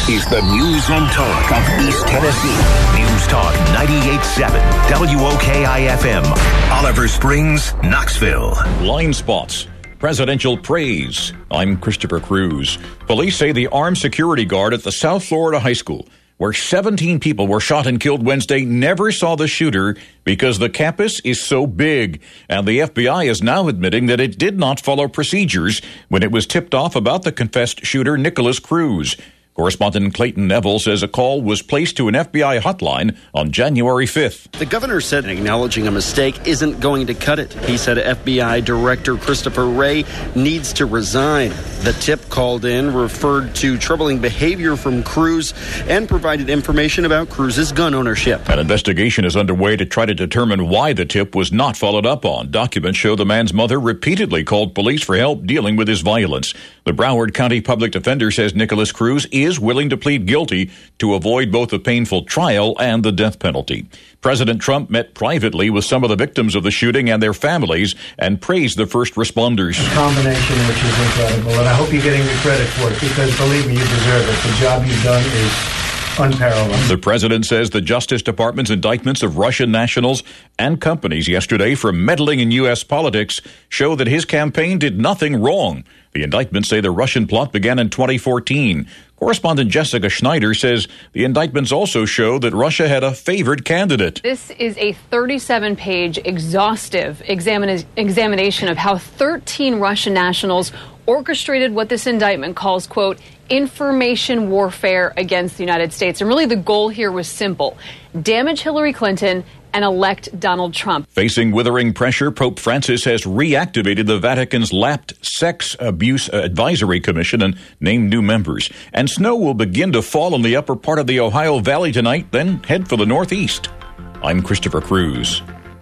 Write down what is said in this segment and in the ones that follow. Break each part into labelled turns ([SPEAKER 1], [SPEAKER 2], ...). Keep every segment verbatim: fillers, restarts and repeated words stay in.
[SPEAKER 1] is the news and talk of East Tennessee. News Talk ninety-eight point seven W O K I F M. Oliver Springs, Knoxville.
[SPEAKER 2] Blind spots. Presidential praise. I'm Christopher Cruz. Police say the armed security guard at the South Florida High School, where seventeen people were shot and killed Wednesday, never saw the shooter because the campus is so big. And the F B I is now admitting that it did not follow procedures when it was tipped off about the confessed shooter, Nicholas Cruz. Correspondent Clayton Neville says a call was placed to an F B I hotline on January fifth.
[SPEAKER 3] The governor said acknowledging a mistake isn't going to cut it. He said F B I Director Christopher Wray needs to resign. The tip called in referred to troubling behavior from Cruz and provided information about Cruz's gun ownership.
[SPEAKER 2] An investigation is underway to try to determine why the tip was not followed up on. Documents show the man's mother repeatedly called police for help dealing with his violence. The Broward County Public Defender says Nicholas Cruz is willing to plead guilty to avoid both a painful trial and the death penalty. President Trump met privately with some of the victims of the shooting and their families and praised the first responders.
[SPEAKER 4] A combination which is incredible, and I hope you're getting the credit for it because, believe me, you deserve it. The job you've done is unparalleled.
[SPEAKER 2] The president says the Justice Department's indictments of Russian nationals and companies yesterday for meddling in U S politics show that his campaign did nothing wrong. The indictments say the Russian plot began in twenty fourteen. Correspondent Jessica Schneider says the indictments also show that Russia had a favored candidate.
[SPEAKER 5] This is a thirty-seven page exhaustive examina- examination of how thirteen Russian nationals orchestrated what this indictment calls, quote, information warfare against the United States. And really the goal here was simple: damage Hillary Clinton and elect Donald Trump.
[SPEAKER 2] Facing withering pressure, Pope Francis has reactivated the Vatican's Lapsed Sex Abuse Advisory Commission and named new members. And snow will begin to fall in the upper part of the Ohio Valley tonight, then head for the northeast. I'm Christopher Cruz.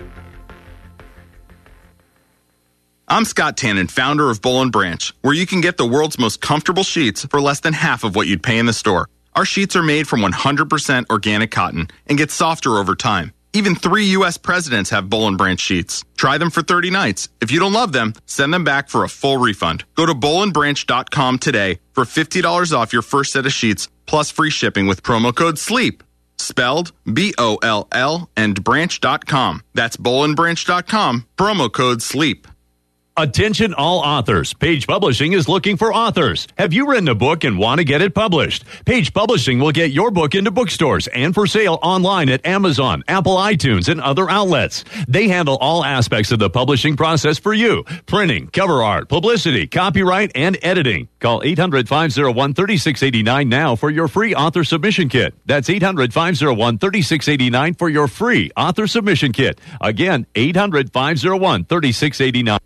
[SPEAKER 6] I'm Scott Tannen, founder of Boll and Branch, where you can get the world's most comfortable sheets for less than half of what you'd pay in the store. Our sheets are made from one hundred percent organic cotton and get softer over time. Even three U S presidents have Boll and Branch sheets. Try them for thirty nights. If you don't love them, send them back for a full refund. Go to boll and branch dot com today for fifty dollars off your first set of sheets, plus free shipping with promo code SLEEP. Spelled B O L L and branch dot com. That's boll and branch dot com, promo code SLEEP.
[SPEAKER 7] Attention all authors. Page Publishing is looking for authors. Have you written a book and want to get it published? Page Publishing will get your book into bookstores and for sale online at Amazon, Apple iTunes, and other outlets. They handle all aspects of the publishing process for you. Printing, cover art, publicity, copyright, and editing. Call eight hundred, five oh one, three six eight nine now for your free author submission kit. That's eight hundred, five oh one, three six eight nine for your free author submission kit. Again, eight hundred, five oh one, three six eight nine.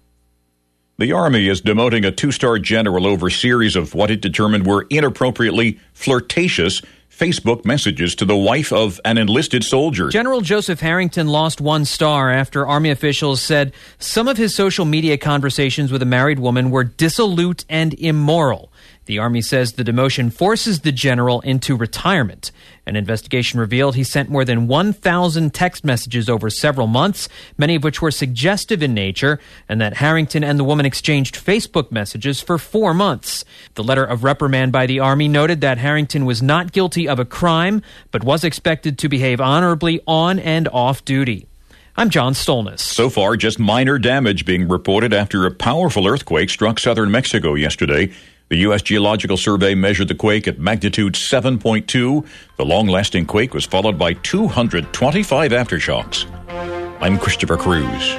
[SPEAKER 2] The Army is demoting a two-star general over a series of what it determined were inappropriately flirtatious Facebook messages to the wife of an enlisted soldier.
[SPEAKER 8] General Joseph Harrington lost one star after Army officials said some of his social media conversations with a married woman were dissolute and immoral. The Army says the demotion forces the general into retirement. An investigation revealed he sent more than one thousand text messages over several months, many of which were suggestive in nature, and that Harrington and the woman exchanged Facebook messages for four months. The letter of reprimand by the Army noted that Harrington was not guilty of a crime, but was expected to behave honorably on and off duty. I'm John Stolness.
[SPEAKER 2] So far, just minor damage being reported after a powerful earthquake struck southern Mexico yesterday. The U S Geological Survey measured the quake at magnitude seven point two. The long-lasting quake was followed by two hundred twenty-five aftershocks. I'm Christopher Cruz.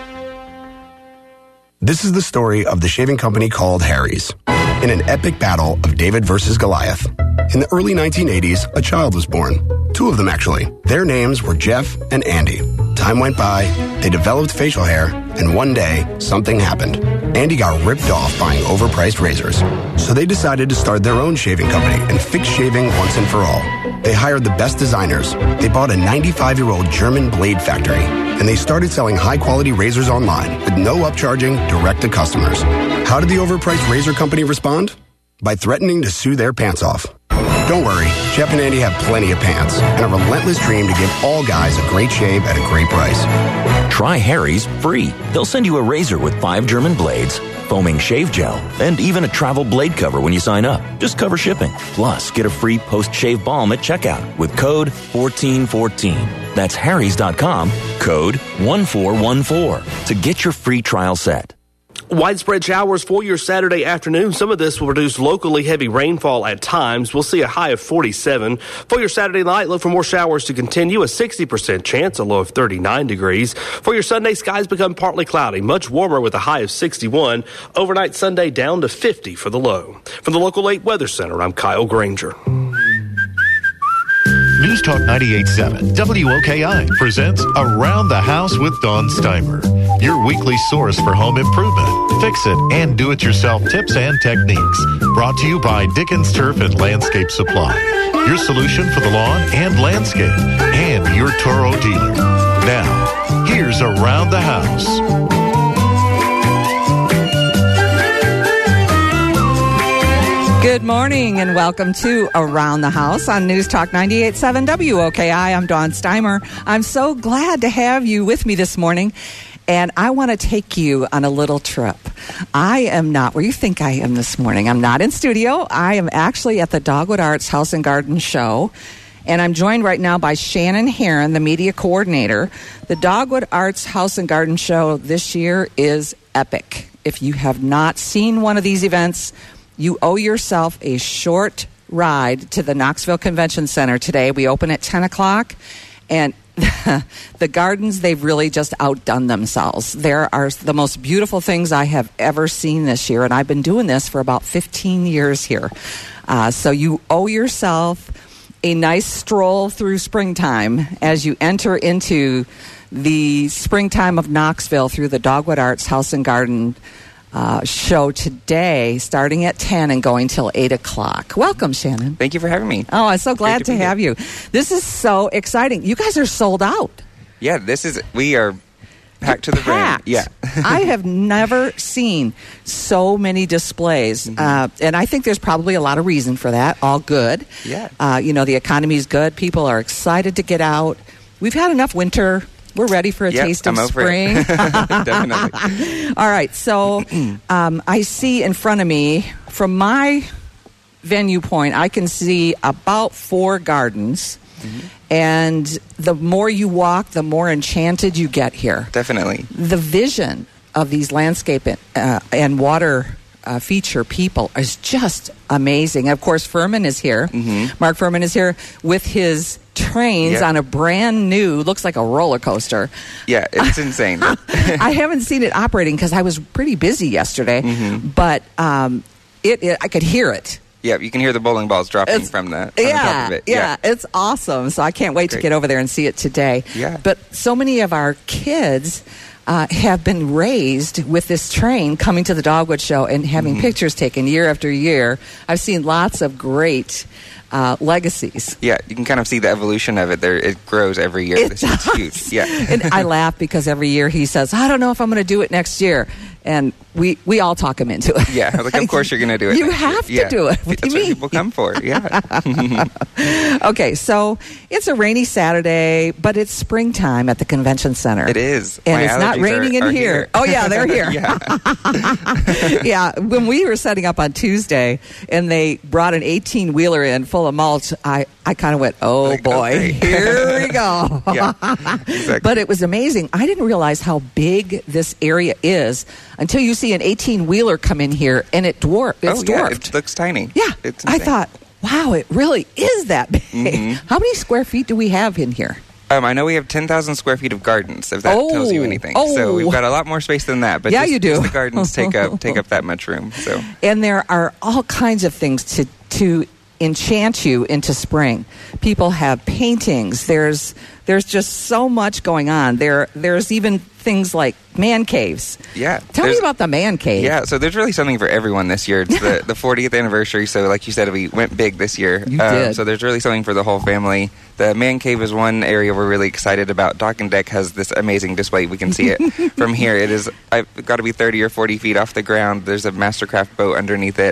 [SPEAKER 9] This is the story of the shaving company called Harry's. In an epic battle of David versus Goliath. In the early nineteen eighties, a child was born. Two of them, actually. Their names were Jeff and Andy. Time went by, they developed facial hair, and one day, something happened. Andy got ripped off buying overpriced razors. So they decided to start their own shaving company and fix shaving once and for all. They hired the best designers. They bought a ninety-five-year-old German blade factory. And they started selling high-quality razors online with no upcharging, direct to customers. How did the overpriced razor company respond? By threatening to sue their pants off. Don't worry, Jeff and Andy have plenty of pants and a relentless dream to give all guys a great shave at a great price.
[SPEAKER 10] Try Harry's free. They'll send you a razor with five German blades, foaming shave gel, and even a travel blade cover when you sign up. Just cover shipping. Plus, get a free post-shave balm at checkout with code fourteen fourteen. That's harrys dot com, code one four one four to get your free trial set.
[SPEAKER 11] Widespread showers for your Saturday afternoon. Some of this will produce locally heavy rainfall at times. We'll see a high of forty-seven. For your Saturday night, look for more showers to continue. A sixty percent chance, a low of thirty-nine degrees. For your Sunday, skies become partly cloudy, much warmer with a high of sixty-one. Overnight Sunday down to fifty for the low. From the local eight Weather Center, I'm Kyle Granger.
[SPEAKER 12] News Talk ninety-eight point seven W O K I presents Around the House with Dawn Steimer, your weekly source for home improvement, fix-it, and do-it-yourself tips and techniques. Brought to you by Dickens Turf and Landscape Supply, your solution for the lawn and landscape, and your Toro dealer. Now, here's Around the House.
[SPEAKER 13] Good morning and welcome to Around the House on News Talk ninety-eight point seven W O K I. I'm Dawn Steimer. I'm so glad to have you with me this morning, and I want to take you on a little trip. I am not where you think I am this morning. I'm not in studio. I am actually at the Dogwood Arts House and Garden Show, and I'm joined right now by Shannon Heron, the media coordinator. The Dogwood Arts House and Garden Show this year is epic. If you have not seen one of these events, you owe yourself a short ride to the Knoxville Convention Center today. We open at ten o'clock, and the gardens, they've really just outdone themselves. There are the most beautiful things I have ever seen this year, and I've been doing this for about fifteen years here. Uh, so you owe yourself a nice stroll through springtime as you enter into the springtime of Knoxville through the Dogwood Arts House and Garden Uh, show today, starting at ten and going till eight o'clock. Welcome, Shannon.
[SPEAKER 14] Thank you for having me.
[SPEAKER 13] Oh, I'm so glad
[SPEAKER 14] to,
[SPEAKER 13] to have you. This is so exciting. You guys are sold out.
[SPEAKER 14] Yeah, this is, we are packed to the brim. Yeah.
[SPEAKER 13] I have never seen so many displays. Mm-hmm. Uh, and I think there's probably a lot of reason for that. All good.
[SPEAKER 14] Yeah.
[SPEAKER 13] Uh, you know, the economy is good. People are excited to get out. We've had enough winter. We're ready for a
[SPEAKER 14] yep,
[SPEAKER 13] taste of
[SPEAKER 14] I'm over
[SPEAKER 13] spring.
[SPEAKER 14] It. Definitely.
[SPEAKER 13] All right. So um, I see in front of me, from my venue point, I can see about four gardens. Mm-hmm. And the more you walk, the more enchanted you get here.
[SPEAKER 14] Definitely.
[SPEAKER 13] The vision of these landscape uh, and water Uh, feature people is just amazing. Of course, Furman is here. Mm-hmm. Mark Furman is here with his trains yep. on a brand new, looks like a roller coaster.
[SPEAKER 14] Yeah, it's insane.
[SPEAKER 13] I haven't seen it operating because I was pretty busy yesterday, mm-hmm. but um, it, it I could hear it.
[SPEAKER 14] Yeah, you can hear the bowling balls dropping
[SPEAKER 13] it's,
[SPEAKER 14] from the, from
[SPEAKER 13] yeah,
[SPEAKER 14] the top of it.
[SPEAKER 13] Yeah,
[SPEAKER 14] yeah,
[SPEAKER 13] it's awesome. So I can't wait
[SPEAKER 14] Great.
[SPEAKER 13] to get over there and see it today.
[SPEAKER 14] Yeah.
[SPEAKER 13] But so many of our kids Uh, have been raised with this train coming to the Dogwood Show and having mm-hmm. pictures taken year after year. I've seen lots of great uh, legacies.
[SPEAKER 14] Yeah, you can kind of see the evolution of it. There, it grows every year.
[SPEAKER 13] It
[SPEAKER 14] This
[SPEAKER 13] does.
[SPEAKER 14] It's huge. Yeah,
[SPEAKER 13] and I laugh because every year he says, "I don't know if I'm going to do it next year," and we we all talk him into it.
[SPEAKER 14] Yeah, like of course you're going to do it.
[SPEAKER 13] You
[SPEAKER 14] next
[SPEAKER 13] have
[SPEAKER 14] year.
[SPEAKER 13] to
[SPEAKER 14] yeah.
[SPEAKER 13] do it. What
[SPEAKER 14] That's
[SPEAKER 13] do you
[SPEAKER 14] what
[SPEAKER 13] mean?
[SPEAKER 14] people come for. Yeah.
[SPEAKER 13] Okay, so it's a rainy Saturday, but it's springtime at the convention center.
[SPEAKER 14] It is,
[SPEAKER 13] and
[SPEAKER 14] My
[SPEAKER 13] it's not raining
[SPEAKER 14] are,
[SPEAKER 13] in
[SPEAKER 14] are
[SPEAKER 13] here.
[SPEAKER 14] here.
[SPEAKER 13] Oh yeah, they're here.
[SPEAKER 14] yeah.
[SPEAKER 13] Yeah, when we were setting up on Tuesday and they brought an eighteen wheeler in full of mulch, I, I kind of went, oh
[SPEAKER 14] like,
[SPEAKER 13] boy,
[SPEAKER 14] okay.
[SPEAKER 13] here we go.
[SPEAKER 14] Yeah, exactly.
[SPEAKER 13] But it was amazing. I didn't realize how big this area is until you see an eighteen wheeler come in here and it dwarf. It's
[SPEAKER 14] oh, yeah,
[SPEAKER 13] dwarfed.
[SPEAKER 14] it looks tiny.
[SPEAKER 13] Yeah,
[SPEAKER 14] it's
[SPEAKER 13] I thought, wow, it really is that big.
[SPEAKER 14] Mm-hmm.
[SPEAKER 13] How many square feet do we have in here?
[SPEAKER 14] Um, I know we have ten thousand square feet of gardens, if that
[SPEAKER 13] oh,
[SPEAKER 14] tells you anything.
[SPEAKER 13] Oh.
[SPEAKER 14] So we've got a lot more space than that. But
[SPEAKER 13] yeah,
[SPEAKER 14] just,
[SPEAKER 13] you do.
[SPEAKER 14] Just the gardens take up take up that much room. So,
[SPEAKER 13] and there are all kinds of things to to enchant you into spring. People have paintings. There's there's just so much going on. There there's even things like man caves.
[SPEAKER 14] Yeah.
[SPEAKER 13] Tell me about the man cave.
[SPEAKER 14] Yeah, so there's really something for everyone this year. It's the, the fortieth anniversary, so like you said, we went big this year.
[SPEAKER 13] You
[SPEAKER 14] um,
[SPEAKER 13] did.
[SPEAKER 14] So there's really something for the whole family. The man cave is one area we're really excited about. Dock and Deck has this amazing display. We can see it from here. It is, I've got to be thirty or forty feet off the ground. There's a Mastercraft boat underneath it.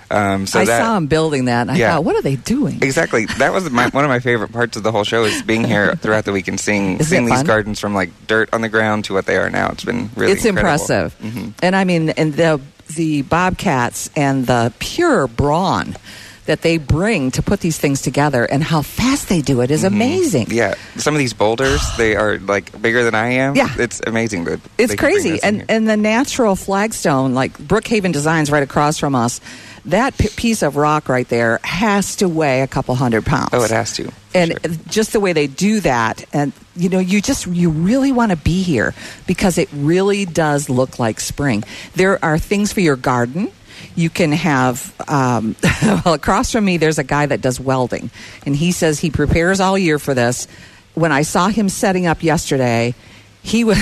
[SPEAKER 14] Um, so
[SPEAKER 13] I
[SPEAKER 14] that,
[SPEAKER 13] saw them building that, and I
[SPEAKER 14] yeah.
[SPEAKER 13] thought, what are they doing?
[SPEAKER 14] Exactly. That was my, one of my favorite parts of the whole show is being here throughout the week and seeing,
[SPEAKER 13] Isn't
[SPEAKER 14] seeing
[SPEAKER 13] it
[SPEAKER 14] these
[SPEAKER 13] fun?
[SPEAKER 14] gardens from like dirt on the ground to what they are now. It's been really
[SPEAKER 13] It's
[SPEAKER 14] incredible.
[SPEAKER 13] impressive.
[SPEAKER 14] Mm-hmm.
[SPEAKER 13] And I mean, and the the bobcats and the pure brawn that they bring to put these things together and how fast they do it is
[SPEAKER 14] Mm-hmm.
[SPEAKER 13] amazing.
[SPEAKER 14] Yeah. Some of these boulders, they are like bigger than I am.
[SPEAKER 13] Yeah.
[SPEAKER 14] It's amazing. That
[SPEAKER 13] It's
[SPEAKER 14] they can bring
[SPEAKER 13] crazy.
[SPEAKER 14] this in
[SPEAKER 13] And
[SPEAKER 14] here.
[SPEAKER 13] and the natural flagstone, like Brookhaven Designs right across from us, that p- piece of rock right there has to weigh a couple hundred pounds.
[SPEAKER 14] Oh, it has to.
[SPEAKER 13] And just the way they do that, and you know, you just you really want to be here because it really does look like spring. There are things for your garden. You can have, um, well, across from me, there's a guy that does welding, and he says he prepares all year for this. When I saw him setting up yesterday, he was,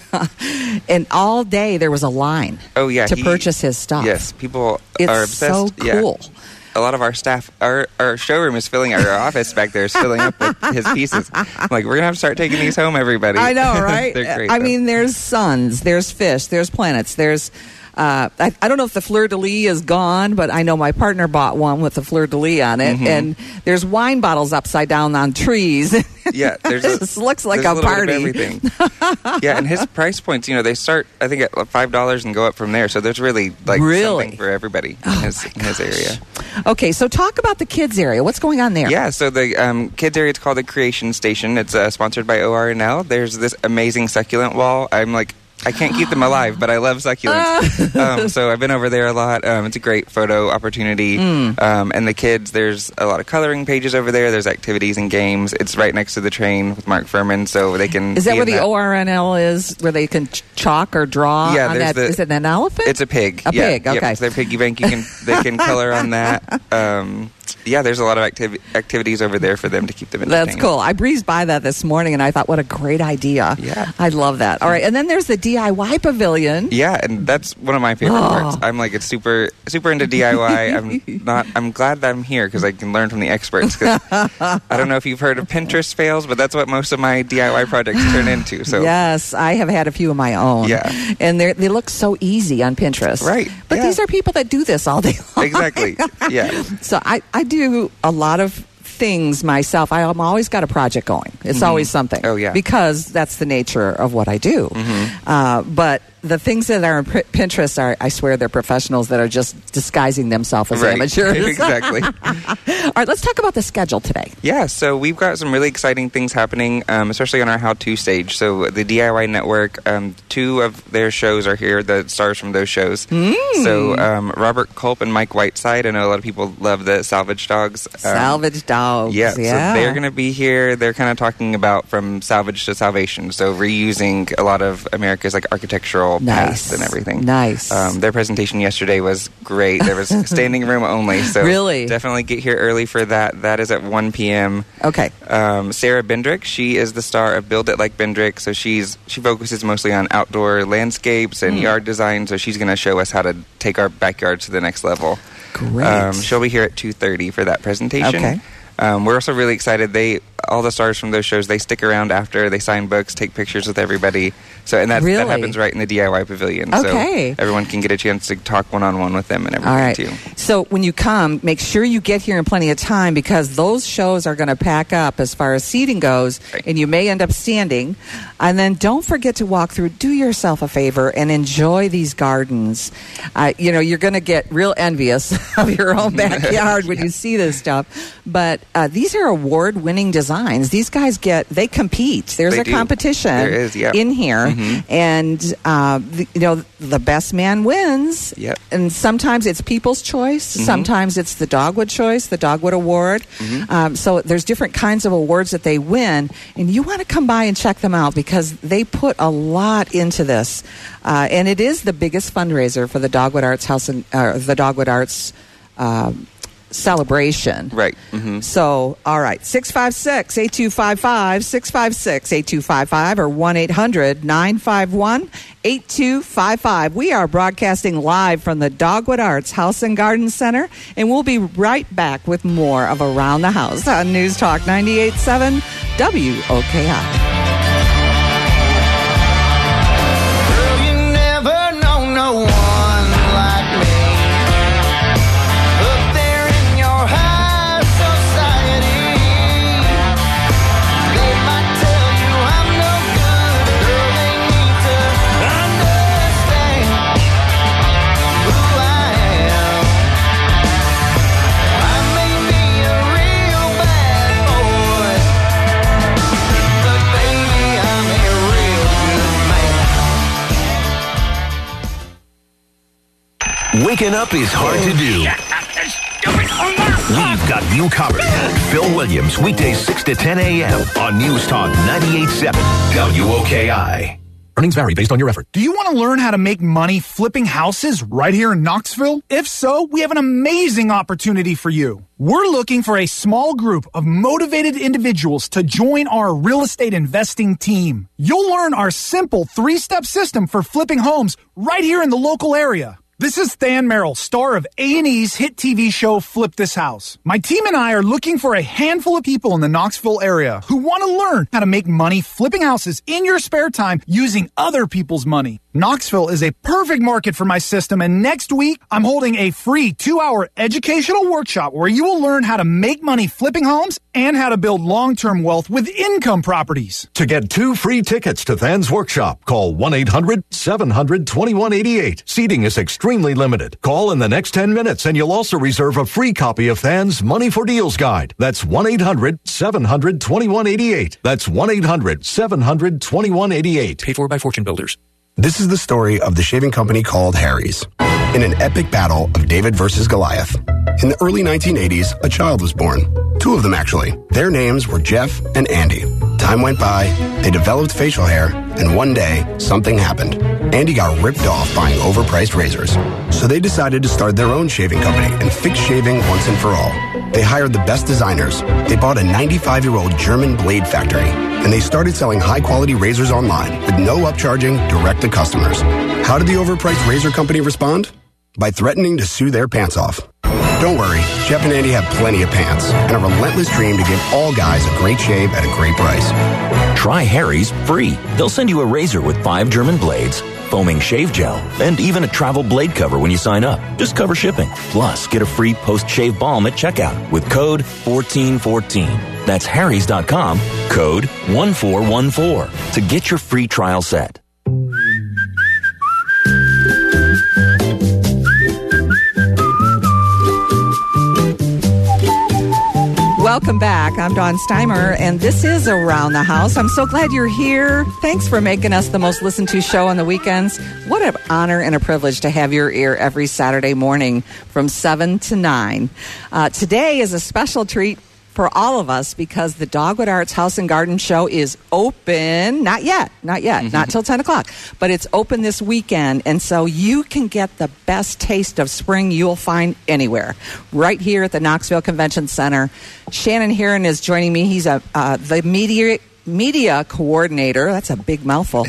[SPEAKER 13] and all day there was a line.
[SPEAKER 14] Oh, yeah,
[SPEAKER 13] to
[SPEAKER 14] he-
[SPEAKER 13] purchase his stuff.
[SPEAKER 14] Yes, people
[SPEAKER 13] It's
[SPEAKER 14] are obsessed.
[SPEAKER 13] so
[SPEAKER 14] Yeah.
[SPEAKER 13] cool.
[SPEAKER 14] A lot of our staff, our, our showroom is filling, our office back there is filling up with his pieces. I'm like, we're going to have to start taking these home, everybody.
[SPEAKER 13] I know, right?
[SPEAKER 14] They're great.
[SPEAKER 13] I
[SPEAKER 14] though.
[SPEAKER 13] mean, there's suns, there's fish, there's planets, there's. Uh, I, I don't know if the fleur de lis is gone, but I know my partner bought one with the fleur de lis on it,
[SPEAKER 14] Mhm.
[SPEAKER 13] and there's wine bottles upside down on trees.
[SPEAKER 14] Yeah, there's a,
[SPEAKER 13] This looks like
[SPEAKER 14] there's
[SPEAKER 13] a
[SPEAKER 14] little bit
[SPEAKER 13] party.
[SPEAKER 14] of everything. Yeah, and his price points, you know, they start I think at five dollars and go up from there. So there's really like
[SPEAKER 13] Really?
[SPEAKER 14] something for everybody in his in his area.
[SPEAKER 13] Okay, so talk about the kids area. What's going on there?
[SPEAKER 14] Yeah, so the um, kids area, it's called the Creation Station. It's uh, sponsored by O R N L. There's this amazing succulent wall. I'm like, I can't keep them alive, but I love succulents. um, so I've been over there a lot. Um, it's a great photo opportunity.
[SPEAKER 13] Mm.
[SPEAKER 14] Um, and the kids, there's a lot of coloring pages over there. There's activities and games. It's right next to the train with Mark Furman, so they can.
[SPEAKER 13] Is that
[SPEAKER 14] be
[SPEAKER 13] where
[SPEAKER 14] in
[SPEAKER 13] the O R N L is, where they can ch- chalk or draw
[SPEAKER 14] Yeah,
[SPEAKER 13] on
[SPEAKER 14] there's
[SPEAKER 13] that?
[SPEAKER 14] the-
[SPEAKER 13] Is it an elephant?
[SPEAKER 14] It's a pig.
[SPEAKER 13] A
[SPEAKER 14] yeah,
[SPEAKER 13] pig,
[SPEAKER 14] Yep,
[SPEAKER 13] okay.
[SPEAKER 14] it's their piggy bank. You can they can color on that. Um, yeah, there's a lot of activi- activities over there for them to keep them entertained.
[SPEAKER 13] That's cool. I breezed by that this morning, and I thought, what a great idea.
[SPEAKER 14] Yeah.
[SPEAKER 13] I love that. All right, and then there's the D I Y pavilion.
[SPEAKER 14] Yeah, and that's one of my favorite
[SPEAKER 13] Oh.
[SPEAKER 14] parts. I'm like, it's super, super into D I Y. I'm not. I'm glad that I'm here because I can learn from the experts. 'Cause I don't know if you've heard of Pinterest fails, but that's what most of my D I Y projects turn into. So
[SPEAKER 13] Yes, I have had a few of my own.
[SPEAKER 14] Yeah.
[SPEAKER 13] And they they look so easy on Pinterest.
[SPEAKER 14] Right,
[SPEAKER 13] But
[SPEAKER 14] yeah.
[SPEAKER 13] these are people that do this all day long.
[SPEAKER 14] Exactly. Yeah.
[SPEAKER 13] So I, I do a lot of things myself. I, I'm always got a project going. It's
[SPEAKER 14] Mhm.
[SPEAKER 13] always something.
[SPEAKER 14] Oh, yeah.
[SPEAKER 13] Because that's the nature of what I do.
[SPEAKER 14] Mm-hmm.
[SPEAKER 13] Uh, but the things that are on P- Pinterest are, I swear, they're professionals that are just disguising themselves as
[SPEAKER 14] Right.
[SPEAKER 13] amateurs.
[SPEAKER 14] Exactly.
[SPEAKER 13] All right, let's talk about the schedule today.
[SPEAKER 14] Yeah, so we've got some really exciting things happening, um, especially on our how-to stage. So the D I Y Network, um, two of their shows are here, the stars from those shows.
[SPEAKER 13] Mm.
[SPEAKER 14] So um, Robert Culp and Mike Whiteside, I know a lot of people love the Salvage Dogs. Um,
[SPEAKER 13] Salvage dogs.
[SPEAKER 14] Yeah,
[SPEAKER 13] Yeah.
[SPEAKER 14] so they're going to be here. They're kind of talking about from salvage to salvation, so reusing a lot of America's like architectural
[SPEAKER 13] Nice.
[SPEAKER 14] past and everything.
[SPEAKER 13] Nice.
[SPEAKER 14] Um, their presentation yesterday was great. There was standing room only, so
[SPEAKER 13] Really?
[SPEAKER 14] definitely get here early for that. That is at one p.m.
[SPEAKER 13] Okay.
[SPEAKER 14] Um, Sarah Bendrick, she is the star of Build It Like Bendrick, so she's she focuses mostly on outdoor landscapes and
[SPEAKER 13] Mm.
[SPEAKER 14] yard design. So she's going to show us how to take our backyards to the next level.
[SPEAKER 13] Great.
[SPEAKER 14] Um, she'll be here at two thirty for that presentation.
[SPEAKER 13] Okay.
[SPEAKER 14] Um, we're also really excited. They all the stars from those shows, they stick around after. They sign books, take pictures with everybody. So and that
[SPEAKER 13] Really?
[SPEAKER 14] that happens right in the D I Y pavilion.
[SPEAKER 13] Okay.
[SPEAKER 14] So everyone can get a chance to talk one on one with them and everything
[SPEAKER 13] All right.
[SPEAKER 14] too.
[SPEAKER 13] So when you come, make sure you get here in plenty of time because those shows are going to pack up as far as seating goes, and you may end up standing. And then don't forget to walk through. Do yourself a favor and enjoy these gardens. Uh, you know, you're going to get real envious of your own backyard when you see this stuff. But uh, these are award-winning designs. These guys get, they compete. There's
[SPEAKER 14] They
[SPEAKER 13] a
[SPEAKER 14] do.
[SPEAKER 13] competition
[SPEAKER 14] There is, yeah.
[SPEAKER 13] in here.
[SPEAKER 14] Mhm.
[SPEAKER 13] And, uh, the, you know, the best man wins.
[SPEAKER 14] Yep.
[SPEAKER 13] And sometimes it's People's Choice.
[SPEAKER 14] Mhm.
[SPEAKER 13] Sometimes it's the Dogwood Choice, the Dogwood Award.
[SPEAKER 14] Mhm.
[SPEAKER 13] Um, so there's different kinds of awards that they win. And you want to come by and check them out because they put a lot into this. Uh, and it is the biggest fundraiser for the Dogwood Arts House and uh, the Dogwood Arts um, celebration.
[SPEAKER 14] Right. Mm-hmm.
[SPEAKER 13] So, all right, six five six, eight two five five, six five six, eight two five five or one eight hundred, nine five one, eight two five five. We are broadcasting live from the Dogwood Arts House and Garden Center, and we'll be right back with more of Around the House on News Talk ninety-eight point seven W O K I.
[SPEAKER 15] Girl, you never know no one like me.
[SPEAKER 1] waking up is hard to do. We've got you covered. Phil Williams, weekdays six to ten a.m. on News Talk ninety-eight point seven W O K I.
[SPEAKER 15] Earnings vary based on your effort. Do you want to learn how to make money flipping houses right here in Knoxville? If so, we have an amazing opportunity for you. We're looking for a small group of motivated individuals to join our real estate investing team. You'll learn our simple three-step system for flipping homes right here in the local area. This is Than Merrill, star of A and E's hit T V show Flip This House. My team and I are looking for a handful of people in the Knoxville area who want to learn how to make money flipping houses in your spare time using other people's money. Knoxville is a perfect market for my system, and next week, I'm holding a free two-hour educational workshop where you will learn how to make money flipping homes and how to build long-term wealth with income properties.
[SPEAKER 16] To get two free tickets to Than's workshop, call one eight hundred seven hundred twenty-one eighty-eight. Seating is extremely limited. Call in the next ten minutes, and you'll also reserve a free copy of Than's Money for Deals Guide. That's one eight hundred seven hundred twenty-one eighty-eight. That's one eight hundred seven hundred twenty-one eighty-eight.
[SPEAKER 9] Paid for by Fortune Builders. This is the story of the shaving company called Harry's. In an epic battle of David versus Goliath. In the early nineteen eighties, a child was born. Two of them, actually. Their names were Jeff and Andy. Time went by, they developed facial hair, and one day, something happened. Andy got ripped off buying overpriced razors. So they decided to start their own shaving company and fix shaving once and for all. They hired the best designers. They bought a ninety-five-year-old German blade factory. And they started selling high-quality razors online with no upcharging, direct to customers. How did the overpriced razor company respond? By threatening to sue their pants off. Don't worry, Jeff and Andy have plenty of pants and a relentless dream to give all guys a great shave at a great price.
[SPEAKER 10] Try Harry's free. They'll send you a razor with five German blades, foaming shave gel, and even a travel blade cover when you sign up. Just cover shipping. Plus, get a free post-shave balm at checkout with code fourteen fourteen. That's harrys dot com, code one four one four to get your free trial set.
[SPEAKER 13] Welcome back. I'm Dawn Steimer, and this is Around the House. I'm so glad you're here. Thanks for making us the most listened to show on the weekends. What an honor and a privilege to have your ear every Saturday morning from seven to nine. Uh, today is a special treat for all of us because the Dogwood Arts House and Garden Show is open. Not yet. Not yet. Mm-hmm. Not till ten o'clock. But it's open this weekend. And so you can get the best taste of spring you'll find anywhere. Right here at the Knoxville Convention Center. Shannon Heron is joining me. He's a uh, the media media coordinator. That's a big mouthful.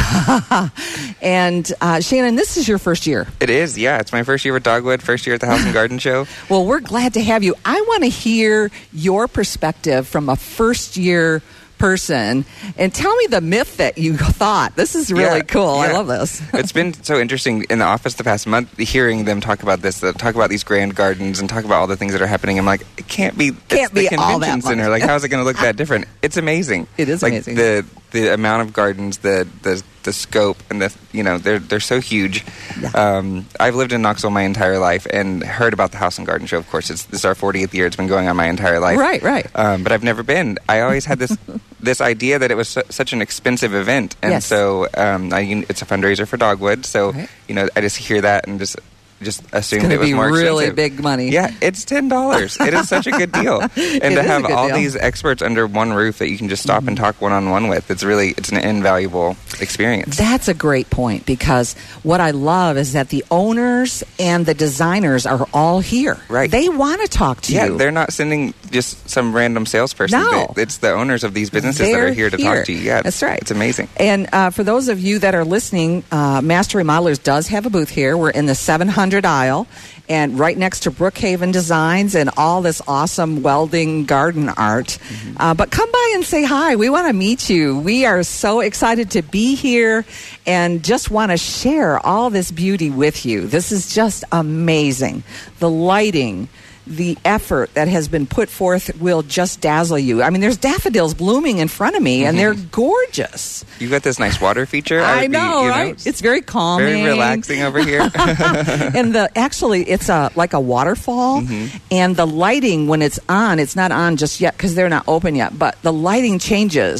[SPEAKER 13] And uh, Shannon, this is your first year.
[SPEAKER 14] It is, yeah. It's my first year with Dogwood, first year at the House and Garden Show.
[SPEAKER 13] Well, we're glad to have you. I want to hear your perspective from a first year person and tell me the myth that you thought. This is really
[SPEAKER 14] yeah,
[SPEAKER 13] cool.
[SPEAKER 14] Yeah.
[SPEAKER 13] I love this.
[SPEAKER 14] It's been so interesting in the office the past month hearing them talk about this, uh, talk about these grand gardens and talk about all the things that are happening. I'm like, it can't be,
[SPEAKER 13] can't
[SPEAKER 14] it's
[SPEAKER 13] be
[SPEAKER 14] the
[SPEAKER 13] all that
[SPEAKER 14] convention center.
[SPEAKER 13] money.
[SPEAKER 14] Like, how is it going to look that different? It's amazing.
[SPEAKER 13] It is
[SPEAKER 14] like
[SPEAKER 13] amazing.
[SPEAKER 14] The the amount of gardens, the the the scope, and the you know they're they're so huge.
[SPEAKER 13] Yeah.
[SPEAKER 14] Um, I've lived in Knoxville my entire life and heard about the House and Garden Show. Of course, it's this is our fortieth year. It's been going on my entire life.
[SPEAKER 13] Right, right.
[SPEAKER 14] Um, but I've never been. I always had this this idea that it was su- such an expensive event, and
[SPEAKER 13] Yes.
[SPEAKER 14] so um, I, it's a fundraiser for Dogwood. So
[SPEAKER 13] Right.
[SPEAKER 14] you know, I just hear that and just. Just assumed
[SPEAKER 13] It's
[SPEAKER 14] it
[SPEAKER 13] going to
[SPEAKER 14] was
[SPEAKER 13] be
[SPEAKER 14] more
[SPEAKER 13] really
[SPEAKER 14] expensive.
[SPEAKER 13] big money.
[SPEAKER 14] Yeah, it's ten dollars. It is such a good deal, and
[SPEAKER 13] It
[SPEAKER 14] to
[SPEAKER 13] is a
[SPEAKER 14] have
[SPEAKER 13] good
[SPEAKER 14] all
[SPEAKER 13] deal.
[SPEAKER 14] these experts under one roof that you can just stop
[SPEAKER 13] Mm-hmm.
[SPEAKER 14] and talk one on one with. It's really it's an invaluable experience.
[SPEAKER 13] That's a great point because what I love is that the owners and the designers are all here.
[SPEAKER 14] Right.
[SPEAKER 13] They want to talk to
[SPEAKER 14] yeah,
[SPEAKER 13] you.
[SPEAKER 14] they're not sending just some random salesperson.
[SPEAKER 13] No.
[SPEAKER 14] They- it's the owners of these businesses that
[SPEAKER 13] They're
[SPEAKER 14] are here to
[SPEAKER 13] here.
[SPEAKER 14] talk to you. Yeah,
[SPEAKER 13] That's right.
[SPEAKER 14] It's amazing.
[SPEAKER 13] And uh, for those of you that are listening, uh, Master Remodelers does have a booth here. We're in the seven hundred aisle and right next to Brookhaven Designs and all this awesome welding garden art.
[SPEAKER 14] Mm-hmm.
[SPEAKER 13] Uh, but come by and say hi. We want to meet you. We are so excited to be here and just want to share all this beauty with you. This is just amazing. The lighting, the effort that has been put forth will just dazzle you. I mean, there's daffodils blooming in front of me, and they're gorgeous.
[SPEAKER 14] You got this nice water feature.
[SPEAKER 13] I,
[SPEAKER 14] would
[SPEAKER 13] know,
[SPEAKER 14] be, you
[SPEAKER 13] right?
[SPEAKER 14] know,
[SPEAKER 13] It's very calming,
[SPEAKER 14] very relaxing over here.
[SPEAKER 13] and the actually, it's a like a waterfall,
[SPEAKER 14] Mhm.
[SPEAKER 13] and the lighting when it's on, it's not on just yet because they're not open yet. But the lighting changes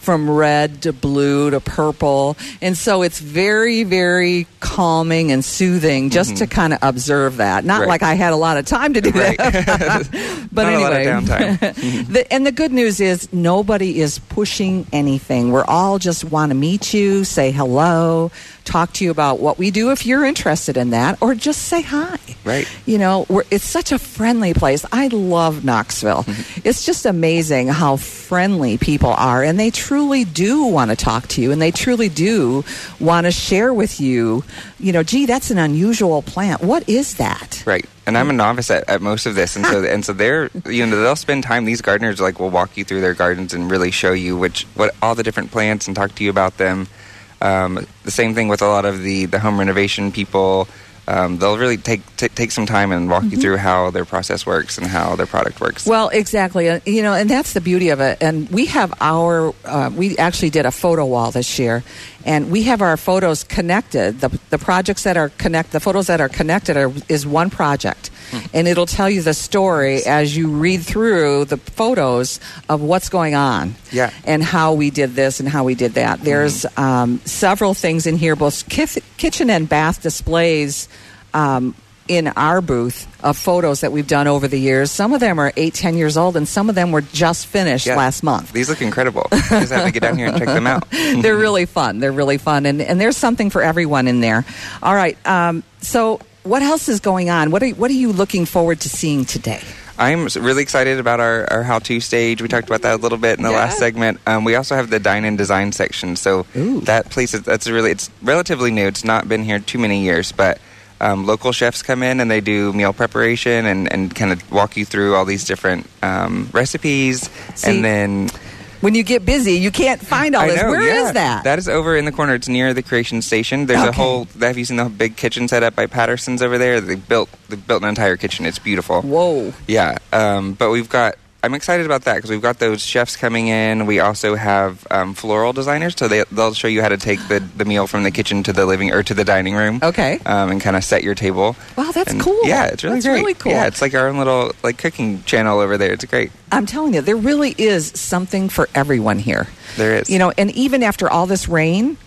[SPEAKER 13] from red to blue to purple. And so it's very, very calming and soothing just mm-hmm. to kind of observe that. Not right. like I had a lot of time to do right. that. But
[SPEAKER 14] Not
[SPEAKER 13] anyway.
[SPEAKER 14] A lot of downtime.
[SPEAKER 13] the, and the good news is nobody is pushing anything. We're all just want to meet you, say hello, talk to you about what we do if you're interested in that, or just say hi.
[SPEAKER 14] Right.
[SPEAKER 13] You know, we're, it's such a friendly place. I love Knoxville. Mm-hmm. It's just amazing how friendly people are, and they truly do want to talk to you, and they truly do want to share with you, you know, gee, that's an unusual plant. What is that?
[SPEAKER 14] Right. And I'm a novice at, at most of this, and so and so they're you know they'll spend time. These gardeners like will walk you through their gardens and really show you which what all the different plants and talk to you about them. Um, the same thing with a lot of the, the home renovation people. Um, they'll really take t- take some time and walk mm-hmm. you through how their process works and how their product works.
[SPEAKER 13] Well, exactly. Uh, you know, and that's the beauty of it. And we have our, uh, we actually did a photo wall this year, and we have our photos connected. The the projects that are connect, the photos that are connected are, is one project. Hmm. And it'll tell you the story as you read through the photos of what's going on.
[SPEAKER 14] Yeah.
[SPEAKER 13] And how we did this and how we did that. There's mm-hmm. um, several things in here, both kif- kitchen and bath displays um, in our booth of photos that we've done over the years. Some of them are eight, ten years old, and some of them were just finished
[SPEAKER 14] yeah.
[SPEAKER 13] last month.
[SPEAKER 14] These look incredible. You just have to get down here and check them out.
[SPEAKER 13] They're really fun. They're really fun. And, and there's something for everyone in there. All right. Um, so what else is going on? What are, what are you looking forward to seeing today?
[SPEAKER 14] I'm really excited about our, our how-to stage. We talked about that a little bit in the yeah. last segment. Um, we also have the dine and design section. So Ooh. that place is that's really it's relatively new. It's not been here too many years, but um, local chefs come in and they do meal preparation and, and kind of walk you through all these different um, recipes.
[SPEAKER 13] See,
[SPEAKER 14] and then
[SPEAKER 13] when you get busy, you can't find all
[SPEAKER 14] I
[SPEAKER 13] this.
[SPEAKER 14] know,
[SPEAKER 13] Where
[SPEAKER 14] yeah.
[SPEAKER 13] is that?
[SPEAKER 14] That is over in the corner. It's near the Creation Station. There's
[SPEAKER 13] okay.
[SPEAKER 14] a whole. Have you seen the big kitchen set up by Patterson's over there? They built they built an entire kitchen. It's beautiful.
[SPEAKER 13] Whoa.
[SPEAKER 14] Yeah, um, but we've got. I'm excited about that because we've got those chefs coming in. We also have um, floral designers, so they they'll show you how to take the, the meal from the kitchen to the living or to the dining room.
[SPEAKER 13] Okay.
[SPEAKER 14] Um, and kind of set your table.
[SPEAKER 13] Wow, that's
[SPEAKER 14] and
[SPEAKER 13] cool.
[SPEAKER 14] Yeah, it's really
[SPEAKER 13] that's
[SPEAKER 14] great.
[SPEAKER 13] really cool.
[SPEAKER 14] Yeah, it's like our own little like cooking channel over there. It's great.
[SPEAKER 13] I'm telling you, there really is something for everyone here.
[SPEAKER 14] There is.
[SPEAKER 13] You know, and even after all this rain,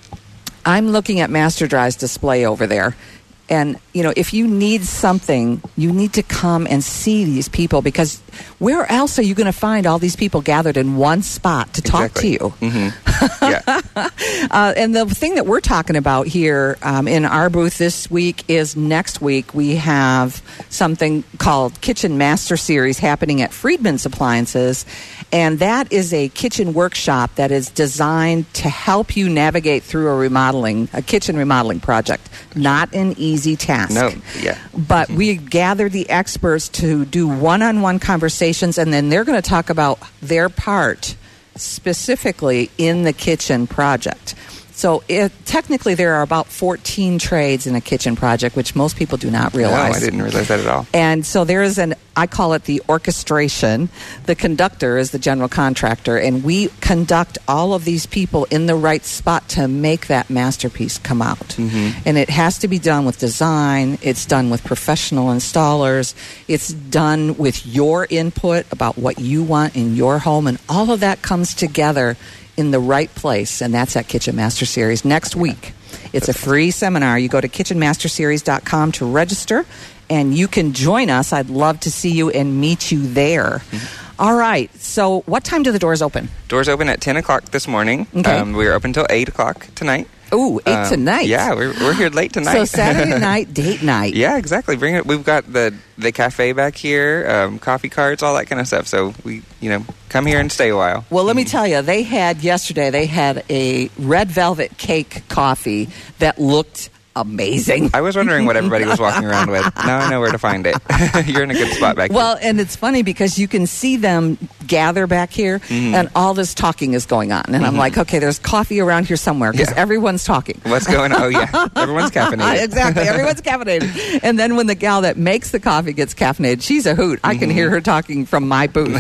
[SPEAKER 13] I'm looking at Master Dry's display over there. And, you know, if you need something, you need to come and see these people, because where else are you going to find all these people gathered in one spot to talk
[SPEAKER 14] exactly.
[SPEAKER 13] to you?
[SPEAKER 14] Mm-hmm. Yeah.
[SPEAKER 13] uh, and the thing that we're talking about here um, in our booth this week is next week we have something called Kitchen Master Series happening at Friedman's Appliances. And that is a kitchen workshop that is designed to help you navigate through a remodeling, a kitchen remodeling project. Not an easy task.
[SPEAKER 14] No, yeah.
[SPEAKER 13] But mm-hmm. we gathered the experts to do one-on-one conversations, and then they're going to talk about their part specifically in the kitchen project. So it, technically there are about fourteen trades in a kitchen project, which most people do not realize.
[SPEAKER 14] No, I didn't realize that at all.
[SPEAKER 13] And so there is an, I call it the orchestration. The conductor is the general contractor, and we conduct all of these people in the right spot to make that masterpiece come out.
[SPEAKER 14] Mm-hmm.
[SPEAKER 13] And it has to be done with design. It's done with professional installers. It's done with your input about what you want in your home, and all of that comes together in the right place, and that's at Kitchen Master Series next week. It's a free seminar. You go to kitchen master series dot com to register, and you can join us. I'd love to see you and meet you there. Mm-hmm. All right. So what time do the doors open?
[SPEAKER 14] Doors open at ten o'clock this morning.
[SPEAKER 13] Okay.
[SPEAKER 14] Um, we're open till eight o'clock tonight.
[SPEAKER 13] Ooh, eight
[SPEAKER 14] um,
[SPEAKER 13] tonight.
[SPEAKER 14] Yeah, we're we're here late tonight.
[SPEAKER 13] So Saturday night, date night.
[SPEAKER 14] Yeah, exactly. Bring it. We've got the the cafe back here, um, coffee carts, all that kind of stuff. So we, you know, come here and stay a while.
[SPEAKER 13] Well, let me tell you, they had yesterday. They had a red velvet cake coffee that looked amazing.
[SPEAKER 14] I was wondering what everybody was walking around with. Now I know where to find it. You're in a good spot back here.
[SPEAKER 13] Well, and it's funny because you can see them gather back here, mm-hmm. and all this talking is going on. And mm-hmm. I'm like, okay, there's coffee around here somewhere because yeah. everyone's talking.
[SPEAKER 14] What's going on? Oh, yeah. Everyone's caffeinated.
[SPEAKER 13] Exactly. Everyone's caffeinated. And then when the gal that makes the coffee gets caffeinated, she's a hoot. I can mm-hmm. hear her talking from my booth.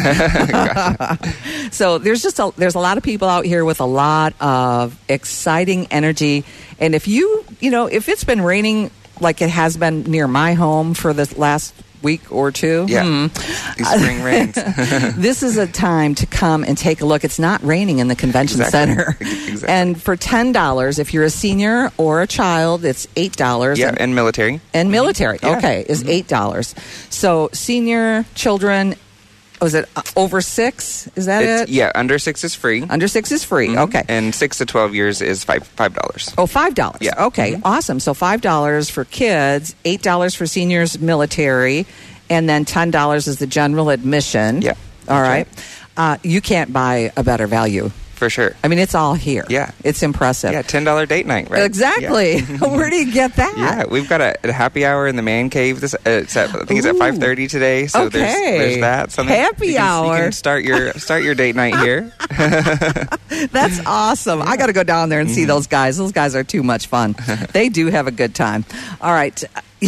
[SPEAKER 13] So there's just a, there's a lot of people out here with a lot of exciting energy. And if you, you know, if it's been raining like it has been near my home for the last week or two.
[SPEAKER 14] Yeah,
[SPEAKER 13] hmm.
[SPEAKER 14] these spring rains.
[SPEAKER 13] This is a time to come and take a look. It's not raining in the convention
[SPEAKER 14] Exactly.
[SPEAKER 13] center.
[SPEAKER 14] Exactly.
[SPEAKER 13] And for ten dollars, if you're a senior or a child, it's eight dollars.
[SPEAKER 14] Yeah, and military.
[SPEAKER 13] And military,
[SPEAKER 14] Yeah.
[SPEAKER 13] okay, is eight dollars. So senior, children, was it uh, over six? Is that
[SPEAKER 14] It's,
[SPEAKER 13] it?
[SPEAKER 14] yeah, under six is free.
[SPEAKER 13] Under six is free,
[SPEAKER 14] Mhm.
[SPEAKER 13] okay.
[SPEAKER 14] And six to twelve years is five five dollars.
[SPEAKER 13] Oh, five dollars.
[SPEAKER 14] Yeah.
[SPEAKER 13] Okay, awesome. So five dollars for kids, eight dollars for seniors, military, and then ten dollars is the general admission.
[SPEAKER 14] Yeah.
[SPEAKER 13] All right. Uh, you can't buy a better value.
[SPEAKER 14] For sure.
[SPEAKER 13] I mean, it's all here.
[SPEAKER 14] Yeah.
[SPEAKER 13] It's impressive.
[SPEAKER 14] Yeah, ten dollar date night, right?
[SPEAKER 13] Exactly.
[SPEAKER 14] Yeah.
[SPEAKER 13] Where do you get that?
[SPEAKER 14] Yeah, we've got a, a happy hour in the man cave. This uh, it's at, I think it's at
[SPEAKER 13] Ooh.
[SPEAKER 14] five thirty today. So there's
[SPEAKER 13] Okay.
[SPEAKER 14] there's that. Something
[SPEAKER 13] Happy
[SPEAKER 14] you can,
[SPEAKER 13] hour.
[SPEAKER 14] You can start your start your date night here.
[SPEAKER 13] That's awesome. I got to go down there and see those guys. Those guys are too much fun. They do have a good time. All right.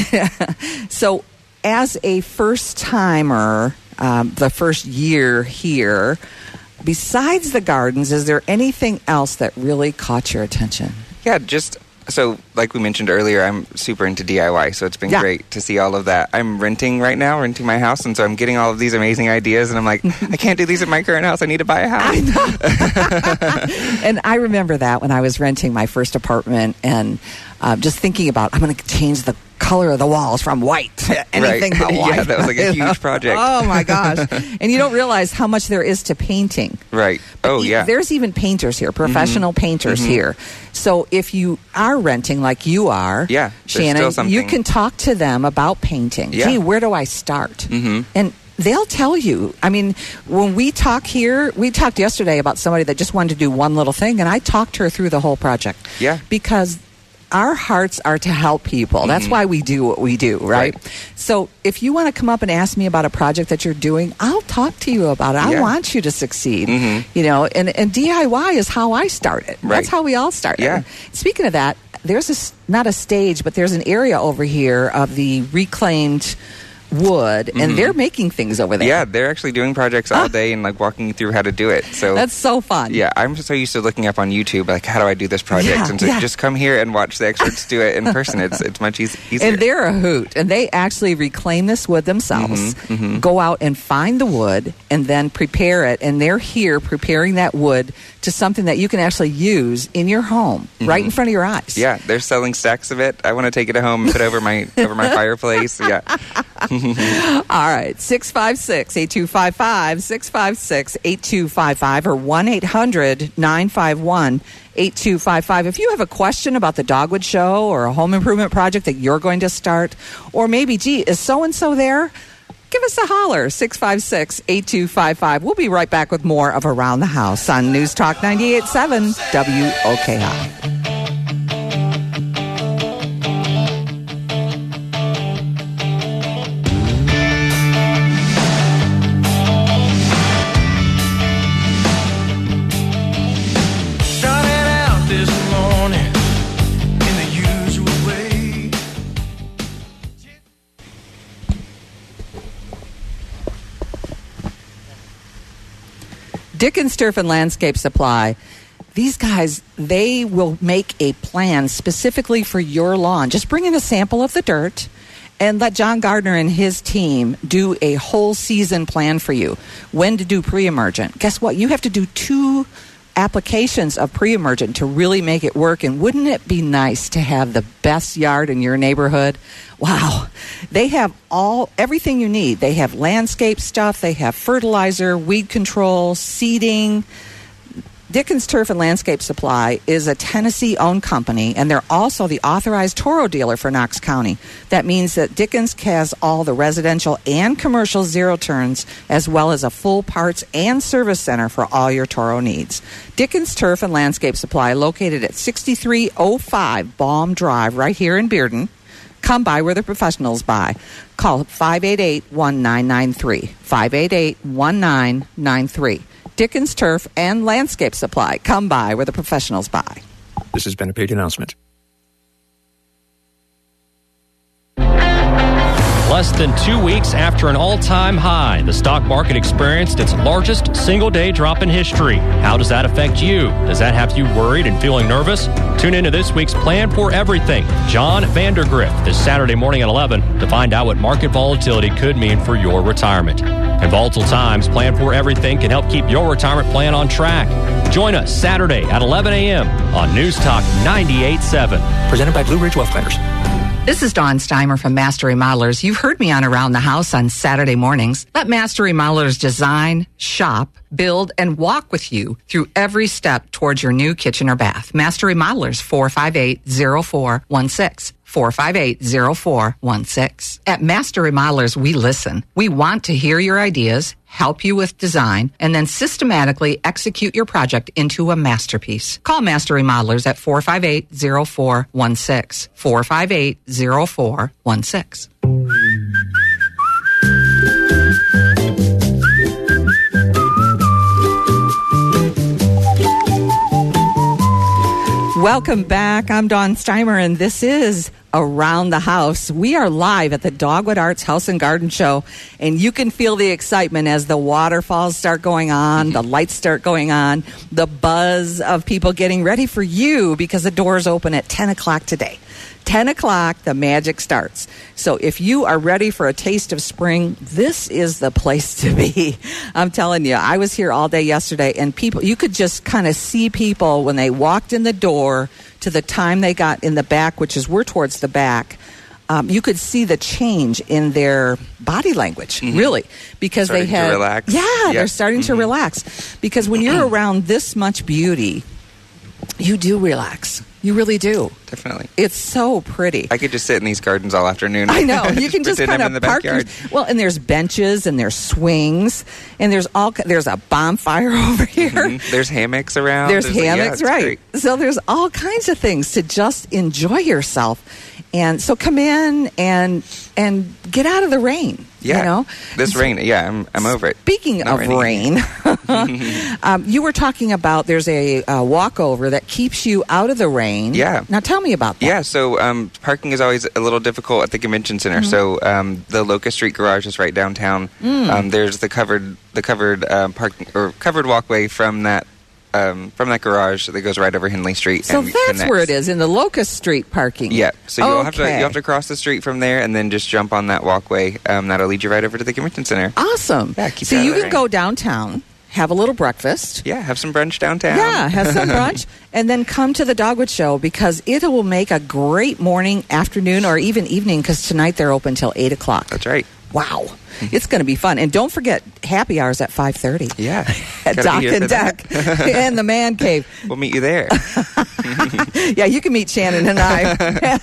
[SPEAKER 13] So, as a first timer, um, the first year here, besides the gardens, is there anything else that really caught your attention?
[SPEAKER 14] Yeah, just so like we mentioned earlier, I'm super into D I Y, so it's been
[SPEAKER 13] Yeah.
[SPEAKER 14] great to see all of that. I'm renting right now, renting my house, and so I'm getting all of these amazing ideas, and I'm like, I can't do these at my current house. I need to buy a house.
[SPEAKER 13] And I remember that when I was renting my first apartment and uh, just thinking about, I'm going to change the color of the walls from white to anything
[SPEAKER 14] Right.
[SPEAKER 13] but white.
[SPEAKER 14] Yeah, that was like a
[SPEAKER 13] You
[SPEAKER 14] huge
[SPEAKER 13] know?
[SPEAKER 14] project.
[SPEAKER 13] Oh, my gosh. And you don't realize how much there is to painting.
[SPEAKER 14] Right. Oh, yeah.
[SPEAKER 13] There's even painters here, professional
[SPEAKER 14] Mhm.
[SPEAKER 13] painters
[SPEAKER 14] Mhm.
[SPEAKER 13] here. So if you are renting like you are,
[SPEAKER 14] Yeah, there's still
[SPEAKER 13] Shannon,
[SPEAKER 14] something.
[SPEAKER 13] you can talk to them about painting.
[SPEAKER 14] Yeah.
[SPEAKER 13] Gee, where do I start?
[SPEAKER 14] Mm-hmm.
[SPEAKER 13] And they'll tell you. I mean, when we talk here, we talked yesterday about somebody that just wanted to do one little thing, and I talked her through the whole project.
[SPEAKER 14] Yeah.
[SPEAKER 13] Because our hearts are to help people. That's
[SPEAKER 14] Mhm.
[SPEAKER 13] why we do what we do, right?
[SPEAKER 14] Right.
[SPEAKER 13] So if you want to come up and ask me about a project that you're doing, I'll talk to you about it. I
[SPEAKER 14] Yeah.
[SPEAKER 13] want you to succeed.
[SPEAKER 14] Mhm.
[SPEAKER 13] You know, and, and D I Y is how I started.
[SPEAKER 14] Right.
[SPEAKER 13] That's how we all started.
[SPEAKER 14] Yeah.
[SPEAKER 13] Speaking of that, there's a, s- not a stage, but there's an area over here of the reclaimed wood, and
[SPEAKER 14] Mhm.
[SPEAKER 13] they're making things over there.
[SPEAKER 14] Yeah, they're actually doing projects all day and like walking you through how to do it. So
[SPEAKER 13] That's so fun.
[SPEAKER 14] yeah, I'm so used to looking up on YouTube like how do I do this project,
[SPEAKER 13] Yeah,
[SPEAKER 14] and so
[SPEAKER 13] yeah.
[SPEAKER 14] just come here and watch the experts do it in person. It's it's much easy, easier.
[SPEAKER 13] And they're a hoot. And they actually reclaim this wood themselves,
[SPEAKER 14] Mhm, mhm.
[SPEAKER 13] go out and find the wood, and then prepare it. And they're here preparing that wood to something that you can actually use in your home, right in front of your eyes.
[SPEAKER 14] Yeah, they're selling stacks of it. I want to take it home and put it over my over my fireplace. Yeah.
[SPEAKER 13] All right, six five six, eight two five five, six five six, eight two five five, or one eight hundred, nine five one, eight two five five. If you have a question about the Dogwood Show or a home improvement project that you're going to start, or maybe, gee, is so-and-so there? Give us a holler, six five six, eight two five five. We'll be right back with more of Around the House on News Talk ninety-eight point seven W O K I.
[SPEAKER 17] Started out this morning in the usual way.
[SPEAKER 13] Dickens Turf and Landscape Supply. These guys, they will make a plan specifically for your lawn. Just bring in a sample of the dirt and let John Gardner and his team do a whole season plan for you. When to do pre-emergent. Guess what? You have to do two applications of pre-emergent to really make it work. And wouldn't it be nice to have the best yard in your neighborhood? Wow. They have all everything you need. They have landscape stuff, they have fertilizer, weed control, seeding. Dickens Turf and Landscape Supply is a Tennessee-owned company, and they're also the authorized Toro dealer for Knox County. That means that Dickens has all the residential and commercial zero turns, as well as a full parts and service center for all your Toro needs. Dickens Turf and Landscape Supply, located at sixty-three oh five Baum Drive, right here in Bearden. Come by where the professionals buy. Call five eight eight, one nine nine three, five eight eight, one nine nine three. Dickens Turf and Landscape Supply. Come by where the professionals buy.
[SPEAKER 18] This has been a paid announcement. Less than two weeks after an all-time high, the stock market experienced its largest single-day drop in history. How does that affect you? Does that have you worried and feeling nervous? Tune into this week's Plan for Everything. John Vandergriff this Saturday morning at eleven to find out what market volatility could mean for your retirement. In volatile times, Plan for Everything can help keep your retirement plan on track. Join us Saturday at eleven a.m. on News Talk ninety-eight point seven.
[SPEAKER 19] Presented by Blue Ridge Wealth Planners.
[SPEAKER 13] This is Dawn Steimer from Master Remodelers. You've heard me on Around the House on Saturday mornings. Let Master Remodelers design, shop, build, and walk with you through every step towards your new kitchen or bath. Master Remodelers, four five eight, zero four one six. four five eight, zero four one six. At Master Remodelers, we listen. We want to hear your ideas, help you with design, and then systematically execute your project into a masterpiece. Call Master Remodelers at four five eight, zero four one six. four five eight, zero four one six. Welcome back. I'm Dawn Steimer, and this is Around the House. We are live at the Dogwood Arts House and Garden Show, and you can feel the excitement as the waterfalls start going on, the lights start going on, the buzz of people getting ready for you because the doors open at ten o'clock today. ten o'clock, the magic starts. So if you are ready for a taste of spring, this is the place to be. I'm telling you, I was here all day yesterday, and people, you could just kind of see people when they walked in the door to the time they got in the back, which is we're towards the back. Um, you could see the change in their body language, mm-hmm. really, because
[SPEAKER 14] starting
[SPEAKER 13] they had
[SPEAKER 14] to relax.
[SPEAKER 13] Yeah,
[SPEAKER 14] yep.
[SPEAKER 13] they're starting mm-hmm. to relax. Because when you're around this much beauty, you do relax. You really do.
[SPEAKER 14] Definitely.
[SPEAKER 13] It's so pretty.
[SPEAKER 14] I could just sit in these gardens all afternoon.
[SPEAKER 13] I know. You can just kind of park your, well, and there's benches and there's swings and there's all there's a bonfire over here.
[SPEAKER 14] Mm-hmm. There's hammocks around.
[SPEAKER 13] There's,
[SPEAKER 14] there's
[SPEAKER 13] hammocks,
[SPEAKER 14] like, yeah,
[SPEAKER 13] right.
[SPEAKER 14] Great.
[SPEAKER 13] So there's all kinds of things to just enjoy yourself. And so come in and and get out of the rain.
[SPEAKER 14] Yeah.
[SPEAKER 13] You know?
[SPEAKER 14] This
[SPEAKER 13] so,
[SPEAKER 14] rain, yeah, I'm I'm over it.
[SPEAKER 13] Speaking
[SPEAKER 14] Not
[SPEAKER 13] of
[SPEAKER 14] raining.
[SPEAKER 13] rain, um, you were talking about there's a, a walkover that keeps you out of the rain.
[SPEAKER 14] Yeah.
[SPEAKER 13] Now tell me about that.
[SPEAKER 14] Yeah, so um, parking is always a little difficult at the convention center. Mm-hmm. So um, the Locust Street Garage is right downtown. Mm. Um, there's the covered the covered um, parking or covered walkway from that um, from that garage that goes right over Henley Street.
[SPEAKER 13] So
[SPEAKER 14] and
[SPEAKER 13] that's
[SPEAKER 14] connects.
[SPEAKER 13] where it is, in the Locust Street parking.
[SPEAKER 14] Yeah. So you'll
[SPEAKER 13] okay.
[SPEAKER 14] have to you have to cross the street from there and then just jump on that walkway. Um, that'll lead you right over to the convention center.
[SPEAKER 13] Awesome.
[SPEAKER 14] Yeah. Keep
[SPEAKER 13] so you can
[SPEAKER 14] rain.
[SPEAKER 13] go downtown, have a little breakfast.
[SPEAKER 14] Yeah, have some brunch downtown.
[SPEAKER 13] Yeah, have some brunch, and then come to the Dogwood Show because it will make a great morning, afternoon, or even evening because tonight they're open till eight o'clock.
[SPEAKER 14] That's right.
[SPEAKER 13] Wow. It's going to be fun. And don't forget, happy hours at five thirty.
[SPEAKER 14] Yeah.
[SPEAKER 13] At Dock and Deck and the Man Cave.
[SPEAKER 14] We'll meet you there.
[SPEAKER 13] Yeah, you can meet Shannon and I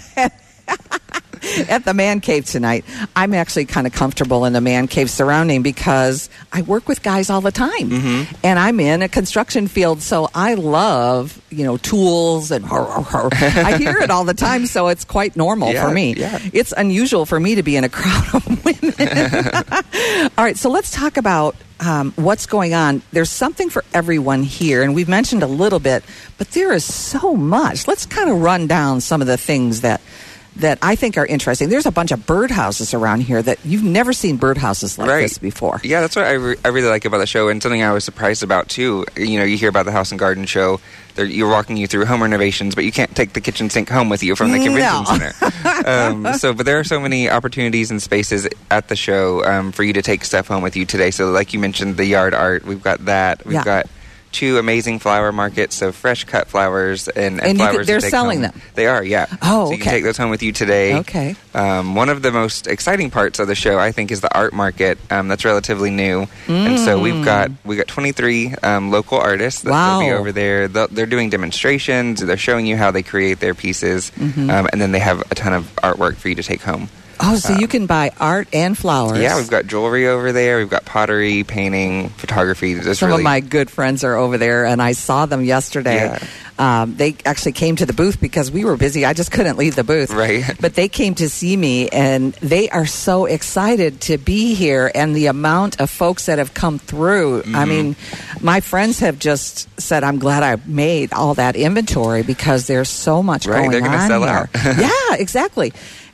[SPEAKER 13] at the Man Cave tonight. I'm actually kind of comfortable in the Man Cave surrounding because I work with guys all the time. Mm-hmm. And I'm in a construction field, so I love, you know, tools and I hear it all the time, so it's quite normal
[SPEAKER 14] yeah,
[SPEAKER 13] for me.
[SPEAKER 14] Yeah.
[SPEAKER 13] It's unusual for me to be in a crowd of women. All right, so let's talk about um, what's going on. There's something for everyone here, and we've mentioned a little bit, but there is so much. Let's kind of run down some of the things that that I think are interesting. There's a bunch of birdhouses around here that you've never seen birdhouses like
[SPEAKER 14] right.
[SPEAKER 13] this before.
[SPEAKER 14] Yeah, that's what I, re- I really like about the show, and something I was surprised about too. You know, you hear about the House and Garden Show. They're, you're walking you through home renovations, but you can't take the kitchen sink home with you from the convention
[SPEAKER 13] no.
[SPEAKER 14] center. um, so, but there are so many opportunities and spaces at the show um, for you to take stuff home with you today. So, like you mentioned, the yard art. We've got that. We've
[SPEAKER 13] yeah.
[SPEAKER 14] got two amazing flower markets, so fresh cut flowers and, and,
[SPEAKER 13] and
[SPEAKER 14] flowers.
[SPEAKER 13] You could, they're
[SPEAKER 14] to take
[SPEAKER 13] selling
[SPEAKER 14] home.
[SPEAKER 13] them.
[SPEAKER 14] They are, yeah.
[SPEAKER 13] Oh,
[SPEAKER 14] so you
[SPEAKER 13] okay.
[SPEAKER 14] can take those home with you today.
[SPEAKER 13] Okay.
[SPEAKER 14] Um, one of the most exciting parts of the show, I think, is the art market. Um, that's relatively new, mm. and so we've got we got twenty-three um, local artists that
[SPEAKER 13] wow.
[SPEAKER 14] will be over there. They'll, they're doing demonstrations. They're showing you how they create their pieces, mm-hmm. um, and then they have a ton of artwork for you to take home.
[SPEAKER 13] Oh, so
[SPEAKER 14] um,
[SPEAKER 13] you can buy art and flowers.
[SPEAKER 14] Yeah, we've got jewelry over there. We've got pottery, painting, photography. It's
[SPEAKER 13] Some
[SPEAKER 14] really...
[SPEAKER 13] of my good friends are over there, and I saw them yesterday.
[SPEAKER 14] Yeah.
[SPEAKER 13] Um, they actually came to the booth because we were busy. I just couldn't leave the booth.
[SPEAKER 14] Right.
[SPEAKER 13] But they came to see me, and they are so excited to be here, and the amount of folks that have come through. Mm-hmm. I mean, my friends have just said, I'm glad I made all that inventory because there's so much
[SPEAKER 14] right,
[SPEAKER 13] going
[SPEAKER 14] they're gonna
[SPEAKER 13] on
[SPEAKER 14] sell
[SPEAKER 13] here.
[SPEAKER 14] out.
[SPEAKER 13] Yeah, exactly.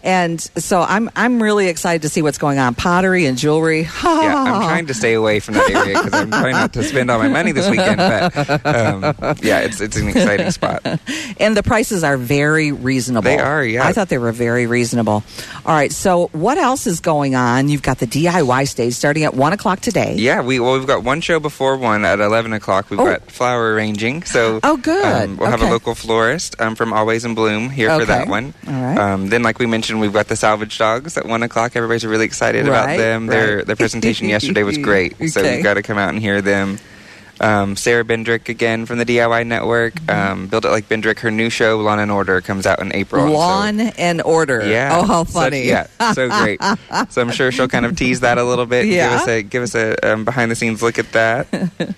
[SPEAKER 13] And so I'm I'm really excited to see what's going on. Pottery and jewelry.
[SPEAKER 14] Yeah, I'm trying to stay away from that area because I'm trying not to spend all my money this weekend. But um, yeah, it's it's an exciting spot.
[SPEAKER 13] And the prices are very reasonable.
[SPEAKER 14] They are, yeah.
[SPEAKER 13] I thought they were very reasonable. All right, so what else is going on? You've got the D I Y stage starting at one o'clock today.
[SPEAKER 14] Yeah, we well we've got one show before one at eleven o'clock. We've
[SPEAKER 13] Oh.
[SPEAKER 14] got flower arranging. So
[SPEAKER 13] Oh, good.
[SPEAKER 14] Um, we'll have a
[SPEAKER 13] Okay.
[SPEAKER 14] local florist um, from Always in Bloom here
[SPEAKER 13] Okay.
[SPEAKER 14] for that one.
[SPEAKER 13] All right.
[SPEAKER 14] Um, then, like we mentioned, we've got the salvage dogs at one o'clock. Everybody's really excited about
[SPEAKER 13] Right,
[SPEAKER 14] them. Their
[SPEAKER 13] right.
[SPEAKER 14] their presentation yesterday was great. So
[SPEAKER 13] Okay.
[SPEAKER 14] you've got to come out and hear them. Um, Sarah Bendrick again from the D I Y Network. Um, Build It Like Bendrick. Her new show, Lawn and Order, comes out in April.
[SPEAKER 13] Lawn and Order.
[SPEAKER 14] Yeah.
[SPEAKER 13] Oh, how
[SPEAKER 14] Such-
[SPEAKER 13] funny.
[SPEAKER 14] yeah, so great. So I'm sure she'll kind of tease that a little bit.
[SPEAKER 13] Yeah.
[SPEAKER 14] Give us a give us a um, behind the scenes look at that.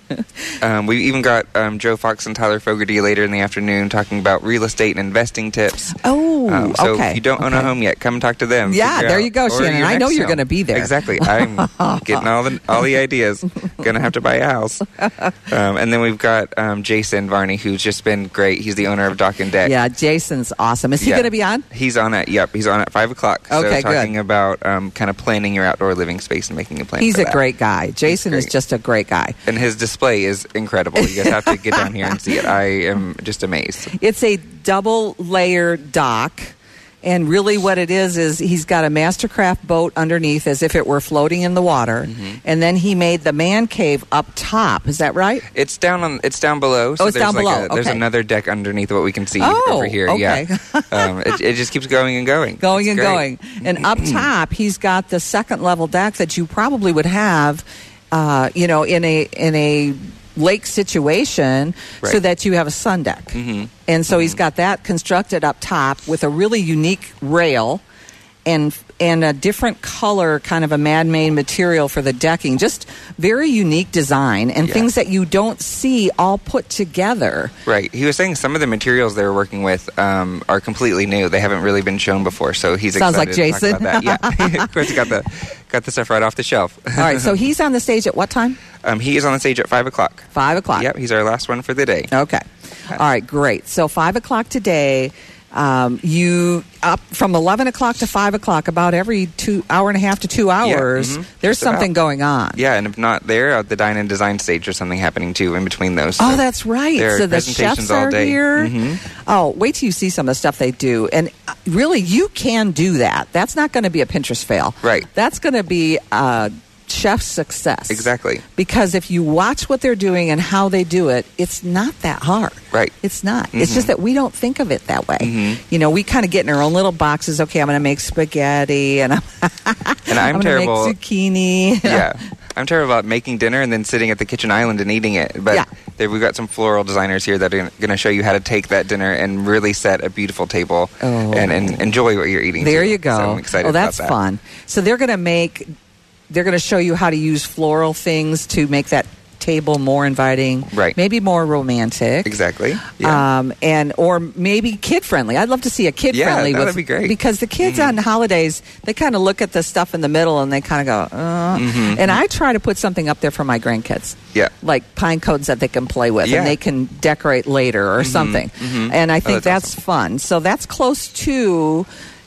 [SPEAKER 14] um, we even got um, Joe Fox and Tyler Fogarty later in the afternoon talking about real estate and investing tips.
[SPEAKER 13] Oh,
[SPEAKER 14] Um, so
[SPEAKER 13] okay.
[SPEAKER 14] if you don't own a
[SPEAKER 13] Okay.
[SPEAKER 14] home yet, come talk to them.
[SPEAKER 13] Yeah,
[SPEAKER 14] Figure
[SPEAKER 13] there
[SPEAKER 14] out-
[SPEAKER 13] you go,
[SPEAKER 14] or
[SPEAKER 13] Shannon.
[SPEAKER 14] your
[SPEAKER 13] I know
[SPEAKER 14] next
[SPEAKER 13] you're
[SPEAKER 14] home.
[SPEAKER 13] gonna be there.
[SPEAKER 14] Exactly. I'm getting all the all the ideas. Gonna have to buy a house. Um, and then we've got um, Jason Varney, who's just been great. He's the owner of Dock and Deck.
[SPEAKER 13] Yeah, Jason's awesome. Is he
[SPEAKER 14] Yeah.
[SPEAKER 13] going to be on?
[SPEAKER 14] He's on at yep. He's on at five o'clock.
[SPEAKER 13] Okay,
[SPEAKER 14] so talking
[SPEAKER 13] good.
[SPEAKER 14] about um, kind of planning your outdoor living space and making a plan.
[SPEAKER 13] He's
[SPEAKER 14] for
[SPEAKER 13] a
[SPEAKER 14] that.
[SPEAKER 13] great guy. Jason is just a great guy.
[SPEAKER 14] And his display is incredible. You guys have to get down here and see it. I am just amazed.
[SPEAKER 13] It's a double layer dock. And really what it is is he's got a Mastercraft boat underneath as if it were floating in the water.
[SPEAKER 14] Mm-hmm.
[SPEAKER 13] And then he made the man cave up top. Is that right?
[SPEAKER 14] It's down on. It's down below. So
[SPEAKER 13] Oh, it's
[SPEAKER 14] there's
[SPEAKER 13] down
[SPEAKER 14] like
[SPEAKER 13] below.
[SPEAKER 14] A, there's
[SPEAKER 13] Okay.
[SPEAKER 14] another deck underneath what we can see
[SPEAKER 13] Oh,
[SPEAKER 14] over here.
[SPEAKER 13] okay.
[SPEAKER 14] Yeah. um, it, it just keeps going and going.
[SPEAKER 13] Going
[SPEAKER 14] It's
[SPEAKER 13] and
[SPEAKER 14] great.
[SPEAKER 13] going. And up top, he's got the second level deck that you probably would have, uh, you know, in a in a lake situation, so
[SPEAKER 14] Right.
[SPEAKER 13] that you have a sun deck.
[SPEAKER 14] Mm-hmm.
[SPEAKER 13] And so he's got that constructed up top with a really unique rail and and a different color, kind of a man-made material for the decking. Just very unique design and
[SPEAKER 14] Yeah.
[SPEAKER 13] things that you don't see all put together.
[SPEAKER 14] Right. He was saying some of the materials they're working with um, are completely new. They haven't really been shown before. So he's
[SPEAKER 13] Sounds like
[SPEAKER 14] excited to talk
[SPEAKER 13] Jason.
[SPEAKER 14] about that. Yeah. Of course, he got the got the stuff right off the shelf.
[SPEAKER 13] All right, so he's on the stage at what time?
[SPEAKER 14] Um, he is on the stage at five o'clock.
[SPEAKER 13] Five o'clock.
[SPEAKER 14] Yep. He's our last one for the day.
[SPEAKER 13] Okay. All right, great. So five o'clock today. Um, you up from eleven o'clock to five o'clock, about every two hour and a half to two hours.
[SPEAKER 14] mhm,
[SPEAKER 13] There's
[SPEAKER 14] just about.
[SPEAKER 13] something going on.
[SPEAKER 14] Yeah, and if not there, at the Dine and Design stage, there's something happening too in between those.
[SPEAKER 13] Oh,
[SPEAKER 14] So
[SPEAKER 13] that's right.
[SPEAKER 14] there are
[SPEAKER 13] So the
[SPEAKER 14] presentations
[SPEAKER 13] chefs
[SPEAKER 14] all
[SPEAKER 13] are
[SPEAKER 14] day.
[SPEAKER 13] here.
[SPEAKER 14] Mhm.
[SPEAKER 13] Oh, wait till you see some of the stuff they do. And uh, really, you can do that. That's not going to be a Pinterest fail.
[SPEAKER 14] Right.
[SPEAKER 13] That's going to be a chef's success.
[SPEAKER 14] Exactly.
[SPEAKER 13] Because if you watch what they're doing and how they do it, it's not that hard.
[SPEAKER 14] Right.
[SPEAKER 13] It's not. It's
[SPEAKER 14] Mhm.
[SPEAKER 13] just that we don't think of it that way.
[SPEAKER 14] Mhm.
[SPEAKER 13] You know, we kind of get in our own little boxes. Okay, I'm going to make spaghetti, and I'm,
[SPEAKER 14] And I'm
[SPEAKER 13] I'm
[SPEAKER 14] terrible.
[SPEAKER 13] going to make zucchini.
[SPEAKER 14] yeah. I'm terrible about making dinner and then sitting at the kitchen island and eating it. But
[SPEAKER 13] Yeah.
[SPEAKER 14] there, we've got some floral designers here that are going to show you how to take that dinner and really set a beautiful table
[SPEAKER 13] Oh.
[SPEAKER 14] and, and enjoy what you're eating.
[SPEAKER 13] There
[SPEAKER 14] too.
[SPEAKER 13] you go.
[SPEAKER 14] So I'm excited
[SPEAKER 13] oh, that's
[SPEAKER 14] about that.
[SPEAKER 13] fun. So they're going to make, they're going to show you how to use floral things to make that table more inviting,
[SPEAKER 14] Right.
[SPEAKER 13] Maybe more romantic,
[SPEAKER 14] Exactly. Yeah.
[SPEAKER 13] um, and or maybe kid friendly. I'd love to see a kid
[SPEAKER 14] Yeah,
[SPEAKER 13] friendly.
[SPEAKER 14] that'd
[SPEAKER 13] with,
[SPEAKER 14] be great.
[SPEAKER 13] because the kids
[SPEAKER 14] Mhm.
[SPEAKER 13] on holidays they kind of look at the stuff in the middle and they kind of go, uh.
[SPEAKER 14] Mhm.
[SPEAKER 13] And I try to put something up there for my grandkids.
[SPEAKER 14] Yeah.
[SPEAKER 13] Like pine cones that they can play with
[SPEAKER 14] Yeah.
[SPEAKER 13] and they can decorate later or
[SPEAKER 14] Mhm.
[SPEAKER 13] something.
[SPEAKER 14] Mhm.
[SPEAKER 13] And I
[SPEAKER 14] Oh,
[SPEAKER 13] think
[SPEAKER 14] that's
[SPEAKER 13] that's, fun. So that's close to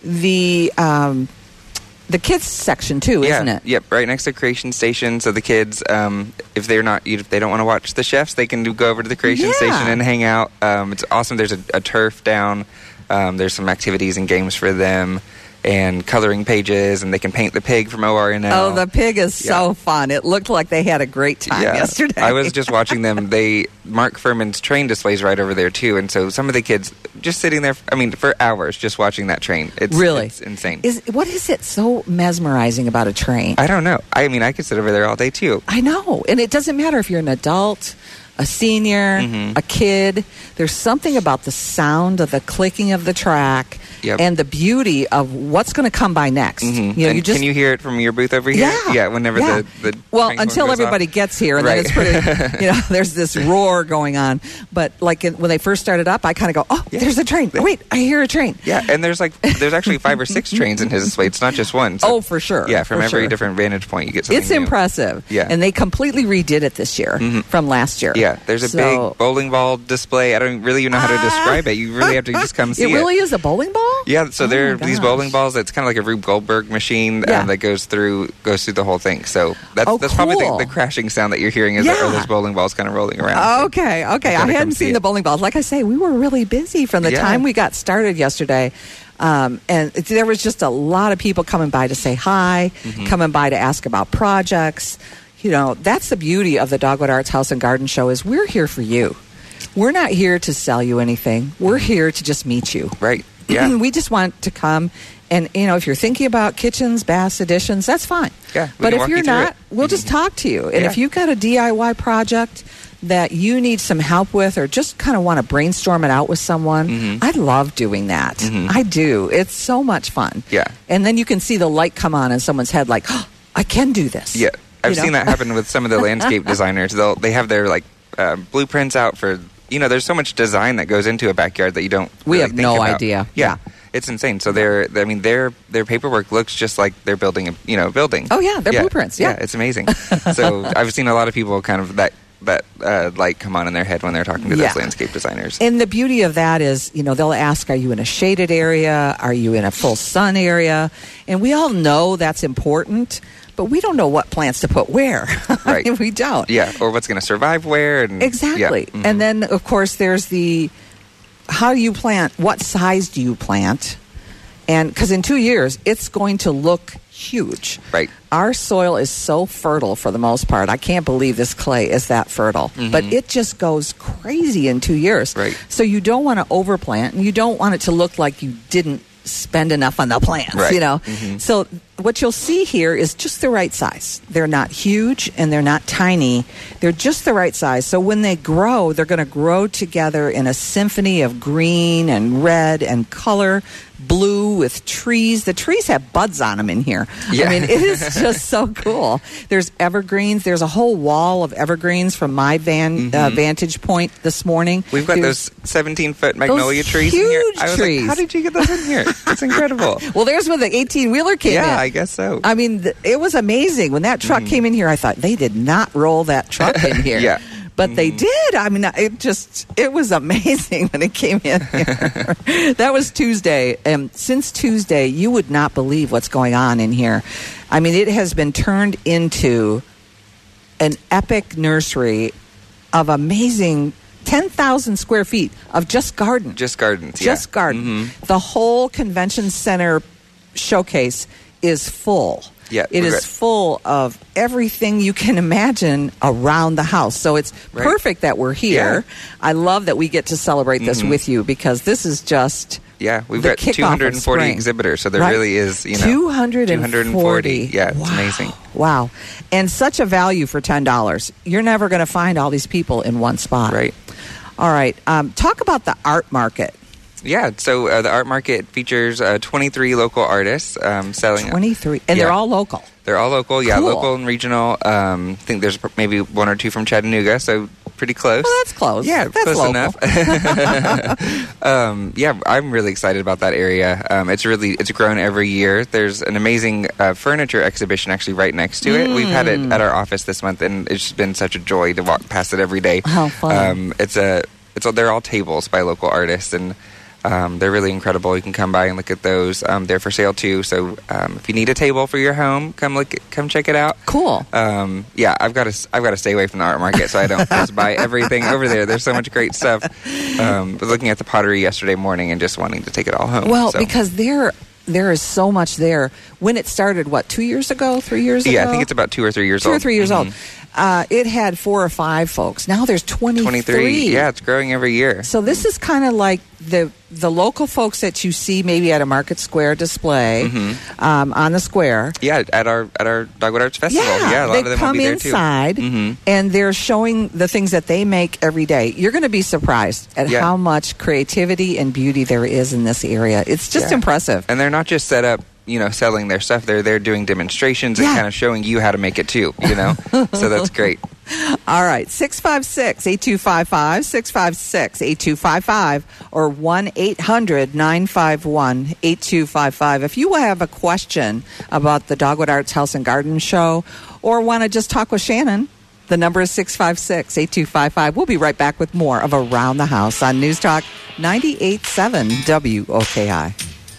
[SPEAKER 13] the um, the kids section too,
[SPEAKER 14] yeah.
[SPEAKER 13] isn't it?
[SPEAKER 14] Yep, right next to Creation Station. So the kids, um, if they're not, if they don't want to watch the chefs, they can do, go over to the Creation
[SPEAKER 13] Yeah.
[SPEAKER 14] Station and hang out. Um, it's awesome. There's a, a turf down. Um, there's some activities and games for them, and coloring pages, and they can paint the pig from O R N L.
[SPEAKER 13] Oh, the pig is so fun. It looked like they had a great time
[SPEAKER 14] Yeah.
[SPEAKER 13] yesterday.
[SPEAKER 14] I was just watching them. They Mark Furman's train displays right over there too, and so some of the kids just sitting there. I mean, for hours just watching that train. It's
[SPEAKER 13] Really?
[SPEAKER 14] it's insane.
[SPEAKER 13] Is what is it so mesmerizing about a train?
[SPEAKER 14] I don't know. I mean, I could sit over there all day too.
[SPEAKER 13] I know, and it doesn't matter if you're an adult, a senior,
[SPEAKER 14] Mhm.
[SPEAKER 13] a kid. There's something about the sound of the clicking of the track
[SPEAKER 14] Yep.
[SPEAKER 13] and the beauty of what's going to come by next.
[SPEAKER 14] Mhm.
[SPEAKER 13] You know,
[SPEAKER 14] And
[SPEAKER 13] you just
[SPEAKER 14] can you hear it from your booth over here?
[SPEAKER 13] Yeah.
[SPEAKER 14] Yeah. Whenever
[SPEAKER 13] Yeah.
[SPEAKER 14] the the
[SPEAKER 13] well
[SPEAKER 14] train horn
[SPEAKER 13] until
[SPEAKER 14] goes
[SPEAKER 13] everybody
[SPEAKER 14] off.
[SPEAKER 13] gets here, and
[SPEAKER 14] Right.
[SPEAKER 13] then it's pretty. You know, there's this roar going on. But like in, when they first started up, I kind of go, "Oh, there's a train! Oh, wait, I hear a train!"
[SPEAKER 14] Yeah, and there's like there's actually five or six trains in his display. It's not just one. So,
[SPEAKER 13] Oh, for sure.
[SPEAKER 14] Yeah, from
[SPEAKER 13] For
[SPEAKER 14] every
[SPEAKER 13] sure.
[SPEAKER 14] different vantage point, you get something
[SPEAKER 13] It's
[SPEAKER 14] new.
[SPEAKER 13] impressive.
[SPEAKER 14] Yeah.
[SPEAKER 13] And they completely redid it this year
[SPEAKER 14] Mhm.
[SPEAKER 13] from last year.
[SPEAKER 14] Yeah, Yeah, there's a
[SPEAKER 13] So-
[SPEAKER 14] big bowling ball display. I don't really even know how to describe it. You really have to just come see
[SPEAKER 13] It
[SPEAKER 14] it.
[SPEAKER 13] really is a bowling ball?
[SPEAKER 14] Yeah, so
[SPEAKER 13] Oh
[SPEAKER 14] there are
[SPEAKER 13] my
[SPEAKER 14] these
[SPEAKER 13] gosh.
[SPEAKER 14] bowling balls. It's kind of like a Rube Goldberg machine
[SPEAKER 13] Yeah.
[SPEAKER 14] um, that goes through goes through the whole thing. So that's
[SPEAKER 13] Oh,
[SPEAKER 14] that's probably
[SPEAKER 13] cool.
[SPEAKER 14] the, the crashing sound that you're hearing is
[SPEAKER 13] Yeah.
[SPEAKER 14] are those bowling balls kind of rolling around.
[SPEAKER 13] Okay, okay. I
[SPEAKER 14] gotta come
[SPEAKER 13] hadn't
[SPEAKER 14] see
[SPEAKER 13] seen
[SPEAKER 14] it.
[SPEAKER 13] the bowling balls. Like I say, we were really busy from the
[SPEAKER 14] Yeah.
[SPEAKER 13] time we got started yesterday. Um, and it, there was just a lot of people coming by to say hi,
[SPEAKER 14] Mhm.
[SPEAKER 13] coming by to ask about projects. You know, that's the beauty of the Dogwood Arts House and Garden Show is we're here for you. We're not here to sell you anything. We're here to just meet you.
[SPEAKER 14] Right. Yeah.
[SPEAKER 13] We just want to come and, you know, if you're thinking about kitchens, baths, additions, that's fine.
[SPEAKER 14] Yeah, we
[SPEAKER 13] But
[SPEAKER 14] can
[SPEAKER 13] if
[SPEAKER 14] walk
[SPEAKER 13] you're
[SPEAKER 14] you through
[SPEAKER 13] not,
[SPEAKER 14] it.
[SPEAKER 13] we'll just talk to you. And
[SPEAKER 14] Yeah.
[SPEAKER 13] if you've got a D I Y project that you need some help with or just kind of want to brainstorm it out with someone,
[SPEAKER 14] Mhm.
[SPEAKER 13] I love doing that.
[SPEAKER 14] Mhm.
[SPEAKER 13] I do. It's so much fun.
[SPEAKER 14] Yeah.
[SPEAKER 13] And then you can see the light come on in someone's head like, oh, I can do this.
[SPEAKER 14] Yeah, I've
[SPEAKER 13] You know?
[SPEAKER 14] seen that happen with some of the landscape designers. They'll they have their like uh, blueprints out for you know. There's so much design that goes into a backyard that you don't.
[SPEAKER 13] We
[SPEAKER 14] really
[SPEAKER 13] have
[SPEAKER 14] think
[SPEAKER 13] no
[SPEAKER 14] about.
[SPEAKER 13] idea.
[SPEAKER 14] Yeah. It's insane. So they're, I mean, their their paperwork looks just like they're building a, you know, building.
[SPEAKER 13] Oh, yeah, they're blueprints, yeah.
[SPEAKER 14] it's amazing. So I've seen a lot of people kind of that that uh, light come on in their head when they're talking to
[SPEAKER 13] Yeah.
[SPEAKER 14] those landscape designers.
[SPEAKER 13] And the beauty of that is, you know, they'll ask, are you in a shaded area? Are you in a full sun area? And we all know that's important, but we don't know what plants to put where.
[SPEAKER 14] Right.
[SPEAKER 13] We don't.
[SPEAKER 14] Yeah, or what's going to survive where. And,
[SPEAKER 13] Exactly.
[SPEAKER 14] Yeah. Mhm.
[SPEAKER 13] And then, of course, there's the how do you plant? What size do you plant? And because in two years, it's going to look huge.
[SPEAKER 14] Right.
[SPEAKER 13] Our soil is so fertile for the most part. I can't believe this clay is that fertile.
[SPEAKER 14] Mhm.
[SPEAKER 13] But it just goes crazy in two years.
[SPEAKER 14] Right.
[SPEAKER 13] So you don't want to overplant, and you don't want it to look like you didn't spend enough on the plants,
[SPEAKER 14] Right.
[SPEAKER 13] you know.
[SPEAKER 14] Mhm.
[SPEAKER 13] So what you'll see here is just the right size. They're not huge and they're not tiny. They're just the right size. So when they grow, they're going to grow together in a symphony of green and red and color, blue with trees. The trees have buds on them in here.
[SPEAKER 14] Yeah.
[SPEAKER 13] I mean, it is just so cool. There's evergreens. There's a whole wall of evergreens from my van uh,
[SPEAKER 14] Mhm.
[SPEAKER 13] vantage point this morning.
[SPEAKER 14] We've got
[SPEAKER 13] There's-
[SPEAKER 14] those seventeen foot magnolia
[SPEAKER 13] those
[SPEAKER 14] trees in here.
[SPEAKER 13] huge
[SPEAKER 14] I was
[SPEAKER 13] trees.
[SPEAKER 14] like, how did you get those in here? It's incredible.
[SPEAKER 13] Well, there's when the eighteen wheeler came in.
[SPEAKER 14] Yeah, I guess so.
[SPEAKER 13] I mean, th- it was amazing. When that truck came in here, I thought, they did not roll that truck in here.
[SPEAKER 14] Yeah.
[SPEAKER 13] But they did. I mean, it just, it was amazing when it came in here. That was Tuesday. And since Tuesday, you would not believe what's going on in here. I mean, it has been turned into an epic nursery of amazing ten thousand square feet of just garden.
[SPEAKER 14] Just gardens.
[SPEAKER 13] Just
[SPEAKER 14] yeah.
[SPEAKER 13] garden.
[SPEAKER 14] Mhm.
[SPEAKER 13] The whole convention center showcase is full.
[SPEAKER 14] Yeah,
[SPEAKER 13] It
[SPEAKER 14] we're
[SPEAKER 13] is
[SPEAKER 14] great.
[SPEAKER 13] full of everything you can imagine around the house. So it's
[SPEAKER 14] Right.
[SPEAKER 13] perfect that we're here. I love that we get to celebrate this
[SPEAKER 14] Mhm.
[SPEAKER 13] with you because this is just
[SPEAKER 14] Yeah, we've
[SPEAKER 13] the
[SPEAKER 14] got
[SPEAKER 13] kickoff of
[SPEAKER 14] two hundred forty
[SPEAKER 13] spring.
[SPEAKER 14] exhibitors, so there
[SPEAKER 13] Right.
[SPEAKER 14] really is, you know,
[SPEAKER 13] two hundred forty.
[SPEAKER 14] two hundred forty. Yeah, it's amazing.
[SPEAKER 13] Wow. And such a value for ten dollars. You're never going to find all these people in one spot.
[SPEAKER 14] Right.
[SPEAKER 13] All right. Um, talk about the art market.
[SPEAKER 14] Yeah, so uh, the art market features uh, twenty-three local artists um, selling.
[SPEAKER 13] twenty-three. And
[SPEAKER 14] Yeah.
[SPEAKER 13] they're all local.
[SPEAKER 14] They're all local, yeah,
[SPEAKER 13] Cool.
[SPEAKER 14] local and regional. Um, I think there's maybe one or two from Chattanooga, so pretty close.
[SPEAKER 13] Well, that's close.
[SPEAKER 14] Yeah,
[SPEAKER 13] That's
[SPEAKER 14] close
[SPEAKER 13] local.
[SPEAKER 14] enough. um, yeah, I'm really excited about that area. Um, it's really it's grown every year. There's an amazing uh, furniture exhibition actually right next to it. We've had it
[SPEAKER 13] Mm.
[SPEAKER 14] at our office this month, and it's been such a joy to walk past it every day.
[SPEAKER 13] How fun.
[SPEAKER 14] Um, it's a it's a, they're all tables by local artists, and um, they're really incredible. You can come by and look at those. Um, they're for sale too. So um, if you need a table for your home, come look, come check it out.
[SPEAKER 13] Cool.
[SPEAKER 14] Um, yeah, I've got to I've got to stay away from the art market so I don't just buy everything over there. There's so much great stuff. Um, was looking at the pottery yesterday morning and just wanting to take it all home.
[SPEAKER 13] Well,
[SPEAKER 14] so.
[SPEAKER 13] because there there is so much there. When it started, what, two years ago, three years ago?
[SPEAKER 14] yeah, I think it's about two or three years
[SPEAKER 13] two
[SPEAKER 14] old.
[SPEAKER 13] or three years
[SPEAKER 14] Mhm.
[SPEAKER 13] old. Uh, it had four or five folks. Now there's twenty-three.
[SPEAKER 14] twenty-three. Yeah, it's growing every year.
[SPEAKER 13] So this is kind of like the the local folks that you see maybe at a Market Square display
[SPEAKER 14] Mhm.
[SPEAKER 13] um, on the square.
[SPEAKER 14] Yeah, at our at our Dogwood Arts Festival.
[SPEAKER 13] Yeah,
[SPEAKER 14] Yeah, a lot
[SPEAKER 13] they
[SPEAKER 14] of them
[SPEAKER 13] come
[SPEAKER 14] will be there
[SPEAKER 13] inside
[SPEAKER 14] too. Mhm.
[SPEAKER 13] and they're showing the things that they make every day. You're going to be surprised at
[SPEAKER 14] Yeah.
[SPEAKER 13] how much creativity and beauty there is in this area. It's just
[SPEAKER 14] Yeah.
[SPEAKER 13] impressive.
[SPEAKER 14] And they're not just set up, you know, selling their stuff. They're there doing demonstrations and
[SPEAKER 13] Yeah.
[SPEAKER 14] kind of showing you how to make it too, you know? So that's great.
[SPEAKER 13] All right, six five six, eight two five five, six five six, eight two five five, or one eight hundred, nine five one, eight two five five. If you have a question about the Dogwood Arts House and Garden Show or want to just talk with Shannon, The number is six five six, eight two five five. We'll be right back with more of Around the House on News Talk ninety-eight point seven W O K I.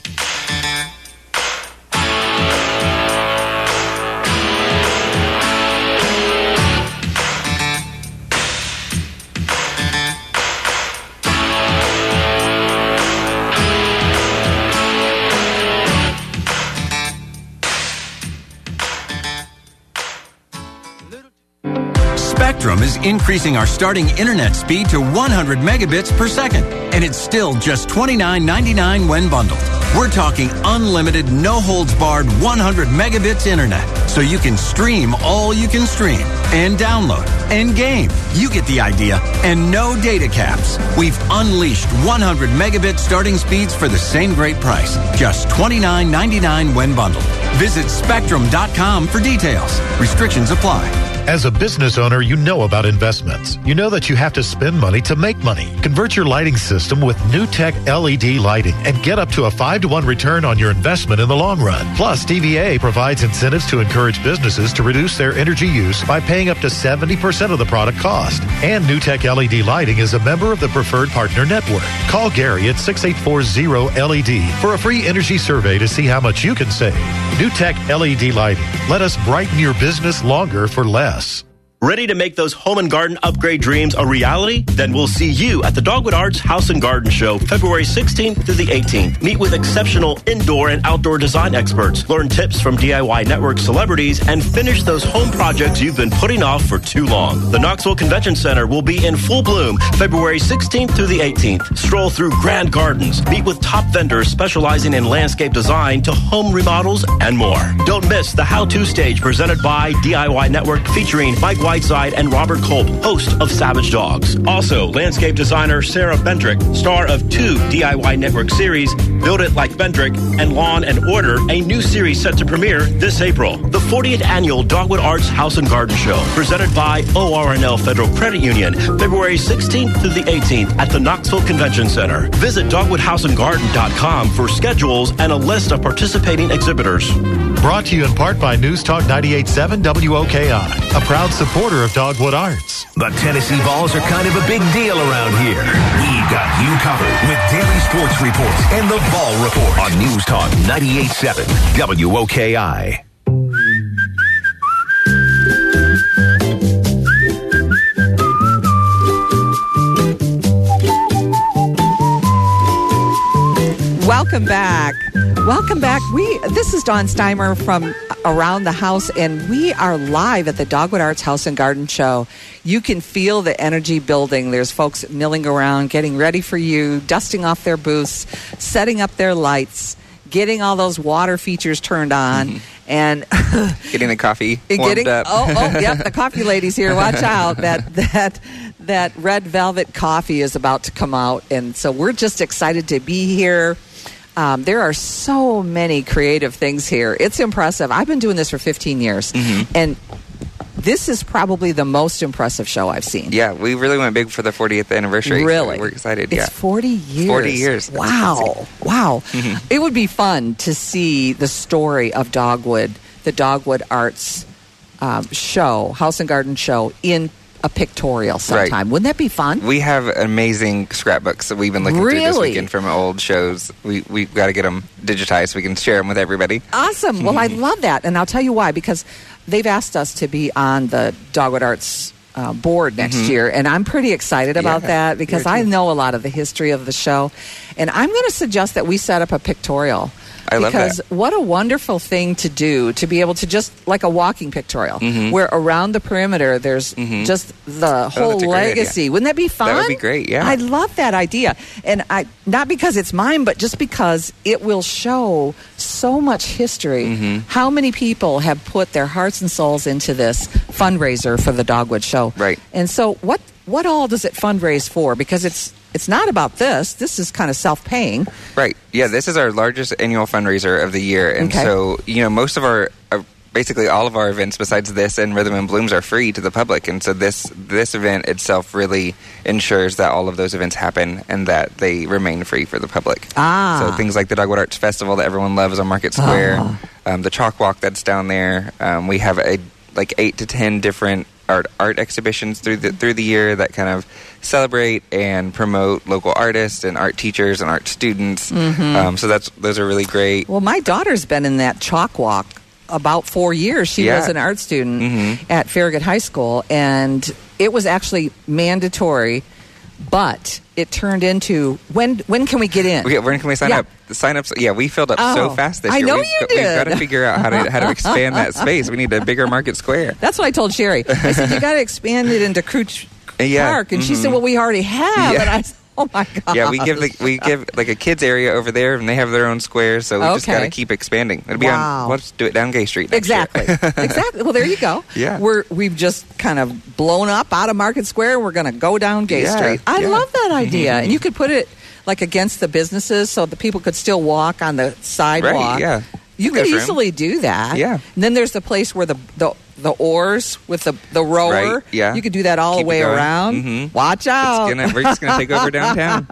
[SPEAKER 19] Spectrum is increasing our starting internet speed to one hundred megabits per second, and it's still just twenty-nine ninety-nine when bundled. We're talking unlimited, no-holds-barred one hundred megabits internet, so you can stream all you can stream, and download, and game. You get the idea, and no data caps. We've unleashed one hundred megabit starting speeds for the same great price, just twenty-nine ninety-nine when bundled. Visit Spectrum dot com for details. Restrictions apply.
[SPEAKER 12] As a business owner, you know about investments. You know that you have to spend money to make money. Convert your lighting system with NewTek L E D lighting and get up to a five to one return on your investment in the long run. Plus, D V A provides incentives to encourage businesses to reduce their energy use by paying up to seventy percent of the product cost. And NewTek L E D lighting is a member of the Preferred Partner Network. Call Gary at six eight four zero L E D for a free energy survey to see how much you can save. NewTek L E D lighting. Let us brighten your business longer for less.
[SPEAKER 20] Ready to make those home and garden upgrade dreams a reality? Then we'll see you at the Dogwood Arts House and Garden Show, February sixteenth through the eighteenth. Meet with exceptional indoor and outdoor design experts. Learn tips from D I Y Network celebrities and finish those home projects you've been putting off for too long. The Knoxville Convention Center will be in full bloom February sixteenth through the eighteenth. Stroll through grand gardens. Meet with top vendors specializing in landscape design to home remodels and more. Don't miss the how-to stage presented by D I Y Network featuring Mike Whiteside and Robert Culp, host of Savage Dogs. Also, landscape designer Sarah Bendrick, star of two D I Y Network series, Build It Like Bendrick and Lawn and Order, a new series set to premiere this April. The fortieth Annual Dogwood Arts House and Garden Show, presented by O R N L Federal Credit Union, February sixteenth through the eighteenth at the Knoxville Convention Center. Visit dogwood house and garden dot com for schedules and a list of participating exhibitors.
[SPEAKER 12] Brought to you in part by News Talk ninety-eight point seven W O K I, a proud supporter of Dogwood Arts.
[SPEAKER 1] The Tennessee Vols are kind of a big deal around here. We've got you covered with daily sports reports and the Vol Report on News Talk ninety-eight point seven W O K I.
[SPEAKER 13] Welcome back. Welcome back. We this is Dawn Steimer from Around the House, and we are live at the Dogwood Arts House and Garden Show. You can feel the energy building. There's folks milling around, getting ready for you, dusting off their booths, setting up their lights, getting all those water features turned on, mm-hmm. and
[SPEAKER 14] getting the coffee warmed
[SPEAKER 13] getting,
[SPEAKER 14] up.
[SPEAKER 13] oh, oh, yep, the coffee ladies here. Watch out! That that that red velvet coffee is about to come out, and so we're just excited to be here. Um, there are so many creative things here. It's impressive. I've been doing this for fifteen years, mm-hmm. and this is probably the most impressive show I've seen.
[SPEAKER 14] Yeah, we really went big for the fortieth anniversary.
[SPEAKER 13] Really?
[SPEAKER 14] So we're excited.
[SPEAKER 13] It's
[SPEAKER 14] yeah.
[SPEAKER 13] forty years.
[SPEAKER 14] forty years. That's
[SPEAKER 13] wow.
[SPEAKER 14] amazing.
[SPEAKER 13] Wow.
[SPEAKER 14] Mm-hmm.
[SPEAKER 13] It would be fun to see the story of Dogwood, the Dogwood Arts um, show, House and Garden show, in a pictorial sometime. Right. Wouldn't that be fun?
[SPEAKER 14] We have amazing scrapbooks that we've been looking
[SPEAKER 13] really?
[SPEAKER 14] through this weekend from old shows. We, we've got to get them digitized so we can share them with everybody.
[SPEAKER 13] Awesome. Well, I love that. And I'll tell you why. Because they've asked us to be on the Dogwood Arts uh, board next mm-hmm. year. And I'm pretty excited about yeah, that because I know a lot of the history of the show. And I'm going to suggest that we set up a pictorial.
[SPEAKER 14] I love
[SPEAKER 13] because
[SPEAKER 14] that.
[SPEAKER 13] What a wonderful thing to do, to be able to just, like a walking pictorial, mm-hmm. where around the perimeter there's mm-hmm. just the whole oh, legacy. Wouldn't that be fun?
[SPEAKER 14] That would be great, yeah.
[SPEAKER 13] I love that idea. And I not because it's mine, but just because it will show so much history. Mm-hmm. How many people have put their hearts and souls into this fundraiser for the Dogwood Show.
[SPEAKER 14] Right.
[SPEAKER 13] And so what, what all does it fundraise for? Because it's It's not about this. This is kind of self-paying.
[SPEAKER 14] Right. Yeah, this is our largest annual fundraiser of the year. And
[SPEAKER 13] okay.
[SPEAKER 14] so, you know, most of our, uh, basically all of our events besides this and Rhythm and Blooms are free to the public. And so this this event itself really ensures that all of those events happen and that they remain free for the public.
[SPEAKER 13] Ah.
[SPEAKER 14] So things like the Dogwood Arts Festival that everyone loves on Market Square, oh. um, the Chalk Walk that's down there. Um, we have a like eight to ten different art art exhibitions through the through the year that kind of celebrate and promote local artists and art teachers and art students.
[SPEAKER 13] Mhm.
[SPEAKER 14] Um, so that's those are really great.
[SPEAKER 13] Well, my daughter's been in that chalk walk about four years. She
[SPEAKER 14] Yeah.
[SPEAKER 13] was an art student
[SPEAKER 14] Mhm.
[SPEAKER 13] at Farragut High School, and it was actually mandatory, but it turned into, when when can we get in?
[SPEAKER 14] Okay, when can we sign
[SPEAKER 13] Yeah.
[SPEAKER 14] up? The sign ups. Yeah, we filled up so
[SPEAKER 13] Oh,
[SPEAKER 14] fast this
[SPEAKER 13] I
[SPEAKER 14] year.
[SPEAKER 13] know
[SPEAKER 14] we've,
[SPEAKER 13] you
[SPEAKER 14] We've got
[SPEAKER 13] did.
[SPEAKER 14] to figure out how to how to expand that space. We need a bigger market square.
[SPEAKER 13] That's what I told Sherry. I said, you got to expand it into Cooch
[SPEAKER 14] Yeah.
[SPEAKER 13] Park. And she
[SPEAKER 14] Mhm.
[SPEAKER 13] said, well, we already have.
[SPEAKER 14] Yeah.
[SPEAKER 13] And I said, oh, my God.
[SPEAKER 14] Yeah, we give the, we give like a kids area over there, and they have their own square. So we just
[SPEAKER 13] Okay.
[SPEAKER 14] got to keep expanding. It'll be
[SPEAKER 13] Wow.
[SPEAKER 14] on. Let's do it down Gay Street. next
[SPEAKER 13] Exactly.
[SPEAKER 14] year.
[SPEAKER 13] Exactly. Well, there you go.
[SPEAKER 14] Yeah.
[SPEAKER 13] We're, we've just kind of blown up out of Market Square. We're going to go down Gay
[SPEAKER 14] Yeah,
[SPEAKER 13] Street. I
[SPEAKER 14] yeah.
[SPEAKER 13] love that idea. And you could put it like against the businesses so the people could still walk on the sidewalk.
[SPEAKER 14] Right, yeah.
[SPEAKER 13] You
[SPEAKER 14] There's
[SPEAKER 13] could
[SPEAKER 14] room.
[SPEAKER 13] easily do that.
[SPEAKER 14] Yeah.
[SPEAKER 13] And then there's the place where the the, the oars with the, the rower.
[SPEAKER 14] Right, yeah.
[SPEAKER 13] You could do that all
[SPEAKER 14] Keep
[SPEAKER 13] the way
[SPEAKER 14] it going.
[SPEAKER 13] around.
[SPEAKER 14] Mhm.
[SPEAKER 13] Watch out.
[SPEAKER 14] It's gonna, we're just going to take over downtown.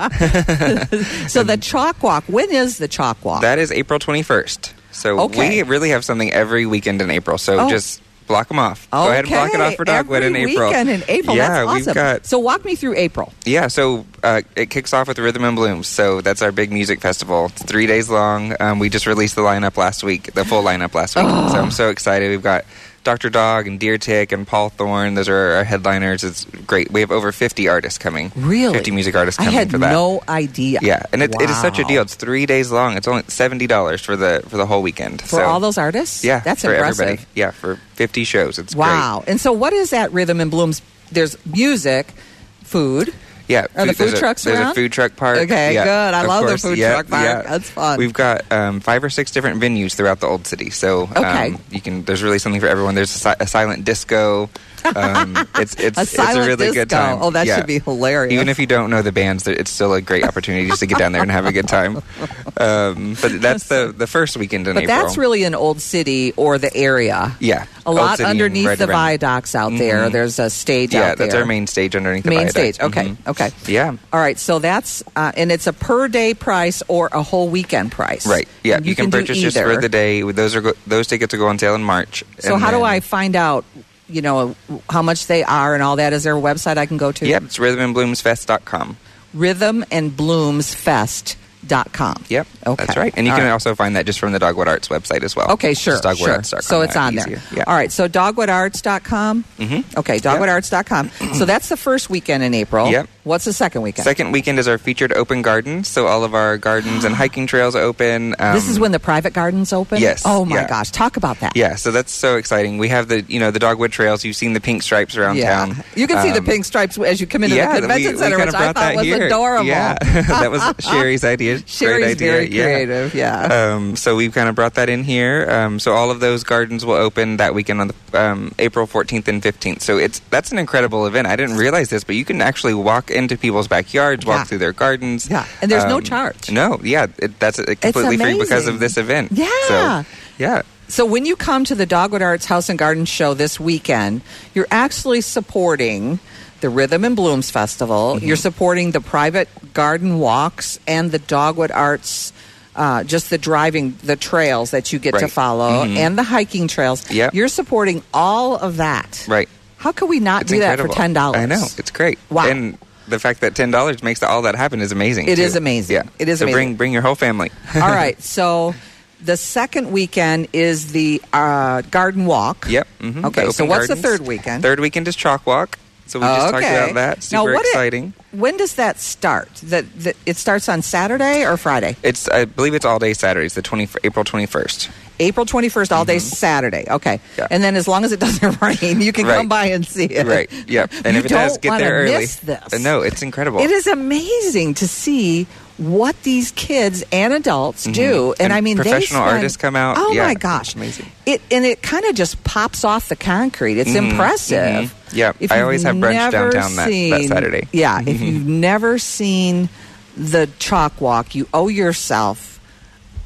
[SPEAKER 13] So the chalk walk. When is the chalk walk?
[SPEAKER 14] That is April twenty-first. So
[SPEAKER 13] Okay.
[SPEAKER 14] we really have something every weekend in April. So
[SPEAKER 13] Oh.
[SPEAKER 14] just block them off. Go ahead and block it off for Dogwood
[SPEAKER 13] Every
[SPEAKER 14] in April.
[SPEAKER 13] weekend in April.
[SPEAKER 14] Yeah,
[SPEAKER 13] That's awesome.
[SPEAKER 14] we've got
[SPEAKER 13] So walk me through April.
[SPEAKER 14] yeah. So uh, it kicks off with Rhythm and Blooms. So that's our big music festival. It's three days long. Um, we just released the lineup last week, the full lineup last week.
[SPEAKER 13] Oh.
[SPEAKER 14] So I'm so excited. We've got Doctor Dog and Deer Tick and Paul Thorne. Those are our headliners. It's great. We have over fifty artists coming.
[SPEAKER 13] Really?
[SPEAKER 14] fifty music artists
[SPEAKER 13] I
[SPEAKER 14] coming
[SPEAKER 13] had
[SPEAKER 14] for that.
[SPEAKER 13] no idea.
[SPEAKER 14] Yeah, and it, it is such a
[SPEAKER 13] Wow.
[SPEAKER 14] deal. It's three days long. It's only seventy dollars for the for the whole weekend.
[SPEAKER 13] For
[SPEAKER 14] so,
[SPEAKER 13] all those artists?
[SPEAKER 14] yeah,
[SPEAKER 13] That's
[SPEAKER 14] for
[SPEAKER 13] impressive.
[SPEAKER 14] everybody. Yeah, for fifty shows. It's
[SPEAKER 13] Wow. And so what is that Rhythm and Blooms? There's music, food.
[SPEAKER 14] great. Yeah,
[SPEAKER 13] Are the food
[SPEAKER 14] there's
[SPEAKER 13] trucks
[SPEAKER 14] a, There's
[SPEAKER 13] around?
[SPEAKER 14] a food truck park.
[SPEAKER 13] Okay,
[SPEAKER 14] Yeah,
[SPEAKER 13] good. I
[SPEAKER 14] of
[SPEAKER 13] love the
[SPEAKER 14] course.
[SPEAKER 13] food
[SPEAKER 14] Yeah,
[SPEAKER 13] truck park.
[SPEAKER 14] yeah.
[SPEAKER 13] That's fun.
[SPEAKER 14] We've got um, five or six different venues throughout the old city. So
[SPEAKER 13] Okay.
[SPEAKER 14] um, you can. There's really something for everyone. There's a, si- a silent disco. Um, it's it's
[SPEAKER 13] A
[SPEAKER 14] it's a
[SPEAKER 13] silent
[SPEAKER 14] really good
[SPEAKER 13] disco.
[SPEAKER 14] time.
[SPEAKER 13] Oh, that
[SPEAKER 14] Yeah.
[SPEAKER 13] should be hilarious.
[SPEAKER 14] Even if you don't know the bands, there- it's still a great opportunity just to get down there and have a good time. Um, but that's the the first weekend in
[SPEAKER 13] But
[SPEAKER 14] April.
[SPEAKER 13] that's really an old city or the area.
[SPEAKER 14] Yeah.
[SPEAKER 13] A
[SPEAKER 14] Old
[SPEAKER 13] lot
[SPEAKER 14] City and
[SPEAKER 13] underneath
[SPEAKER 14] right
[SPEAKER 13] the
[SPEAKER 14] around.
[SPEAKER 13] viaducts out there.
[SPEAKER 14] Mhm.
[SPEAKER 13] There's a stage
[SPEAKER 14] Yeah,
[SPEAKER 13] out there.
[SPEAKER 14] that's our main stage underneath the
[SPEAKER 13] Main
[SPEAKER 14] viaduct.
[SPEAKER 13] stage. Okay.
[SPEAKER 14] Mhm.
[SPEAKER 13] Okay.
[SPEAKER 14] Yeah.
[SPEAKER 13] All right. So that's, uh, and it's a per day price or a whole weekend price.
[SPEAKER 14] Right. Yeah.
[SPEAKER 13] And
[SPEAKER 14] You, can,
[SPEAKER 13] do
[SPEAKER 14] purchase just
[SPEAKER 13] either.
[SPEAKER 14] for the day. Those are go- those tickets will go on sale in March.
[SPEAKER 13] So
[SPEAKER 14] And
[SPEAKER 13] how do
[SPEAKER 14] then-
[SPEAKER 13] I find out, you know, how much they are and all that? Is there a website I can go to?
[SPEAKER 14] Yep. It's rhythm and blooms fest dot com.
[SPEAKER 13] rhythm and blooms fest dot com.
[SPEAKER 14] Yep.
[SPEAKER 13] Okay.
[SPEAKER 14] That's right. And you
[SPEAKER 13] All
[SPEAKER 14] can
[SPEAKER 13] right.
[SPEAKER 14] also find that just from the Dogwood Arts website as well.
[SPEAKER 13] Okay, sure.
[SPEAKER 14] Just dogwood
[SPEAKER 13] sure.
[SPEAKER 14] arts dot com.
[SPEAKER 13] So it's
[SPEAKER 14] That
[SPEAKER 13] on
[SPEAKER 14] easier.
[SPEAKER 13] there.
[SPEAKER 14] Yeah.
[SPEAKER 13] All right. So dogwood arts dot com.
[SPEAKER 14] Mm-hmm.
[SPEAKER 13] Okay, dogwood arts dot com. So that's the first weekend in April.
[SPEAKER 14] Yep.
[SPEAKER 13] What's the second weekend?
[SPEAKER 14] Second weekend is our featured open gardens. So all of our gardens and hiking trails open. Um,
[SPEAKER 13] this is when the private gardens open?
[SPEAKER 14] Yes,
[SPEAKER 13] Oh, my
[SPEAKER 14] yeah.
[SPEAKER 13] gosh. Talk about that.
[SPEAKER 14] Yeah, so that's so exciting. We have the you know the dogwood trails. You've seen the pink stripes around
[SPEAKER 13] Yeah.
[SPEAKER 14] town.
[SPEAKER 13] You can see the
[SPEAKER 14] Um,
[SPEAKER 13] pink stripes as you come into
[SPEAKER 14] yeah,
[SPEAKER 13] the convention
[SPEAKER 14] we,
[SPEAKER 13] center,
[SPEAKER 14] we
[SPEAKER 13] which
[SPEAKER 14] kinda
[SPEAKER 13] I
[SPEAKER 14] brought
[SPEAKER 13] thought
[SPEAKER 14] that
[SPEAKER 13] was
[SPEAKER 14] here.
[SPEAKER 13] adorable.
[SPEAKER 14] Yeah, that was Sherry's idea.
[SPEAKER 13] Sherry's
[SPEAKER 14] Great idea.
[SPEAKER 13] very
[SPEAKER 14] yeah.
[SPEAKER 13] creative, yeah.
[SPEAKER 14] Um, so we've kind of brought that in here. Um, so all of those gardens will open that weekend on the um, April fourteenth and fifteenth. So it's that's an incredible event. I didn't realize this, but you can actually walk into people's backyards, walk
[SPEAKER 13] Yeah.
[SPEAKER 14] through their gardens.
[SPEAKER 13] Yeah, and there's no
[SPEAKER 14] Um,
[SPEAKER 13] charge.
[SPEAKER 14] No, yeah, it, that's uh, completely free because
[SPEAKER 13] amazing.
[SPEAKER 14] of this event.
[SPEAKER 13] Yeah.
[SPEAKER 14] So, yeah.
[SPEAKER 13] So when you come to the Dogwood Arts House and Garden Show this weekend, you're actually supporting the Rhythm and Blooms Festival.
[SPEAKER 14] Mm-hmm.
[SPEAKER 13] You're supporting the private garden walks and the Dogwood Arts, uh, just the driving, the trails that you get to
[SPEAKER 14] Right.
[SPEAKER 13] follow,
[SPEAKER 14] Mhm.
[SPEAKER 13] and the hiking trails.
[SPEAKER 14] Yep.
[SPEAKER 13] You're supporting all of that.
[SPEAKER 14] Right.
[SPEAKER 13] How could we not
[SPEAKER 14] It's
[SPEAKER 13] do that
[SPEAKER 14] incredible.
[SPEAKER 13] for ten dollars?
[SPEAKER 14] I know. It's great.
[SPEAKER 13] Wow.
[SPEAKER 14] And the fact that ten dollars makes all that happen is amazing.
[SPEAKER 13] It
[SPEAKER 14] too.
[SPEAKER 13] is amazing.
[SPEAKER 14] Yeah.
[SPEAKER 13] It is
[SPEAKER 14] so
[SPEAKER 13] amazing.
[SPEAKER 14] bring bring your whole family.
[SPEAKER 13] All right. So the second weekend is the uh, garden walk.
[SPEAKER 14] Yep. mhm,
[SPEAKER 13] Okay,
[SPEAKER 14] the
[SPEAKER 13] so
[SPEAKER 14] open
[SPEAKER 13] what's the
[SPEAKER 14] gardens.
[SPEAKER 13] third weekend?
[SPEAKER 14] Third weekend is Chalk Walk. So we just talked about that. Super
[SPEAKER 13] now, what it-
[SPEAKER 14] exciting.
[SPEAKER 13] when does that start? That, that it starts on Saturday or Friday?
[SPEAKER 14] It's I believe it's all day Saturdays, the twenty April twenty first.
[SPEAKER 13] April twenty-first, all day Saturday. Okay.
[SPEAKER 14] Mm-hmm. Yeah.
[SPEAKER 13] And then as long as it doesn't rain, you can
[SPEAKER 14] Right.
[SPEAKER 13] come by and see it.
[SPEAKER 14] Right. Yep. And
[SPEAKER 13] You
[SPEAKER 14] if it does,
[SPEAKER 13] don't
[SPEAKER 14] get
[SPEAKER 13] wanna
[SPEAKER 14] there early.
[SPEAKER 13] miss this.
[SPEAKER 14] Uh, No, it's incredible.
[SPEAKER 13] It is amazing to see what these kids and adults
[SPEAKER 14] Mhm.
[SPEAKER 13] do. And,
[SPEAKER 14] And
[SPEAKER 13] I mean, they
[SPEAKER 14] professional
[SPEAKER 13] spend-
[SPEAKER 14] artists come out.
[SPEAKER 13] Oh
[SPEAKER 14] Yeah,
[SPEAKER 13] my
[SPEAKER 14] it's
[SPEAKER 13] gosh.
[SPEAKER 14] amazing.
[SPEAKER 13] It and it kind of just pops off the concrete. It's
[SPEAKER 14] Mhm,
[SPEAKER 13] impressive.
[SPEAKER 14] mhm. Yeah,
[SPEAKER 13] If
[SPEAKER 14] I
[SPEAKER 13] you've
[SPEAKER 14] always have brunch
[SPEAKER 13] never
[SPEAKER 14] downtown that, that
[SPEAKER 13] seen-
[SPEAKER 14] Saturday.
[SPEAKER 13] Yeah, if
[SPEAKER 14] Mhm.
[SPEAKER 13] you've never seen the chalk walk, you owe yourself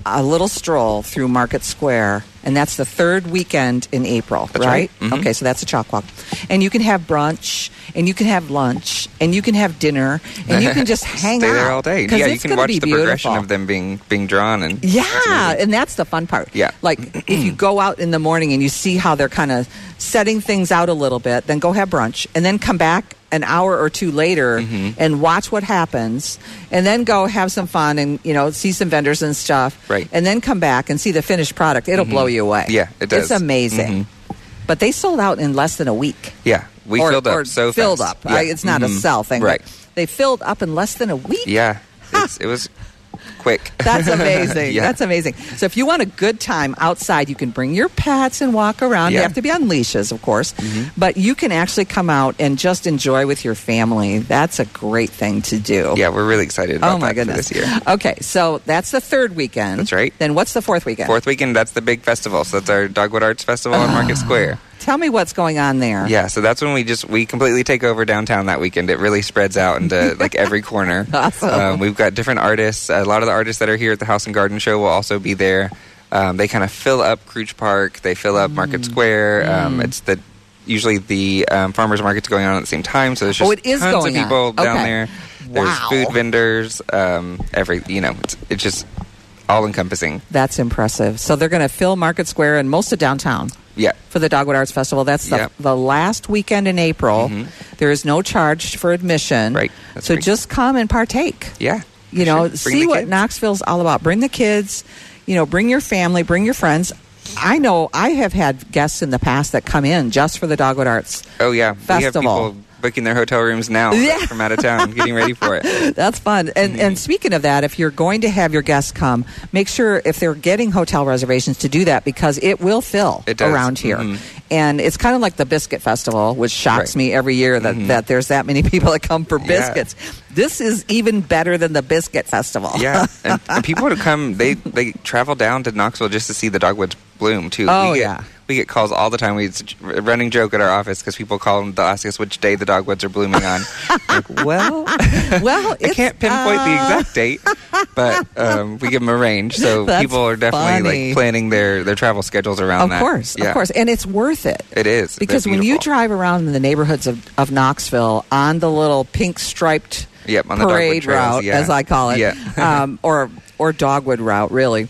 [SPEAKER 13] a little stroll through Market Square, and that's the third weekend in April,
[SPEAKER 14] That's
[SPEAKER 13] right?
[SPEAKER 14] right. Mhm.
[SPEAKER 13] Okay, so that's a chalk walk. And you can have brunch, and you can have lunch, and you can have dinner, and you can just hang
[SPEAKER 14] Stay
[SPEAKER 13] out.
[SPEAKER 14] there all day.
[SPEAKER 13] 'cause
[SPEAKER 14] Yeah, you
[SPEAKER 13] it's
[SPEAKER 14] can
[SPEAKER 13] gonna
[SPEAKER 14] watch
[SPEAKER 13] be
[SPEAKER 14] the
[SPEAKER 13] beautiful.
[SPEAKER 14] progression of them being being drawn. and
[SPEAKER 13] Yeah, and that's the fun part.
[SPEAKER 14] Yeah.
[SPEAKER 13] Like, if you go out in the morning and you see how they're kind of setting things out a little bit, then go have brunch, and then come back an hour or two later
[SPEAKER 14] Mm-hmm.
[SPEAKER 13] and watch what happens, and then go have some fun and, you know, see some vendors and stuff.
[SPEAKER 14] Right.
[SPEAKER 13] And then come back and see the finished product. It'll
[SPEAKER 14] Mhm.
[SPEAKER 13] blow you away.
[SPEAKER 14] Yeah, it does.
[SPEAKER 13] It's amazing.
[SPEAKER 14] Mhm.
[SPEAKER 13] But they sold out in less than a week.
[SPEAKER 14] Yeah, we
[SPEAKER 13] or,
[SPEAKER 14] filled up
[SPEAKER 13] or
[SPEAKER 14] so
[SPEAKER 13] filled
[SPEAKER 14] fast.
[SPEAKER 13] up.
[SPEAKER 14] Yeah.
[SPEAKER 13] I, it's not a
[SPEAKER 14] Mhm.
[SPEAKER 13] sell thing.
[SPEAKER 14] Right.
[SPEAKER 13] But they filled up in less than a week.
[SPEAKER 14] Yeah, it's, it was quick.
[SPEAKER 13] That's amazing.
[SPEAKER 14] Yeah.
[SPEAKER 13] That's amazing. So if you want a good time outside, you can bring your pets and walk around. You
[SPEAKER 14] Yeah.
[SPEAKER 13] have to be on leashes, of course,
[SPEAKER 14] Mhm.
[SPEAKER 13] but you can actually come out and just enjoy with your family. That's a great thing to do.
[SPEAKER 14] Yeah, we're really excited about
[SPEAKER 13] Oh my
[SPEAKER 14] that for
[SPEAKER 13] goodness.
[SPEAKER 14] this year.
[SPEAKER 13] Okay, so that's the third weekend.
[SPEAKER 14] That's right.
[SPEAKER 13] Then what's the fourth weekend?
[SPEAKER 14] Fourth weekend, that's the big festival. So that's our Dogwood Arts Festival on Market Square.
[SPEAKER 13] Tell me what's going on there.
[SPEAKER 14] Yeah, so that's when we just we completely take over downtown that weekend. It really spreads out into like every corner.
[SPEAKER 13] Awesome.
[SPEAKER 14] Um, we've got different artists. A lot of the artists that are here at the House and Garden Show will also be there. Um, they kind of fill up Crouch Park. They fill up Market Square. Um,
[SPEAKER 13] Mm.
[SPEAKER 14] it's the usually the um, farmers market's going on at the same time. So there's just
[SPEAKER 13] Oh, it is
[SPEAKER 14] tons
[SPEAKER 13] going
[SPEAKER 14] of
[SPEAKER 13] on.
[SPEAKER 14] people down
[SPEAKER 13] Okay.
[SPEAKER 14] there. There's
[SPEAKER 13] Wow.
[SPEAKER 14] food vendors. Um, every you know, it's, it's just all encompassing.
[SPEAKER 13] That's impressive. So they're going to fill Market Square and most of downtown.
[SPEAKER 14] Yeah.
[SPEAKER 13] For the Dogwood Arts Festival. That's the,
[SPEAKER 14] Yep.
[SPEAKER 13] the last weekend in April.
[SPEAKER 14] Mhm.
[SPEAKER 13] There is no charge for admission.
[SPEAKER 14] Right. That's
[SPEAKER 13] So
[SPEAKER 14] right.
[SPEAKER 13] just come and partake.
[SPEAKER 14] Yeah.
[SPEAKER 13] You know,
[SPEAKER 14] Sure. Bring
[SPEAKER 13] see
[SPEAKER 14] the
[SPEAKER 13] what
[SPEAKER 14] kids.
[SPEAKER 13] Knoxville's all about. Bring the kids, you know, bring your family, bring your friends. I know I have had guests in the past that come in just for the Dogwood Arts.
[SPEAKER 14] Oh yeah, we have
[SPEAKER 13] Festival.
[SPEAKER 14] people booking their hotel rooms now
[SPEAKER 13] Yeah.
[SPEAKER 14] from out of town, getting ready for it.
[SPEAKER 13] That's fun. And and speaking of that, if you're going to have your guests come, make sure if they're getting hotel reservations to do that because it will fill
[SPEAKER 14] It does.
[SPEAKER 13] around here.
[SPEAKER 14] Mhm.
[SPEAKER 13] And it's kind of like the Biscuit Festival, which shocks
[SPEAKER 14] Right.
[SPEAKER 13] me every year that,
[SPEAKER 14] Mhm.
[SPEAKER 13] that there's that many people that come for
[SPEAKER 14] Yeah.
[SPEAKER 13] biscuits. This is even better than the Biscuit Festival.
[SPEAKER 14] Yeah, and, and people who come, they they travel down to Knoxville just to see the dogwoods bloom too.
[SPEAKER 13] Oh,
[SPEAKER 14] we get,
[SPEAKER 13] yeah.
[SPEAKER 14] we get calls all the time. We, it's a running joke at our office because people call them. They'll ask us which day the dogwoods are blooming on. like, well,
[SPEAKER 13] well,
[SPEAKER 14] I can't pinpoint
[SPEAKER 13] uh...
[SPEAKER 14] the exact date, but um, we give them a range, so
[SPEAKER 13] That's
[SPEAKER 14] people are definitely
[SPEAKER 13] funny.
[SPEAKER 14] like planning their their travel schedules around
[SPEAKER 13] Of
[SPEAKER 14] that.
[SPEAKER 13] course,
[SPEAKER 14] Yeah.
[SPEAKER 13] of course. And it's worth it.
[SPEAKER 14] It is
[SPEAKER 13] Because
[SPEAKER 14] They're
[SPEAKER 13] when you
[SPEAKER 14] beautiful.
[SPEAKER 13] drive around in the neighborhoods of, of Knoxville on the little pink striped
[SPEAKER 14] Yep, on the
[SPEAKER 13] parade
[SPEAKER 14] Dogwood trails,
[SPEAKER 13] route,
[SPEAKER 14] yeah.
[SPEAKER 13] as I call it,
[SPEAKER 14] Yeah.
[SPEAKER 13] um, or or dogwood route, really.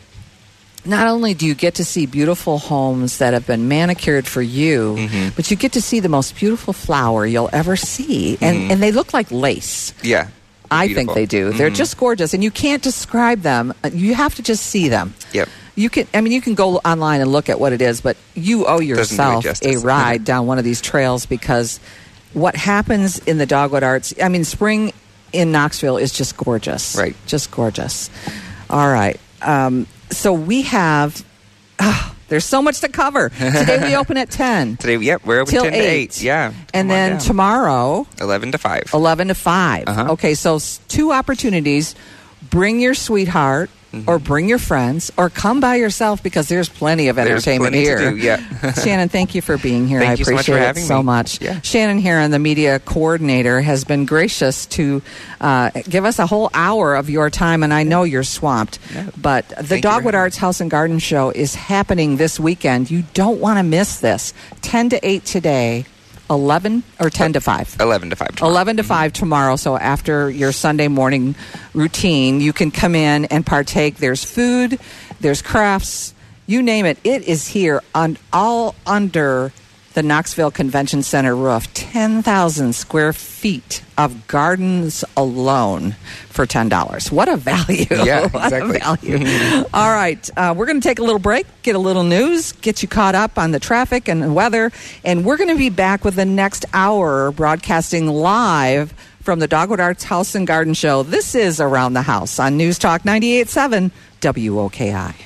[SPEAKER 13] Not only do you get to see beautiful homes that have been manicured for you,
[SPEAKER 14] Mhm.
[SPEAKER 13] but you get to see the most beautiful flower you'll ever see, and
[SPEAKER 14] Mhm.
[SPEAKER 13] and they look like lace.
[SPEAKER 14] Yeah.
[SPEAKER 13] I
[SPEAKER 14] Beautiful.
[SPEAKER 13] think they do. They're
[SPEAKER 14] Mhm.
[SPEAKER 13] just gorgeous, and you can't describe them. You have to just see them.
[SPEAKER 14] Yep.
[SPEAKER 13] You can, I mean, you can go online and look at what it is, but you owe
[SPEAKER 14] Doesn't do it
[SPEAKER 13] yourself a
[SPEAKER 14] justice.
[SPEAKER 13] ride down one of these trails because what happens in the Dogwood Arts, I mean, spring in Knoxville is just gorgeous.
[SPEAKER 14] Right.
[SPEAKER 13] Just gorgeous. All right. Um, so we have, ah, there's so much to cover. Today we open at ten.
[SPEAKER 14] Today, yep, we're open
[SPEAKER 13] Till
[SPEAKER 14] ten to eight.
[SPEAKER 13] eight.
[SPEAKER 14] Yeah.
[SPEAKER 13] And
[SPEAKER 14] Come on
[SPEAKER 13] then
[SPEAKER 14] down.
[SPEAKER 13] tomorrow,
[SPEAKER 14] eleven to five.
[SPEAKER 13] eleven to five.
[SPEAKER 14] Uh-huh.
[SPEAKER 13] Okay, so s- two opportunities. Bring your sweetheart
[SPEAKER 14] Mm-hmm.
[SPEAKER 13] or bring your friends or come by yourself because there's plenty of
[SPEAKER 14] There's
[SPEAKER 13] entertainment
[SPEAKER 14] plenty
[SPEAKER 13] here.
[SPEAKER 14] to do, yeah.
[SPEAKER 13] Shannon, thank you for being here.
[SPEAKER 14] Thank
[SPEAKER 13] I
[SPEAKER 14] you so much
[SPEAKER 13] appreciate
[SPEAKER 14] for
[SPEAKER 13] it
[SPEAKER 14] having
[SPEAKER 13] so
[SPEAKER 14] me.
[SPEAKER 13] much.
[SPEAKER 14] Yeah.
[SPEAKER 13] Shannon Heron, the media coordinator, has been gracious to uh, give us a whole hour of your time, and I know you're swamped.
[SPEAKER 14] No.
[SPEAKER 13] But the
[SPEAKER 14] Thank you for
[SPEAKER 13] Dogwood
[SPEAKER 14] having
[SPEAKER 13] Arts House and Garden Show is happening this weekend. You don't want to miss this. ten to eight today, eleven or ten to five?
[SPEAKER 14] eleven to five tomorrow.
[SPEAKER 13] eleven to five tomorrow. So after your Sunday morning routine, you can come in and partake. There's food, there's crafts, you name it. It is here on all under the Knoxville Convention Center roof. ten thousand square feet of gardens alone for ten dollars. What a value.
[SPEAKER 14] Yeah,
[SPEAKER 13] What
[SPEAKER 14] exactly.
[SPEAKER 13] a value. All right. Uh, we're going to take a little break, get a little news, get you caught up on the traffic and the weather. And we're going to be back with the next hour broadcasting live from the Dogwood Arts House and Garden Show. This is Around the House on News Talk ninety-eight point seven W O K I.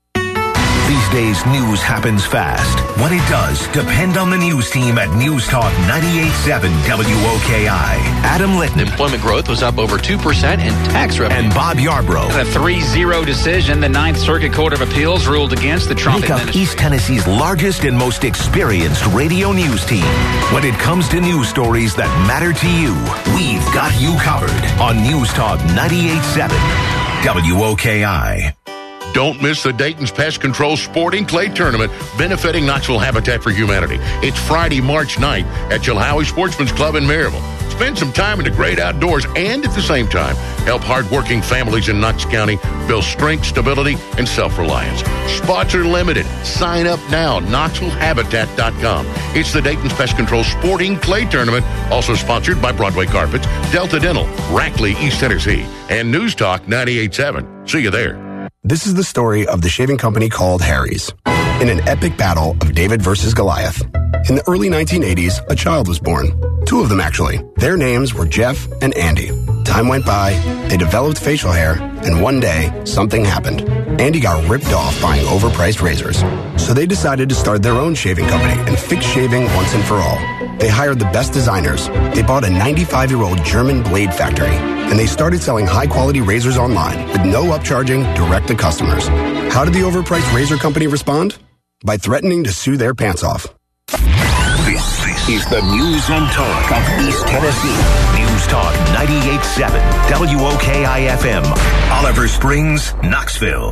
[SPEAKER 1] These days, news happens fast. When it does, depend on the news team at News Talk ninety-eight point seven W O K I. Adam Litton.
[SPEAKER 21] Employment growth was up over two percent and tax revenue.
[SPEAKER 1] And Bob Yarbrough.
[SPEAKER 22] In a three zero decision, the Ninth Circuit Court of Appeals ruled against the Trump
[SPEAKER 1] Make up
[SPEAKER 22] administration.
[SPEAKER 1] East Tennessee's largest and most experienced radio news team. When it comes to news stories that matter to you, we've got you covered on News Talk ninety-eight point seven W O K I.
[SPEAKER 3] Don't miss the Dayton's Pest Control Sporting Clay Tournament benefiting Knoxville Habitat for Humanity. It's Friday, March ninth at Chilhowie Sportsman's Club in Maryville. Spend some time in the great outdoors and at the same time, help hardworking families in Knox County build strength, stability, and self-reliance. Spots are limited. Sign up now, knoxville habitat dot com. It's the Dayton's Pest Control Sporting Clay Tournament, also sponsored by Broadway Carpets, Delta Dental, Rackley, East Tennessee, and News Talk ninety-eight point seven. See you there.
[SPEAKER 9] This is the story of the shaving company called Harry's. In an epic battle of David versus Goliath. In the early nineteen eighties, a child was born. Two of them, actually. Their names were Jeff and Andy. Time went by, they developed facial hair, and one day, something happened. Andy got ripped off buying overpriced razors. So they decided to start their own shaving company and fix shaving once and for all. They hired the best designers. They bought a ninety-five-year-old German blade factory. And they started selling high-quality razors online with no upcharging, direct to customers. How did the overpriced razor company respond? By threatening to sue their pants off.
[SPEAKER 1] This is the news and talk of East Tennessee. News Talk ninety-eight point seven W O K I F M. Oliver Springs, Knoxville.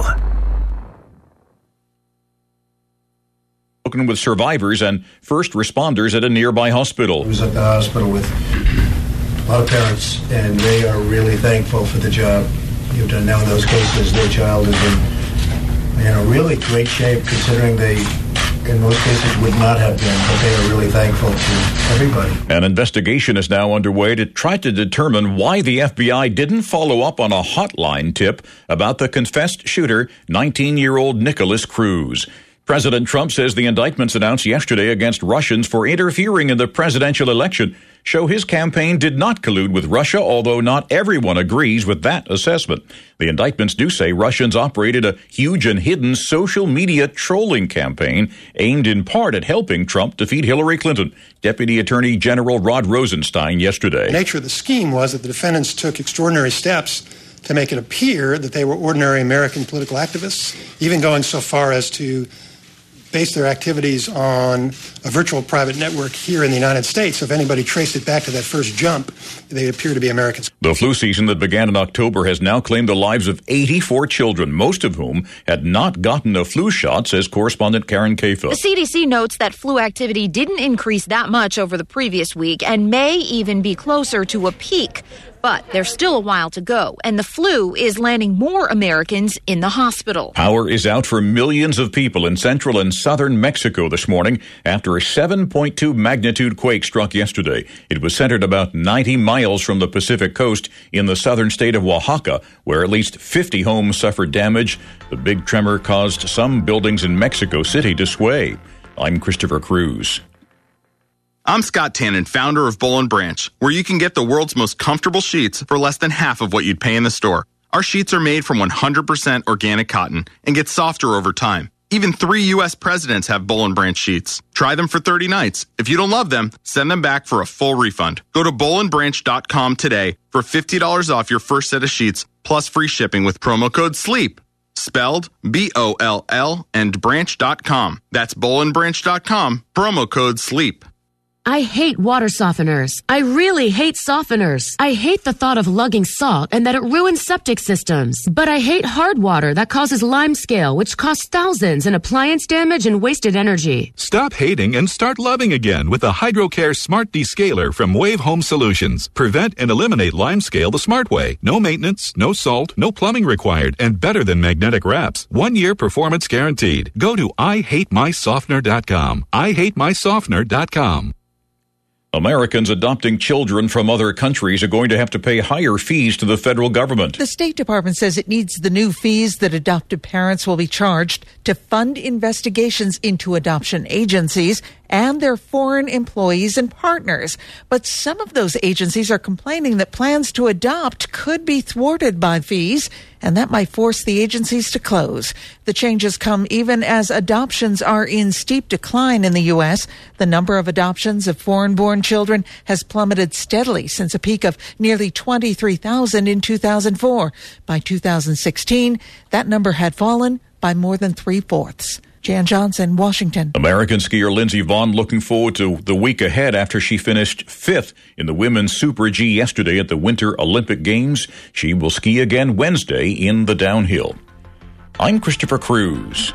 [SPEAKER 2] Spoken with survivors and first responders at a nearby hospital.
[SPEAKER 4] I was at the hospital with a lot of parents, and they are really thankful for the job you've done. Now in those cases, their child is in, in a really great shape, considering they, in most cases, would not have been, but they are really thankful to everybody.
[SPEAKER 2] An investigation is now underway to try to determine why the F B I didn't follow up on a hotline tip about the confessed shooter, nineteen-year-old Nicholas Cruz. President Trump says the indictments announced yesterday against Russians for interfering in the presidential election show his campaign did not collude with Russia, although not everyone agrees with that assessment. The indictments do say Russians operated a huge and hidden social media trolling campaign aimed in part at helping Trump defeat Hillary Clinton. Deputy Attorney General Rod Rosenstein yesterday.
[SPEAKER 23] The nature of the scheme was that the defendants took extraordinary steps to make it appear that they were ordinary American political activists, even going so far as to base their activities on a virtual private network here in the United States. So if anybody traced it back to that first jump, they appear to be Americans.
[SPEAKER 2] The flu season that began in October has now claimed the lives of eighty-four children, most of whom had not gotten a flu shot, says correspondent Karen Kafa.
[SPEAKER 24] The C D C notes that flu activity didn't increase that much over the previous week and may even be closer to a peak. But there's still a while to go, and the flu is landing more Americans in the hospital.
[SPEAKER 2] Power is out for millions of people in central and southern Mexico this morning after a seven point two magnitude quake struck yesterday. It was centered about ninety miles from the Pacific coast in the southern state of Oaxaca, where at least fifty homes suffered damage. The big tremor caused some buildings in Mexico City to sway. I'm Christopher Cruz.
[SPEAKER 6] I'm Scott Tannen, founder of Boll and Branch, where you can get the world's most comfortable sheets for less than half of what you'd pay in the store. Our sheets are made from one hundred percent organic cotton and get softer over time. Even three U S presidents have Boll and Branch sheets. Try them for thirty nights. If you don't love them, send them back for a full refund. Go to boll and branch dot com today for fifty dollars off your first set of sheets, plus free shipping with promo code SLEEP. Spelled B O L L and branch dot com. That's boll and branch dot com, promo code SLEEP.
[SPEAKER 25] I hate water softeners. I really hate softeners. I hate the thought of lugging salt and that it ruins septic systems. But I hate hard water that causes lime scale, which costs thousands in appliance damage and wasted energy.
[SPEAKER 26] Stop hating and start loving again with the HydroCare Smart Descaler from Wave Home Solutions. Prevent and eliminate lime scale the smart way. No maintenance, no salt, no plumbing required, and better than magnetic wraps. One year performance guaranteed. Go to I hate my softener dot com. I hate my softener dot com.
[SPEAKER 2] Americans adopting children from other countries are going to have to pay higher fees to the federal government.
[SPEAKER 27] The State Department says it needs the new fees that adopted parents will be charged to fund investigations into adoption agencies and their foreign employees and partners. But some of those agencies are complaining that plans to adopt could be thwarted by fees, and that might force the agencies to close. The changes come even as adoptions are in steep decline in the U S. The number of adoptions of foreign-born children has plummeted steadily since a peak of nearly twenty-three thousand in two thousand four. By two thousand sixteen, that number had fallen by more than three-fourths. Jan Johnson, Washington.
[SPEAKER 2] American skier Lindsey Vonn looking forward to the week ahead after she finished fifth in the women's Super G yesterday at the Winter Olympic Games. She will ski again Wednesday in the downhill. I'm Christopher Cruz.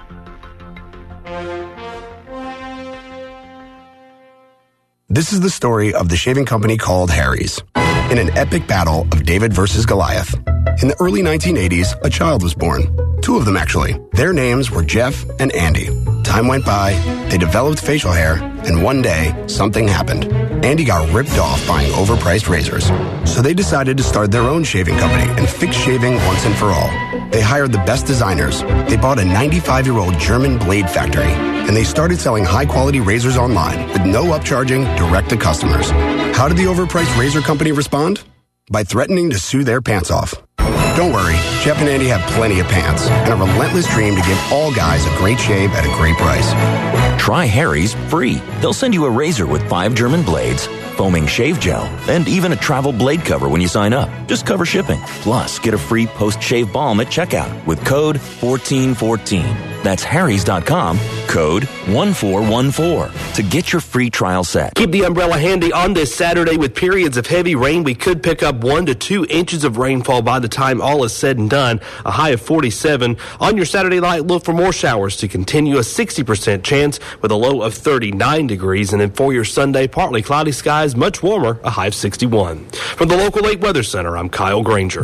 [SPEAKER 9] This is the story of the shaving company called Harry's. In an epic battle of David versus Goliath. In the early nineteen eighties, a child was born. Two of them, actually. Their names were Jeff and Andy. Time went by, they developed facial hair, and one day, something happened. Andy got ripped off buying overpriced razors. So they decided to start their own shaving company and fix shaving once and for all. They hired the best designers. They bought a ninety-five-year-old German blade factory. And they started selling high-quality razors online with no upcharging, direct to customers. How did the overpriced razor company respond? By threatening to sue their pants off. Don't worry, Jeff and Andy have plenty of pants and a relentless dream to give all guys a great shave at a great price.
[SPEAKER 5] Try Harry's free. They'll send you a razor with five German blades, foaming shave gel, and even a travel blade cover when you sign up. Just cover shipping. Plus, get a free post-shave balm at checkout with code fourteen fourteen. That's harrys dot com, code one four one four to get your free trial set.
[SPEAKER 7] Keep the umbrella handy on this Saturday with periods of heavy rain. We could pick up one to two inches of rainfall by the time all is said and done. A high of forty-seven. On your Saturday night, look for more showers to continue, a sixty percent chance with a low of thirty-nine degrees. And then for your Sunday, partly cloudy skies, much warmer, a high of sixty-one. From the local Lake Weather Center, I'm Kyle Granger.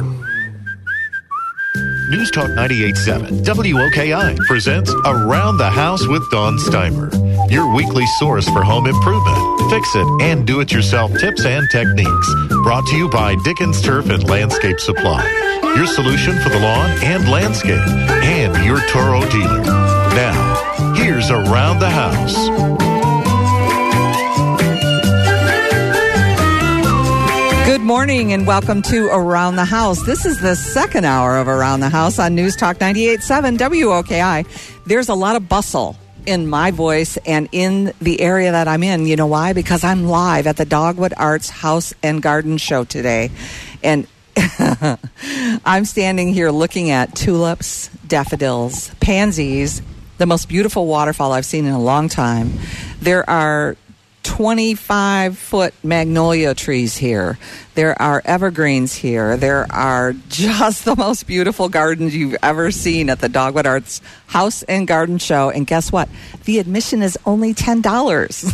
[SPEAKER 12] News Talk ninety-eight point seven W O K I presents Around the House with Dawn Steimer, your weekly source for home improvement, fix-it, and do-it-yourself tips and techniques. Brought to you by Dickens Turf and Landscape Supply, your solution for the lawn and landscape, and your Toro dealer. Now, here's Around the House.
[SPEAKER 13] Good morning and welcome to Around the House. This is the second hour of Around the House on News Talk ninety-eight point seven W O K I. There's a lot of bustle in my voice and in the area that I'm in. You know why? Because I'm live at the Dogwood Arts House and Garden Show today. And I'm standing here looking at tulips, daffodils, pansies, the most beautiful waterfall I've seen in a long time. There are twenty-five foot magnolia trees here. There are evergreens here. There are just the most beautiful gardens you've ever seen at the Dogwood Arts House and Garden Show. And guess what? The admission is only ten dollars.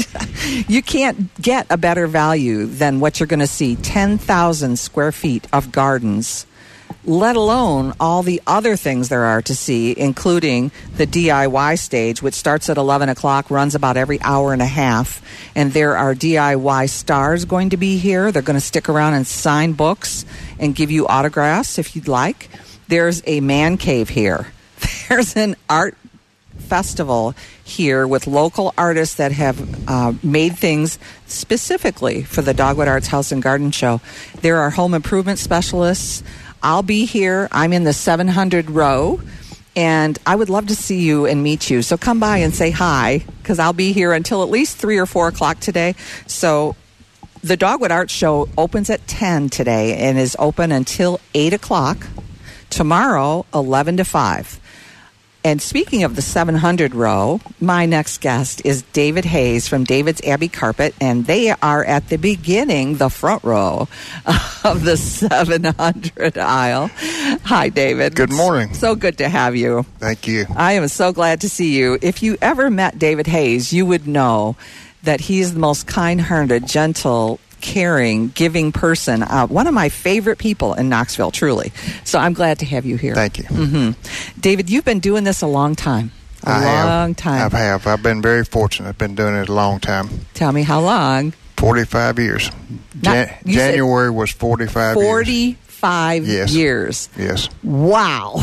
[SPEAKER 13] You can't get a better value than what you're going to see. ten thousand square feet of gardens, let alone all the other things there are to see, including the D I Y stage, which starts at eleven o'clock, runs about every hour and a half. And there are D I Y stars going to be here. They're going to stick around and sign books and give you autographs if you'd like. There's a man cave here. There's an art festival here with local artists that have uh, made things specifically for the Dogwood Arts House and Garden Show. There are home improvement specialists. I'll be here. I'm in the seven hundred row, and I would love to see you and meet you. So come by and say hi, because I'll be here until at least three or four o'clock today. So the Dogwood Arts Show opens at ten today and is open until eight o'clock. Tomorrow, eleven to five. And speaking of the seven hundred row, my next guest is David Hayes from David's Abbey Carpet, and they are at the beginning, the front row of the seven hundred aisle. Hi, David.
[SPEAKER 8] Good morning.
[SPEAKER 13] So good to have you.
[SPEAKER 8] Thank you.
[SPEAKER 13] I am so glad to see you. If you ever met David Hayes, you would know that he's the most kind-hearted, gentle, caring, giving person. Uh, one of my favorite people in Knoxville, truly. So I'm glad to have you here.
[SPEAKER 8] Thank you.
[SPEAKER 13] Mm-hmm. David, you've been doing this a long time. A
[SPEAKER 8] I
[SPEAKER 13] long
[SPEAKER 8] have.
[SPEAKER 13] time.
[SPEAKER 8] I have. I've been very fortunate. I've been doing it a long time.
[SPEAKER 13] Tell me how long.
[SPEAKER 8] forty-five years.
[SPEAKER 13] Not,
[SPEAKER 8] Jan- January was forty-five
[SPEAKER 13] forty-five
[SPEAKER 8] years.
[SPEAKER 13] Five
[SPEAKER 8] yes.
[SPEAKER 13] years.
[SPEAKER 8] Yes.
[SPEAKER 13] Wow.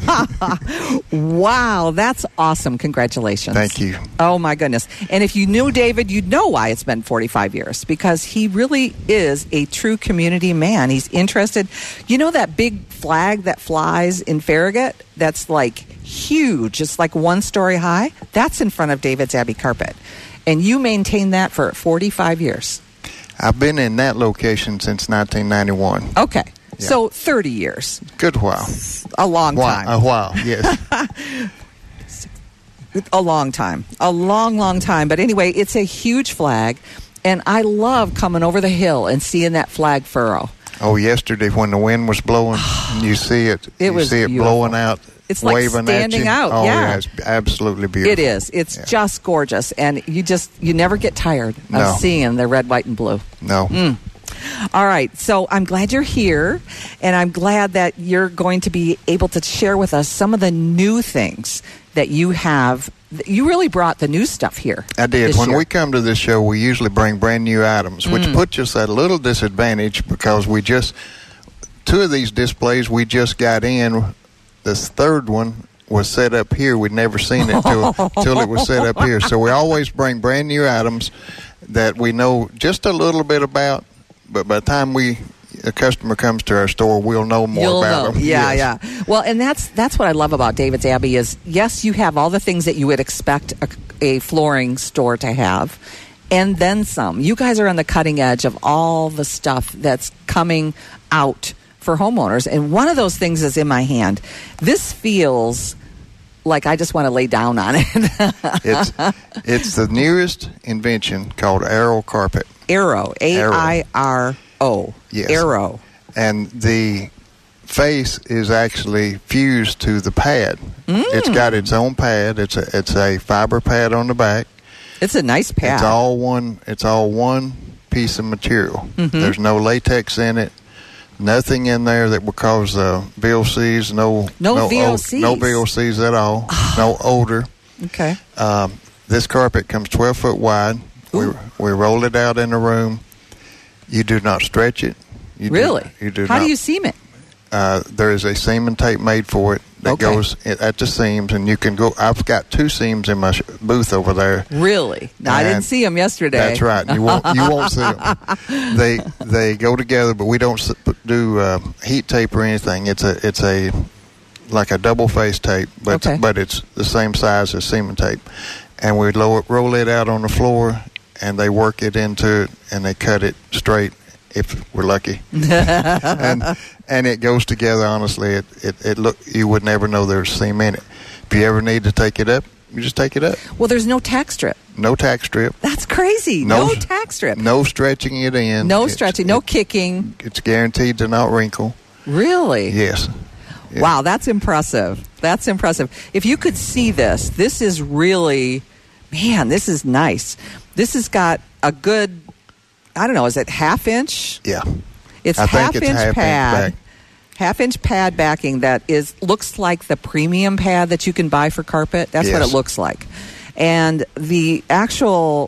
[SPEAKER 13] Wow. That's awesome. Congratulations.
[SPEAKER 8] Thank you.
[SPEAKER 13] Oh, my goodness. And if you knew David, you'd know why it's been forty-five years, because he really is a true community man. He's interested. You know that big flag that flies in Farragut that's like huge? It's like one story high. That's in front of David's Abbey Carpet. And you maintain that for forty-five years.
[SPEAKER 8] I've been in that location since nineteen ninety-one.
[SPEAKER 13] Okay.
[SPEAKER 8] Yeah.
[SPEAKER 13] So thirty years.
[SPEAKER 8] Good while.
[SPEAKER 13] A long time.
[SPEAKER 8] A while, yes.
[SPEAKER 13] A long time. A long, long time. But anyway, it's a huge flag, and I love coming over the hill and seeing that flag furrow.
[SPEAKER 8] Oh, yesterday when the wind was blowing, you see it.
[SPEAKER 13] It
[SPEAKER 8] you
[SPEAKER 13] was
[SPEAKER 8] see it
[SPEAKER 13] beautiful.
[SPEAKER 8] blowing out
[SPEAKER 13] It's like
[SPEAKER 8] waving at
[SPEAKER 13] standing
[SPEAKER 8] you.
[SPEAKER 13] out.
[SPEAKER 8] Oh,
[SPEAKER 13] yeah.
[SPEAKER 8] yeah, it's absolutely beautiful.
[SPEAKER 13] It is. It's
[SPEAKER 8] Yeah.
[SPEAKER 13] just gorgeous, and you just you never get tired of
[SPEAKER 8] No.
[SPEAKER 13] seeing the red, white, and blue.
[SPEAKER 8] No.
[SPEAKER 13] Mm. All right, so I'm glad you're here, and I'm glad that you're going to be able to share with us some of the new things that you have. You really brought the new stuff here.
[SPEAKER 8] I did.
[SPEAKER 13] this
[SPEAKER 8] When
[SPEAKER 13] year.
[SPEAKER 8] we come to this show, we usually bring brand new items, which
[SPEAKER 13] Mm.
[SPEAKER 8] puts us at a little disadvantage because we just, two of these displays we just got in. This third one was set up here. We'd never seen it till, till it was set up here. So we always bring brand new items that we know just a little bit about, but by the time we a customer comes to our store, we'll know more
[SPEAKER 13] You'll
[SPEAKER 8] about
[SPEAKER 13] know.
[SPEAKER 8] them.
[SPEAKER 13] Yeah,
[SPEAKER 8] Yes.
[SPEAKER 13] yeah. Well, and that's that's what I love about David's Abbey is, yes, you have all the things that you would expect a, a flooring store to have, and then some. You guys are on the cutting edge of all the stuff that's coming out for homeowners, and one of those things is in my hand. This feels like I just want to lay down on it.
[SPEAKER 8] it's it's the newest invention called Aero Carpet.
[SPEAKER 13] Aero, A I R O.
[SPEAKER 8] Yes.
[SPEAKER 13] Aero.
[SPEAKER 8] And the face is actually fused to the pad.
[SPEAKER 13] Mm.
[SPEAKER 8] It's got its own pad. It's a it's a fiber pad on the back.
[SPEAKER 13] It's a nice pad.
[SPEAKER 8] It's all one. It's all one piece of material.
[SPEAKER 13] Mhm.
[SPEAKER 8] There's no latex in it. Nothing in there that would cause uh, V O Cs. No,
[SPEAKER 13] No
[SPEAKER 8] no
[SPEAKER 13] V O Cs?
[SPEAKER 8] No V O Cs at all. No odor.
[SPEAKER 13] Okay.
[SPEAKER 8] Um, this carpet comes twelve foot wide. We we roll it out in the room. You do not stretch it. You
[SPEAKER 13] Really?
[SPEAKER 8] Do, you do
[SPEAKER 13] How
[SPEAKER 8] not.
[SPEAKER 13] do you seam it?
[SPEAKER 8] Uh, there is a seaming tape made for it that
[SPEAKER 13] Okay.
[SPEAKER 8] goes i- at the seams, and you can go. I've got two seams in my sh- booth over there.
[SPEAKER 13] Really? No, I didn't
[SPEAKER 8] And
[SPEAKER 13] see them yesterday.
[SPEAKER 8] That's right. You won't. You won't see them. They they go together, but we don't s- do uh, heat tape or anything. It's a it's a like a double face tape, but
[SPEAKER 13] Okay.
[SPEAKER 8] but it's the same size as seaming tape, and we lower, roll it out on the floor, and they work it into it, and they cut it straight if we're lucky. and and it goes together. Honestly, it, it it look you would never know there's seam in it. If you ever need to take it up, you just take it up.
[SPEAKER 13] Well, there's no tack strip.
[SPEAKER 8] No tack strip.
[SPEAKER 13] That's crazy.
[SPEAKER 8] No-
[SPEAKER 13] No, tack strip.
[SPEAKER 8] No stretching it in.
[SPEAKER 13] No
[SPEAKER 8] It's-
[SPEAKER 13] stretching. No kicking.
[SPEAKER 8] It's guaranteed to not wrinkle.
[SPEAKER 13] Really?
[SPEAKER 8] Yes. Yeah.
[SPEAKER 13] Wow, that's impressive. That's impressive. If you could see this, this is really, man, this is nice. This has got a good, I don't know, is it half inch?
[SPEAKER 8] Yeah.
[SPEAKER 13] It's
[SPEAKER 8] I think
[SPEAKER 13] half
[SPEAKER 8] it's
[SPEAKER 13] inch
[SPEAKER 8] half inch
[SPEAKER 13] pad.
[SPEAKER 8] back.
[SPEAKER 13] Half inch pad backing that is looks like the premium pad that you can buy for carpet. That's what
[SPEAKER 8] Yes.
[SPEAKER 13] it looks like. And the actual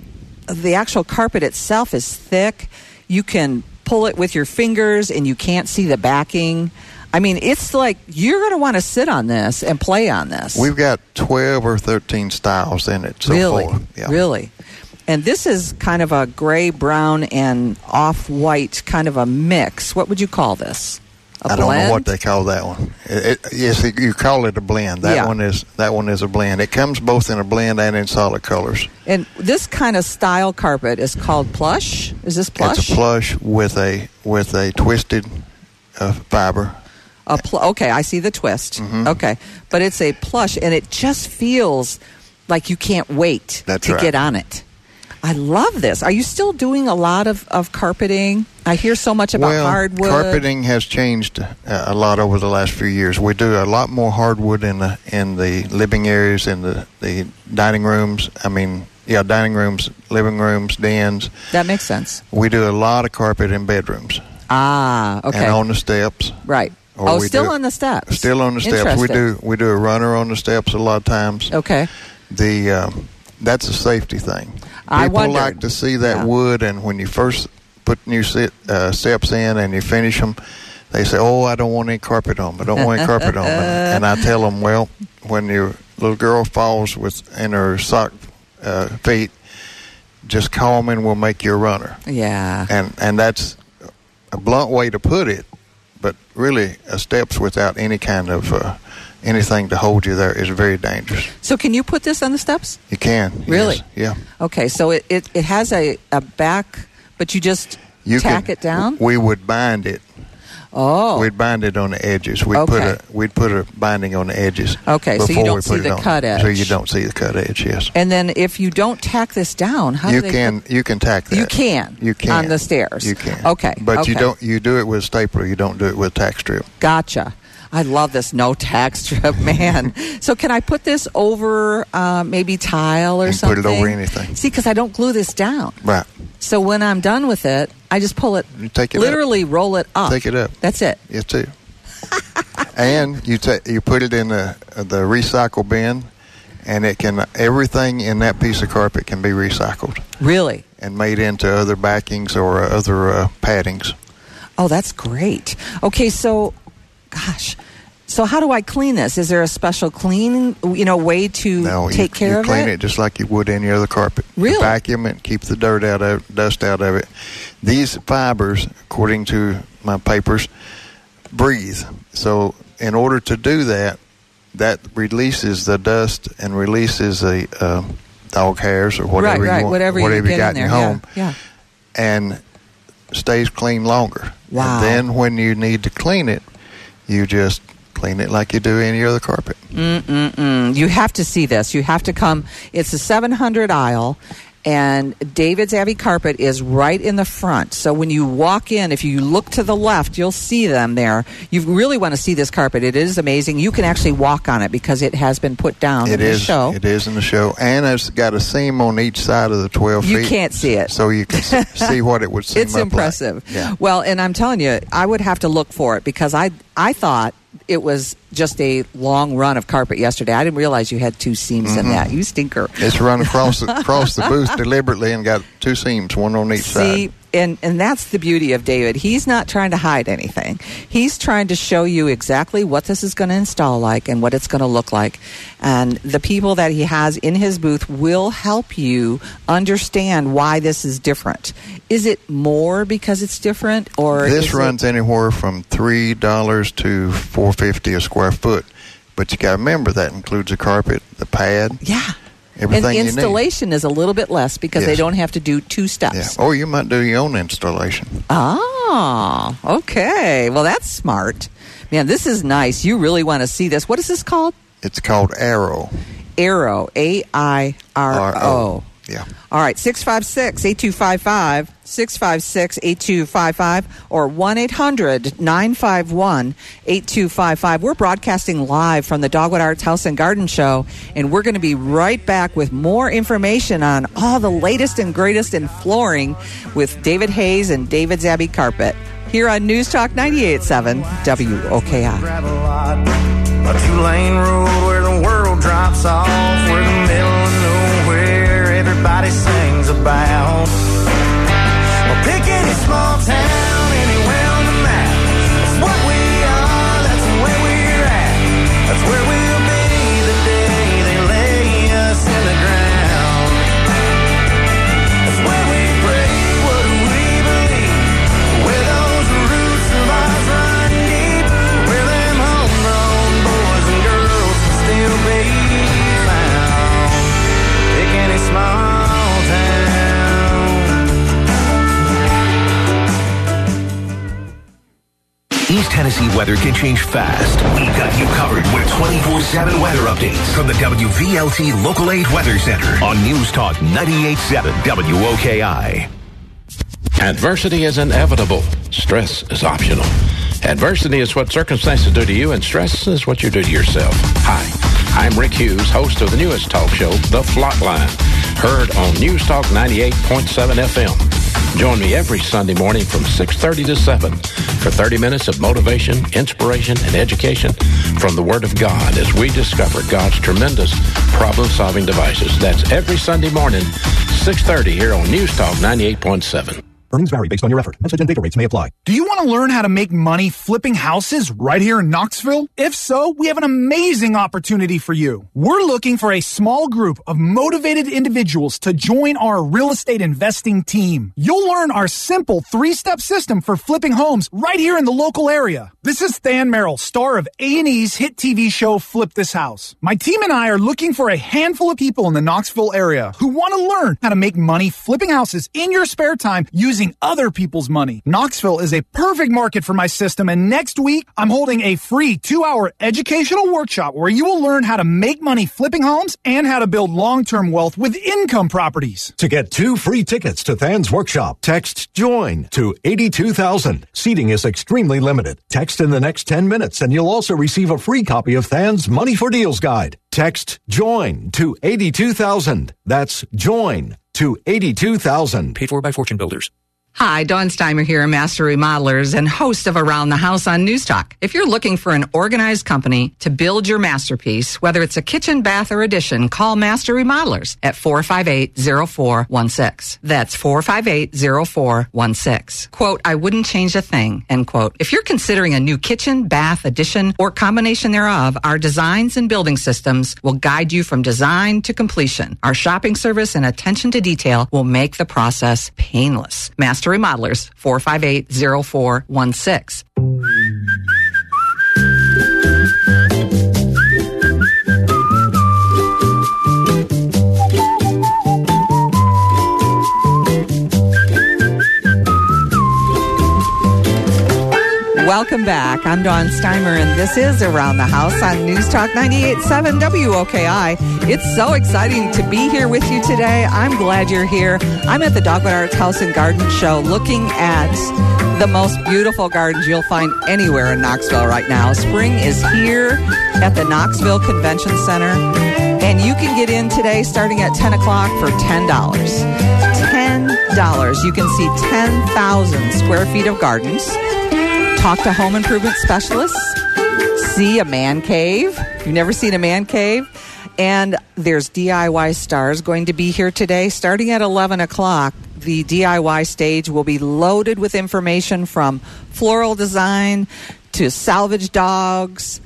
[SPEAKER 13] the actual carpet itself is thick. You can pull it with your fingers and you can't see the backing. I mean, it's like you're going to want to sit on this and play on this.
[SPEAKER 8] We've got twelve or thirteen styles in it so
[SPEAKER 13] really,
[SPEAKER 8] far. Yeah.
[SPEAKER 13] really. And this is kind of a gray, brown, and off-white kind of a mix. What would you call this? A
[SPEAKER 8] I don't
[SPEAKER 13] blend?
[SPEAKER 8] know what they call that one. It, it, yes, you call it a blend. That
[SPEAKER 13] Yeah.
[SPEAKER 8] one is that one is a blend. It comes both in a blend and in solid colors.
[SPEAKER 13] And this kind of style carpet is called plush. Is this plush?
[SPEAKER 8] It's a plush with a with a twisted uh, fiber.
[SPEAKER 13] A pl- okay, I see the twist.
[SPEAKER 8] Mhm.
[SPEAKER 13] Okay, but it's a plush, and it just feels like you can't wait
[SPEAKER 8] That's
[SPEAKER 13] to
[SPEAKER 8] right.
[SPEAKER 13] get on it. I love this. Are you still doing a lot of, of carpeting? I hear so much about
[SPEAKER 8] well,
[SPEAKER 13] hardwood.
[SPEAKER 8] carpeting has changed uh, a lot over the last few years. We do a lot more hardwood in the in the living areas, in the, the dining rooms. I mean, yeah, dining rooms, living rooms, dens.
[SPEAKER 13] That makes sense.
[SPEAKER 8] We do a lot of carpet in bedrooms
[SPEAKER 13] Ah, okay.
[SPEAKER 8] and on the steps.
[SPEAKER 13] Right.
[SPEAKER 8] Or
[SPEAKER 13] Oh,
[SPEAKER 8] we
[SPEAKER 13] still
[SPEAKER 8] do-
[SPEAKER 13] on the steps.
[SPEAKER 8] Still on the steps. We
[SPEAKER 13] Interesting.
[SPEAKER 8] do we do a runner on the steps a lot of times.
[SPEAKER 13] Okay.
[SPEAKER 8] The um, that's a safety thing.
[SPEAKER 13] I
[SPEAKER 8] People
[SPEAKER 13] wondered.
[SPEAKER 8] like to see that
[SPEAKER 13] Yeah.
[SPEAKER 8] wood, and when you first put new sit, uh, steps in and you finish them, they say, "Oh, I don't want any carpet on. I don't want any carpet on." And, and I tell them, "Well, when your little girl falls with in her sock uh, feet, just call me and we'll make you a runner."
[SPEAKER 13] Yeah.
[SPEAKER 8] And and that's a blunt way to put it, but really, a steps without any kind of uh, anything to hold you there is very dangerous.
[SPEAKER 13] So can you put this on the steps?
[SPEAKER 8] You can.
[SPEAKER 13] Really?
[SPEAKER 8] Yes. Yeah.
[SPEAKER 13] Okay, so it, it, it has a, a back, but you just
[SPEAKER 8] You
[SPEAKER 13] tack
[SPEAKER 8] can-
[SPEAKER 13] it down?
[SPEAKER 8] We would bind it.
[SPEAKER 13] Oh.
[SPEAKER 8] We'd bind it on the edges. We'd put
[SPEAKER 13] Okay.
[SPEAKER 8] a we'd put a binding on the edges.
[SPEAKER 13] Okay, so you
[SPEAKER 8] before
[SPEAKER 13] don't
[SPEAKER 8] we
[SPEAKER 13] see
[SPEAKER 8] put it
[SPEAKER 13] the
[SPEAKER 8] on.
[SPEAKER 13] cut edge.
[SPEAKER 8] So you don't see the cut edge. Yes.
[SPEAKER 13] And then if you don't tack this down, how
[SPEAKER 8] you
[SPEAKER 13] do they
[SPEAKER 8] can
[SPEAKER 13] put-
[SPEAKER 8] you can tack that.
[SPEAKER 13] You can
[SPEAKER 8] You can
[SPEAKER 13] on the stairs.
[SPEAKER 8] You can.
[SPEAKER 13] Okay,
[SPEAKER 8] But you
[SPEAKER 13] okay.
[SPEAKER 8] don't. You do it with stapler. You don't do it with tack strip.
[SPEAKER 13] Gotcha. I love this no tack strip, man. So can I put this over uh, maybe tile or
[SPEAKER 8] and
[SPEAKER 13] something?
[SPEAKER 8] Put it over anything.
[SPEAKER 13] See, because I don't glue this down.
[SPEAKER 8] Right.
[SPEAKER 13] So when I'm done with it, I just pull it,
[SPEAKER 8] you take it
[SPEAKER 13] literally
[SPEAKER 8] up.
[SPEAKER 13] roll it up.
[SPEAKER 8] Take it up.
[SPEAKER 13] That's it.
[SPEAKER 8] Yes, too. And you ta- you put it in the the recycle bin, and it can everything in that piece of carpet can be recycled.
[SPEAKER 13] Really?
[SPEAKER 8] And made into other backings or uh, other uh, paddings.
[SPEAKER 13] Oh, that's great. Okay, so, gosh, so how do I clean this? Is there a special clean, you know, way to
[SPEAKER 8] no,
[SPEAKER 13] take
[SPEAKER 8] you,
[SPEAKER 13] care
[SPEAKER 8] you
[SPEAKER 13] of it?
[SPEAKER 8] You clean it just like you would any other carpet.
[SPEAKER 13] Really?
[SPEAKER 8] You vacuum it, keep the dirt out of dust out of it. These fibers, according to my papers, breathe. So in order to do that, that releases the dust and releases the uh, dog hairs or whatever
[SPEAKER 13] right, right,
[SPEAKER 8] you want,
[SPEAKER 13] whatever,
[SPEAKER 8] whatever
[SPEAKER 13] you,
[SPEAKER 8] you got in,
[SPEAKER 13] in
[SPEAKER 8] your home,
[SPEAKER 13] yeah, yeah.
[SPEAKER 8] and stays clean longer.
[SPEAKER 13] Wow.
[SPEAKER 8] And then when you need to clean it, you just clean it like you do any other carpet.
[SPEAKER 13] Mm-mm-mm. You have to see this. You have to come. It's a seven hundred aisle, and David's Abbey Carpet is right in the front. So when you walk in, if you look to the left, you'll see them there. You really want to see this carpet. It is amazing. You can actually walk on it because it has been put down
[SPEAKER 8] it
[SPEAKER 13] in
[SPEAKER 8] is,
[SPEAKER 13] the show.
[SPEAKER 8] It is in the show. And it's got a seam on each side of the twelve
[SPEAKER 13] you
[SPEAKER 8] feet.
[SPEAKER 13] You can't see it.
[SPEAKER 8] So you can see what it would seem
[SPEAKER 13] It's
[SPEAKER 8] up
[SPEAKER 13] impressive.
[SPEAKER 8] Like. Yeah.
[SPEAKER 13] Well, and I'm telling you, I would have to look for it because I, I thought it was just a long run of carpet yesterday. I didn't realize you had two seams
[SPEAKER 8] mm-hmm.
[SPEAKER 13] in that. You stinker.
[SPEAKER 8] It's run across the, across the booth deliberately and got two seams, one on each
[SPEAKER 13] See,
[SPEAKER 8] side.
[SPEAKER 13] And, and that's the beauty of David. He's not trying to hide anything. He's trying to show you exactly what this is going to install like and what it's going to look like. And the people that he has in his booth will help you understand why this is different. Is it more because it's different, or
[SPEAKER 8] this
[SPEAKER 13] is
[SPEAKER 8] runs
[SPEAKER 13] it...
[SPEAKER 8] anywhere from three dollars to four fifty a square foot? But you got to remember that includes the carpet, the pad,
[SPEAKER 13] yeah,
[SPEAKER 8] everything.
[SPEAKER 13] And
[SPEAKER 8] you
[SPEAKER 13] installation
[SPEAKER 8] need.
[SPEAKER 13] is a little bit less because
[SPEAKER 8] yes.
[SPEAKER 13] they don't have to do two steps.
[SPEAKER 8] Yeah. Or you might do your own installation.
[SPEAKER 13] Oh, okay. Well, that's smart, man. This is nice. You really want to see this. What is this called?
[SPEAKER 8] It's called Arrow.
[SPEAKER 13] Arrow, A I R O.
[SPEAKER 8] Yeah.
[SPEAKER 13] All right, six five six, eight two five five, six five six, eight two five five, or one eight hundred, nine five one, eight two five five. We're broadcasting live from the Dogwood Arts House and Garden Show, and we're going to be right back with more information on all the latest and greatest in flooring with David Hayes and David's Abbey Carpet here on News Talk ninety-eight point seven W O K I.
[SPEAKER 10] A two-lane road where the world drops off, where the middle of nowhere everybody sings about. Well, pick any small town anywhere on the map. That's what we are, that's where we're at. That's where we'll be the day they lay us in the ground. That's where we pray, what do we believe? Where those roots of ours run deep, where them homegrown boys and girls can still be found. Pick any small
[SPEAKER 1] East Tennessee weather can change fast. We've got you covered with twenty-four seven weather updates from the W V L T Local eight Weather Center on News Talk ninety-eight point seven W O K I.
[SPEAKER 11] Adversity is inevitable. Stress is optional. Adversity is what circumstances do to you, and stress is what you do to yourself. Hi, I'm Rick Hughes, host of the newest talk show, The Flot Line, heard on News Talk ninety-eight point seven F M. Join me every Sunday morning from six thirty to seven for thirty minutes of motivation, inspiration, and education from the Word of God as we discover God's tremendous problem-solving devices. That's every Sunday morning, six thirty here on News Talk ninety-eight point seven.
[SPEAKER 15] Earnings vary based on your effort. Message and data rates may apply. Do you want to learn how to make money flipping houses right here in Knoxville? If so, we have an amazing opportunity for you. We're looking for a small group of motivated individuals to join our real estate investing team. You'll learn our simple three-step system for flipping homes right here in the local area. This is Than Merrill, star of A and E's hit T V show Flip This House. My team and I are looking for a handful of people in the Knoxville area who want to learn how to make money flipping houses in your spare time using using other people's money. Knoxville is a perfect market for my system, and next week, I'm holding a free two-hour educational workshop where you will learn how to make money flipping homes and how to build long-term wealth with income properties.
[SPEAKER 14] To get two free tickets to Than's workshop, text JOIN to eighty-two thousand. Seating is extremely limited. Text in the next ten minutes, and you'll also receive a free copy of Than's Money for Deals guide. Text JOIN to eighty-two thousand. That's JOIN to eighty-two thousand.
[SPEAKER 16] Paid for by Fortune Builders.
[SPEAKER 13] Hi, Dawn Steimer here, Master Remodelers and host of Around the House on News Talk. If you're looking for an organized company to build your masterpiece, whether it's a kitchen, bath, or addition, call Master Remodelers at four five eight, zero four one six. That's four five eight, zero four one six. Quote, I wouldn't change a thing, end quote. If you're considering a new kitchen, bath, addition, or combination thereof, our designs and building systems will guide you from design to completion. Our shopping service and attention to detail will make the process painless. Master Remodelers, four five eight, zero four one six. Welcome back. I'm Dawn Steimer, and this is Around the House on News Talk ninety-eight point seven W O K I. It's so exciting to be here with you today. I'm glad you're here. I'm at the Dogwood Arts House and Garden Show looking at the most beautiful gardens you'll find anywhere in Knoxville right now. Spring is here at the Knoxville Convention Center, and you can get in today starting at ten o'clock for ten dollars. ten dollars. You can see ten thousand square feet of gardens. Talk to home improvement specialists, see a man cave. You've never seen a man cave. And there's D I Y stars going to be here today. Starting at eleven o'clock, the D I Y stage will be loaded with information from floral design to salvage dogs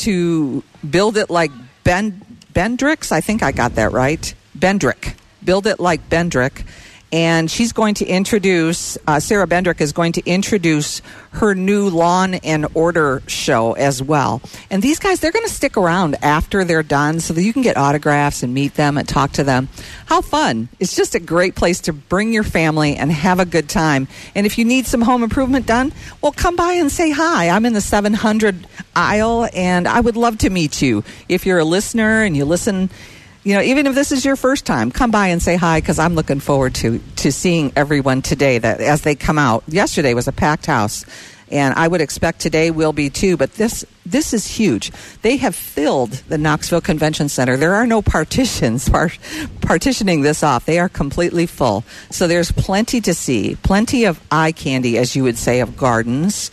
[SPEAKER 13] to build it like Ben Bendrix. I think I got that right. Bendrick. Build it like Bendrick. And she's going to introduce, uh, Sarah Bendrick is going to introduce her new Lawn and Order show as well. And these guys, they're going to stick around after they're done so that you can get autographs and meet them and talk to them. How fun. It's just a great place to bring your family and have a good time. And if you need some home improvement done, well, come by and say hi. I'm in the seven hundred aisle, and I would love to meet you. If you're a listener and you listen, you know, even if this is your first time, come by and say hi, because I'm looking forward to, to seeing everyone today that as they come out. Yesterday was a packed house, and I would expect today will be too, but this this is huge. They have filled the Knoxville Convention Center. There are no partitions par- partitioning this off. They are completely full. So there's plenty to see, plenty of eye candy, as you would say, of gardens,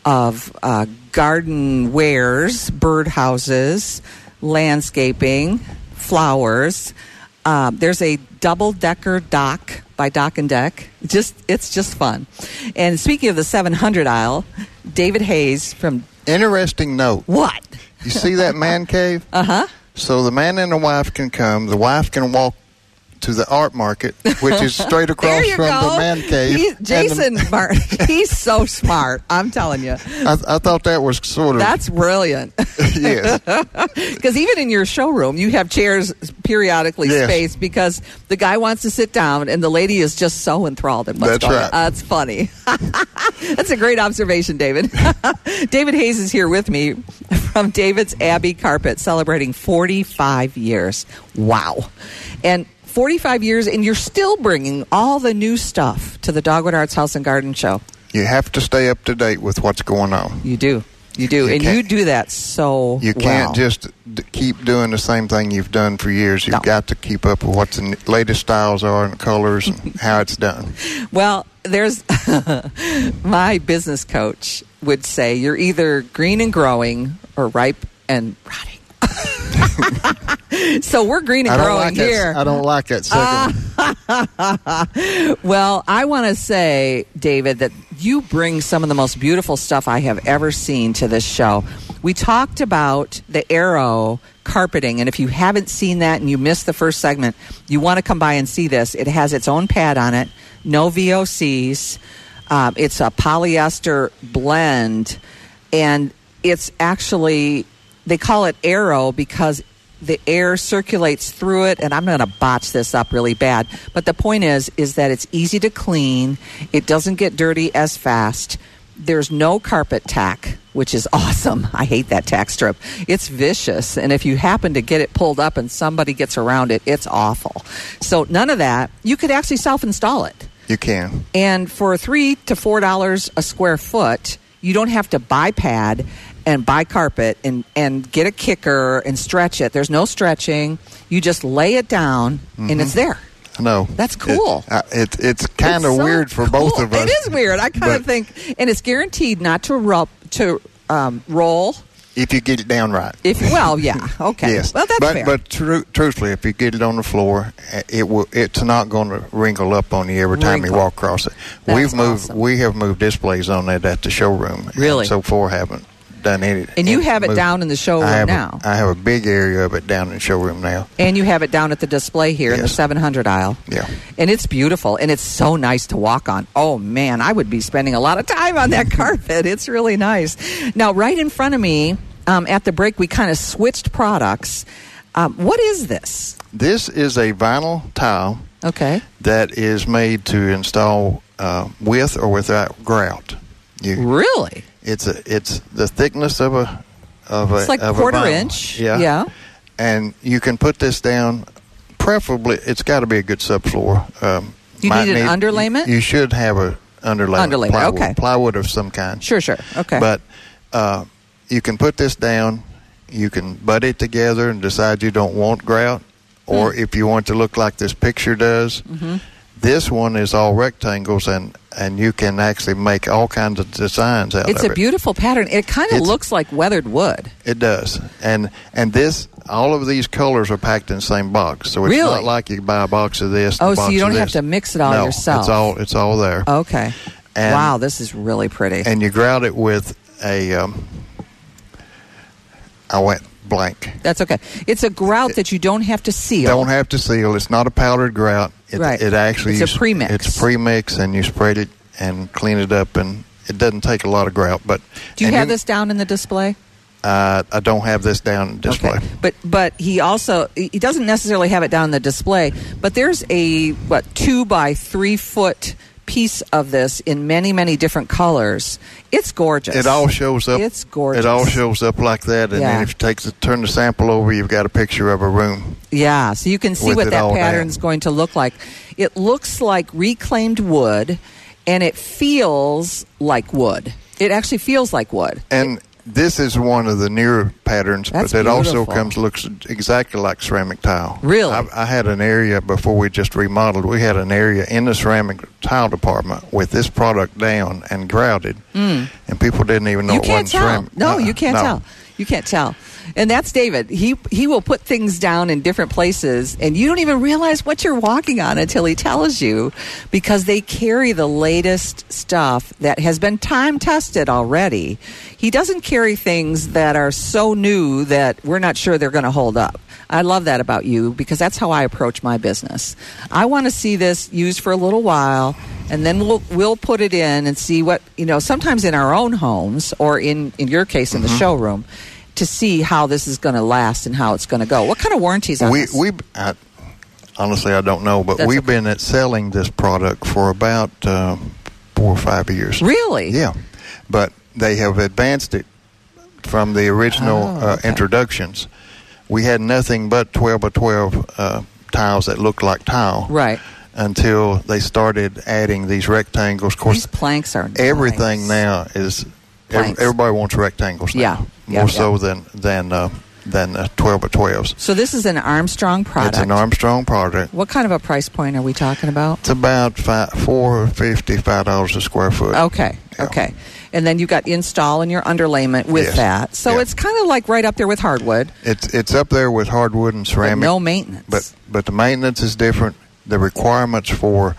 [SPEAKER 13] of uh, garden wares, birdhouses, landscaping, flowers. Um, there's a double-decker dock by Dock and Deck. Just it's just fun. And speaking of the seven hundred aisle, David Hayes from...
[SPEAKER 8] Interesting note.
[SPEAKER 13] What?
[SPEAKER 8] You see that man cave?
[SPEAKER 13] Uh-huh.
[SPEAKER 8] So the man and the wife can come. The wife can walk to the art market, which is straight across from
[SPEAKER 13] go.
[SPEAKER 8] the man cave.
[SPEAKER 13] He, Jason the, Martin, he's so smart. I'm telling you.
[SPEAKER 8] I, I thought that was sort of...
[SPEAKER 13] That's brilliant.
[SPEAKER 8] Yes.
[SPEAKER 13] Because even in your showroom, you have chairs periodically
[SPEAKER 8] yes. spaced
[SPEAKER 13] because the guy wants to sit down and the lady is just so enthralled in what's
[SPEAKER 8] That's
[SPEAKER 13] going
[SPEAKER 8] right.
[SPEAKER 13] on. That's funny. That's a great observation, David. David Hayes is here with me from David's Abbey Carpet, celebrating forty-five years. Wow. And forty-five years, and you're still bringing all the new stuff to the Dogwood Arts House and Garden Show.
[SPEAKER 8] You have to stay up to date with what's going on.
[SPEAKER 13] You do. You do. You and you do that so
[SPEAKER 8] You can't
[SPEAKER 13] well.
[SPEAKER 8] just d- keep doing the same thing you've done for years. You've
[SPEAKER 13] no.
[SPEAKER 8] got to keep up with what the n- latest styles are and the colors and how it's done.
[SPEAKER 13] Well, there's my business coach would say you're either green and growing or ripe and rotting. So we're green and
[SPEAKER 8] I don't
[SPEAKER 13] growing
[SPEAKER 8] like
[SPEAKER 13] here.
[SPEAKER 8] That, I don't like that second
[SPEAKER 13] uh, Well, I want to say, David, that you bring some of the most beautiful stuff I have ever seen to this show. We talked about the Arrow carpeting, and if you haven't seen that and you missed the first segment, you want to come by and see this. It has its own pad on it, no V O Cs. Um, it's a polyester blend, and it's actually, they call it Arrow because the air circulates through it, and I'm going to botch this up really bad. But the point is, is that it's easy to clean. It doesn't get dirty as fast. There's no carpet tack, which is awesome. I hate that tack strip. It's vicious, and if you happen to get it pulled up and somebody gets around it, it's awful. So none of that. You could actually self-install it.
[SPEAKER 8] You can.
[SPEAKER 13] And for three to four dollars a square foot, you don't have to buy pad and buy carpet and, and get a kicker and stretch it. There's no stretching. You just lay it down, mm-hmm. and it's there.
[SPEAKER 8] No,
[SPEAKER 13] that's cool.
[SPEAKER 8] It, uh, it, it's kind of
[SPEAKER 13] so
[SPEAKER 8] weird for
[SPEAKER 13] cool.
[SPEAKER 8] both of us.
[SPEAKER 13] It is weird. I kind of think, and it's guaranteed not to rub, to um, roll.
[SPEAKER 8] If you get it down right.
[SPEAKER 13] If well, yeah, okay.
[SPEAKER 8] Yes,
[SPEAKER 13] well that's
[SPEAKER 8] but,
[SPEAKER 13] fair.
[SPEAKER 8] But tru- truthfully, if you get it on the floor, it will. It's not going to wrinkle up on you every time
[SPEAKER 13] wrinkle.
[SPEAKER 8] you walk across it.
[SPEAKER 13] That's
[SPEAKER 8] We've moved.
[SPEAKER 13] awesome.
[SPEAKER 8] We have moved displays on it at the showroom.
[SPEAKER 13] Really?
[SPEAKER 8] And so far, haven't done any.
[SPEAKER 13] And you have it
[SPEAKER 8] moved.
[SPEAKER 13] down in the showroom
[SPEAKER 8] I have
[SPEAKER 13] now.
[SPEAKER 8] A, I have a big area of it down in the showroom now.
[SPEAKER 13] And you have it down at the display here
[SPEAKER 8] yes.
[SPEAKER 13] in the seven hundred aisle.
[SPEAKER 8] Yeah.
[SPEAKER 13] And it's beautiful, and it's so nice to walk on. Oh, man, I would be spending a lot of time on that carpet. It's really nice. Now, right in front of me, um, at the break, we kind of switched products. Um, what is this?
[SPEAKER 8] This is a vinyl tile.
[SPEAKER 13] Okay.
[SPEAKER 8] That is made to install uh, with or without grout. You,
[SPEAKER 13] really?
[SPEAKER 8] It's a it's the thickness of a of a
[SPEAKER 13] it's like
[SPEAKER 8] of
[SPEAKER 13] quarter
[SPEAKER 8] a vinyl.
[SPEAKER 13] inch.
[SPEAKER 8] Yeah.
[SPEAKER 13] Yeah.
[SPEAKER 8] And you can put this down. Preferably, it's got to be a good subfloor. Um,
[SPEAKER 13] you need an
[SPEAKER 8] need,
[SPEAKER 13] underlayment.
[SPEAKER 8] You, you should have a underlayment.
[SPEAKER 13] Underlayment.
[SPEAKER 8] Plywood,
[SPEAKER 13] Okay.
[SPEAKER 8] Plywood of some kind.
[SPEAKER 13] Sure. Sure. Okay.
[SPEAKER 8] But uh, you can put this down. You can butt it together and decide you don't want grout, or
[SPEAKER 13] Hmm.
[SPEAKER 8] if you want to look like this picture does.
[SPEAKER 13] Mm-hmm.
[SPEAKER 8] This one is all rectangles, and, and you can actually make all kinds of designs out
[SPEAKER 13] It's
[SPEAKER 8] of
[SPEAKER 13] a
[SPEAKER 8] it.
[SPEAKER 13] beautiful pattern. It kind of
[SPEAKER 8] It's-
[SPEAKER 13] looks like weathered wood.
[SPEAKER 8] It does, and and this all of these colors are packed in the same box, so it's
[SPEAKER 13] Really?
[SPEAKER 8] not like you buy a box of this. and
[SPEAKER 13] Oh,
[SPEAKER 8] a
[SPEAKER 13] so
[SPEAKER 8] box
[SPEAKER 13] you don't
[SPEAKER 8] of
[SPEAKER 13] have
[SPEAKER 8] this.
[SPEAKER 13] to mix it all
[SPEAKER 8] no,
[SPEAKER 13] yourself.
[SPEAKER 8] It's all it's all there.
[SPEAKER 13] Okay.
[SPEAKER 8] And-
[SPEAKER 13] wow, this is really pretty.
[SPEAKER 8] And you grout it with a. Um, I went blank.
[SPEAKER 13] That's okay. It's a grout that you don't have to seal.
[SPEAKER 8] Don't have to seal. It's not a powdered grout. It,
[SPEAKER 13] Right.
[SPEAKER 8] It actually
[SPEAKER 13] It's a
[SPEAKER 8] you-
[SPEAKER 13] premix.
[SPEAKER 8] It's a premix, and you spread it and clean it up, and it doesn't take a lot of grout. But
[SPEAKER 13] Do you
[SPEAKER 8] and
[SPEAKER 13] have this down in the display?
[SPEAKER 8] Uh, I don't have this down in display.
[SPEAKER 13] Okay. But but he also he doesn't necessarily have it down in the display. But there's a what two by three foot piece of this in many many different colors. It's gorgeous.
[SPEAKER 8] It all shows up.
[SPEAKER 13] It's gorgeous.
[SPEAKER 8] It all shows up like that, and
[SPEAKER 13] Yeah.
[SPEAKER 8] then if you take the, turn the sample over, you've got a picture of a room.
[SPEAKER 13] Yeah, so you can see
[SPEAKER 8] With
[SPEAKER 13] what
[SPEAKER 8] it
[SPEAKER 13] that
[SPEAKER 8] all
[SPEAKER 13] pattern's going to look like. It looks like reclaimed wood, and it feels like wood. It actually feels like wood.
[SPEAKER 8] And this is one of the newer patterns,
[SPEAKER 13] That's
[SPEAKER 8] but it also
[SPEAKER 13] beautiful.
[SPEAKER 8] comes looks exactly like ceramic tile.
[SPEAKER 13] Really?
[SPEAKER 8] I, I had an area before we just remodeled. We had an area in the ceramic tile department with this product down and grouted,
[SPEAKER 13] Mm.
[SPEAKER 8] and people didn't even know
[SPEAKER 13] You
[SPEAKER 8] it
[SPEAKER 13] can't
[SPEAKER 8] wasn't
[SPEAKER 13] tell.
[SPEAKER 8] ceramic.
[SPEAKER 13] No,
[SPEAKER 8] Uh,
[SPEAKER 13] you can't
[SPEAKER 8] no.
[SPEAKER 13] tell. You can't tell. And that's David. He he will put things down in different places, and you don't even realize what you're walking on until he tells you, because they carry the latest stuff that has been time tested already. He doesn't carry things that are so new that we're not sure they're going to hold up. I love that about you, because that's how I approach my business. I want to see this used for a little while, and then we'll we'll put it in and see what, you know, sometimes in our own homes, or in, in your case in
[SPEAKER 8] Mhm.
[SPEAKER 13] the showroom, to see how this is going to last and how it's going to go. What kind of warranties on
[SPEAKER 8] We
[SPEAKER 13] this?
[SPEAKER 8] we I, honestly I don't know, but
[SPEAKER 13] That's
[SPEAKER 8] we've
[SPEAKER 13] okay.
[SPEAKER 8] been at selling this product for about uh, four or five years.
[SPEAKER 13] Really?
[SPEAKER 8] Yeah, but they have advanced it from the original
[SPEAKER 13] Oh,
[SPEAKER 8] uh,
[SPEAKER 13] okay.
[SPEAKER 8] introductions. We had nothing but twelve by twelve uh, tiles that looked like tile.
[SPEAKER 13] Right.
[SPEAKER 8] Until they started adding these rectangles. Of course,
[SPEAKER 13] These planks are
[SPEAKER 8] everything now is ev-
[SPEAKER 13] Planks.
[SPEAKER 8] everybody wants rectangles now.
[SPEAKER 13] Yeah. Yeah,
[SPEAKER 8] more
[SPEAKER 13] yeah.
[SPEAKER 8] so than than uh, than uh, twelve by twelves.
[SPEAKER 13] So this is an Armstrong product.
[SPEAKER 8] It's an Armstrong product.
[SPEAKER 13] What kind of a price point are we talking about?
[SPEAKER 8] It's about five, four fifty, five dollars a square foot.
[SPEAKER 13] Okay, okay. And then you got install and your underlayment with
[SPEAKER 8] Yes.
[SPEAKER 13] that. So
[SPEAKER 8] Yeah.
[SPEAKER 13] it's kind of like right up there with hardwood.
[SPEAKER 8] It's it's up there with hardwood and ceramic.
[SPEAKER 13] no maintenance.
[SPEAKER 8] But but the maintenance is different. The requirements for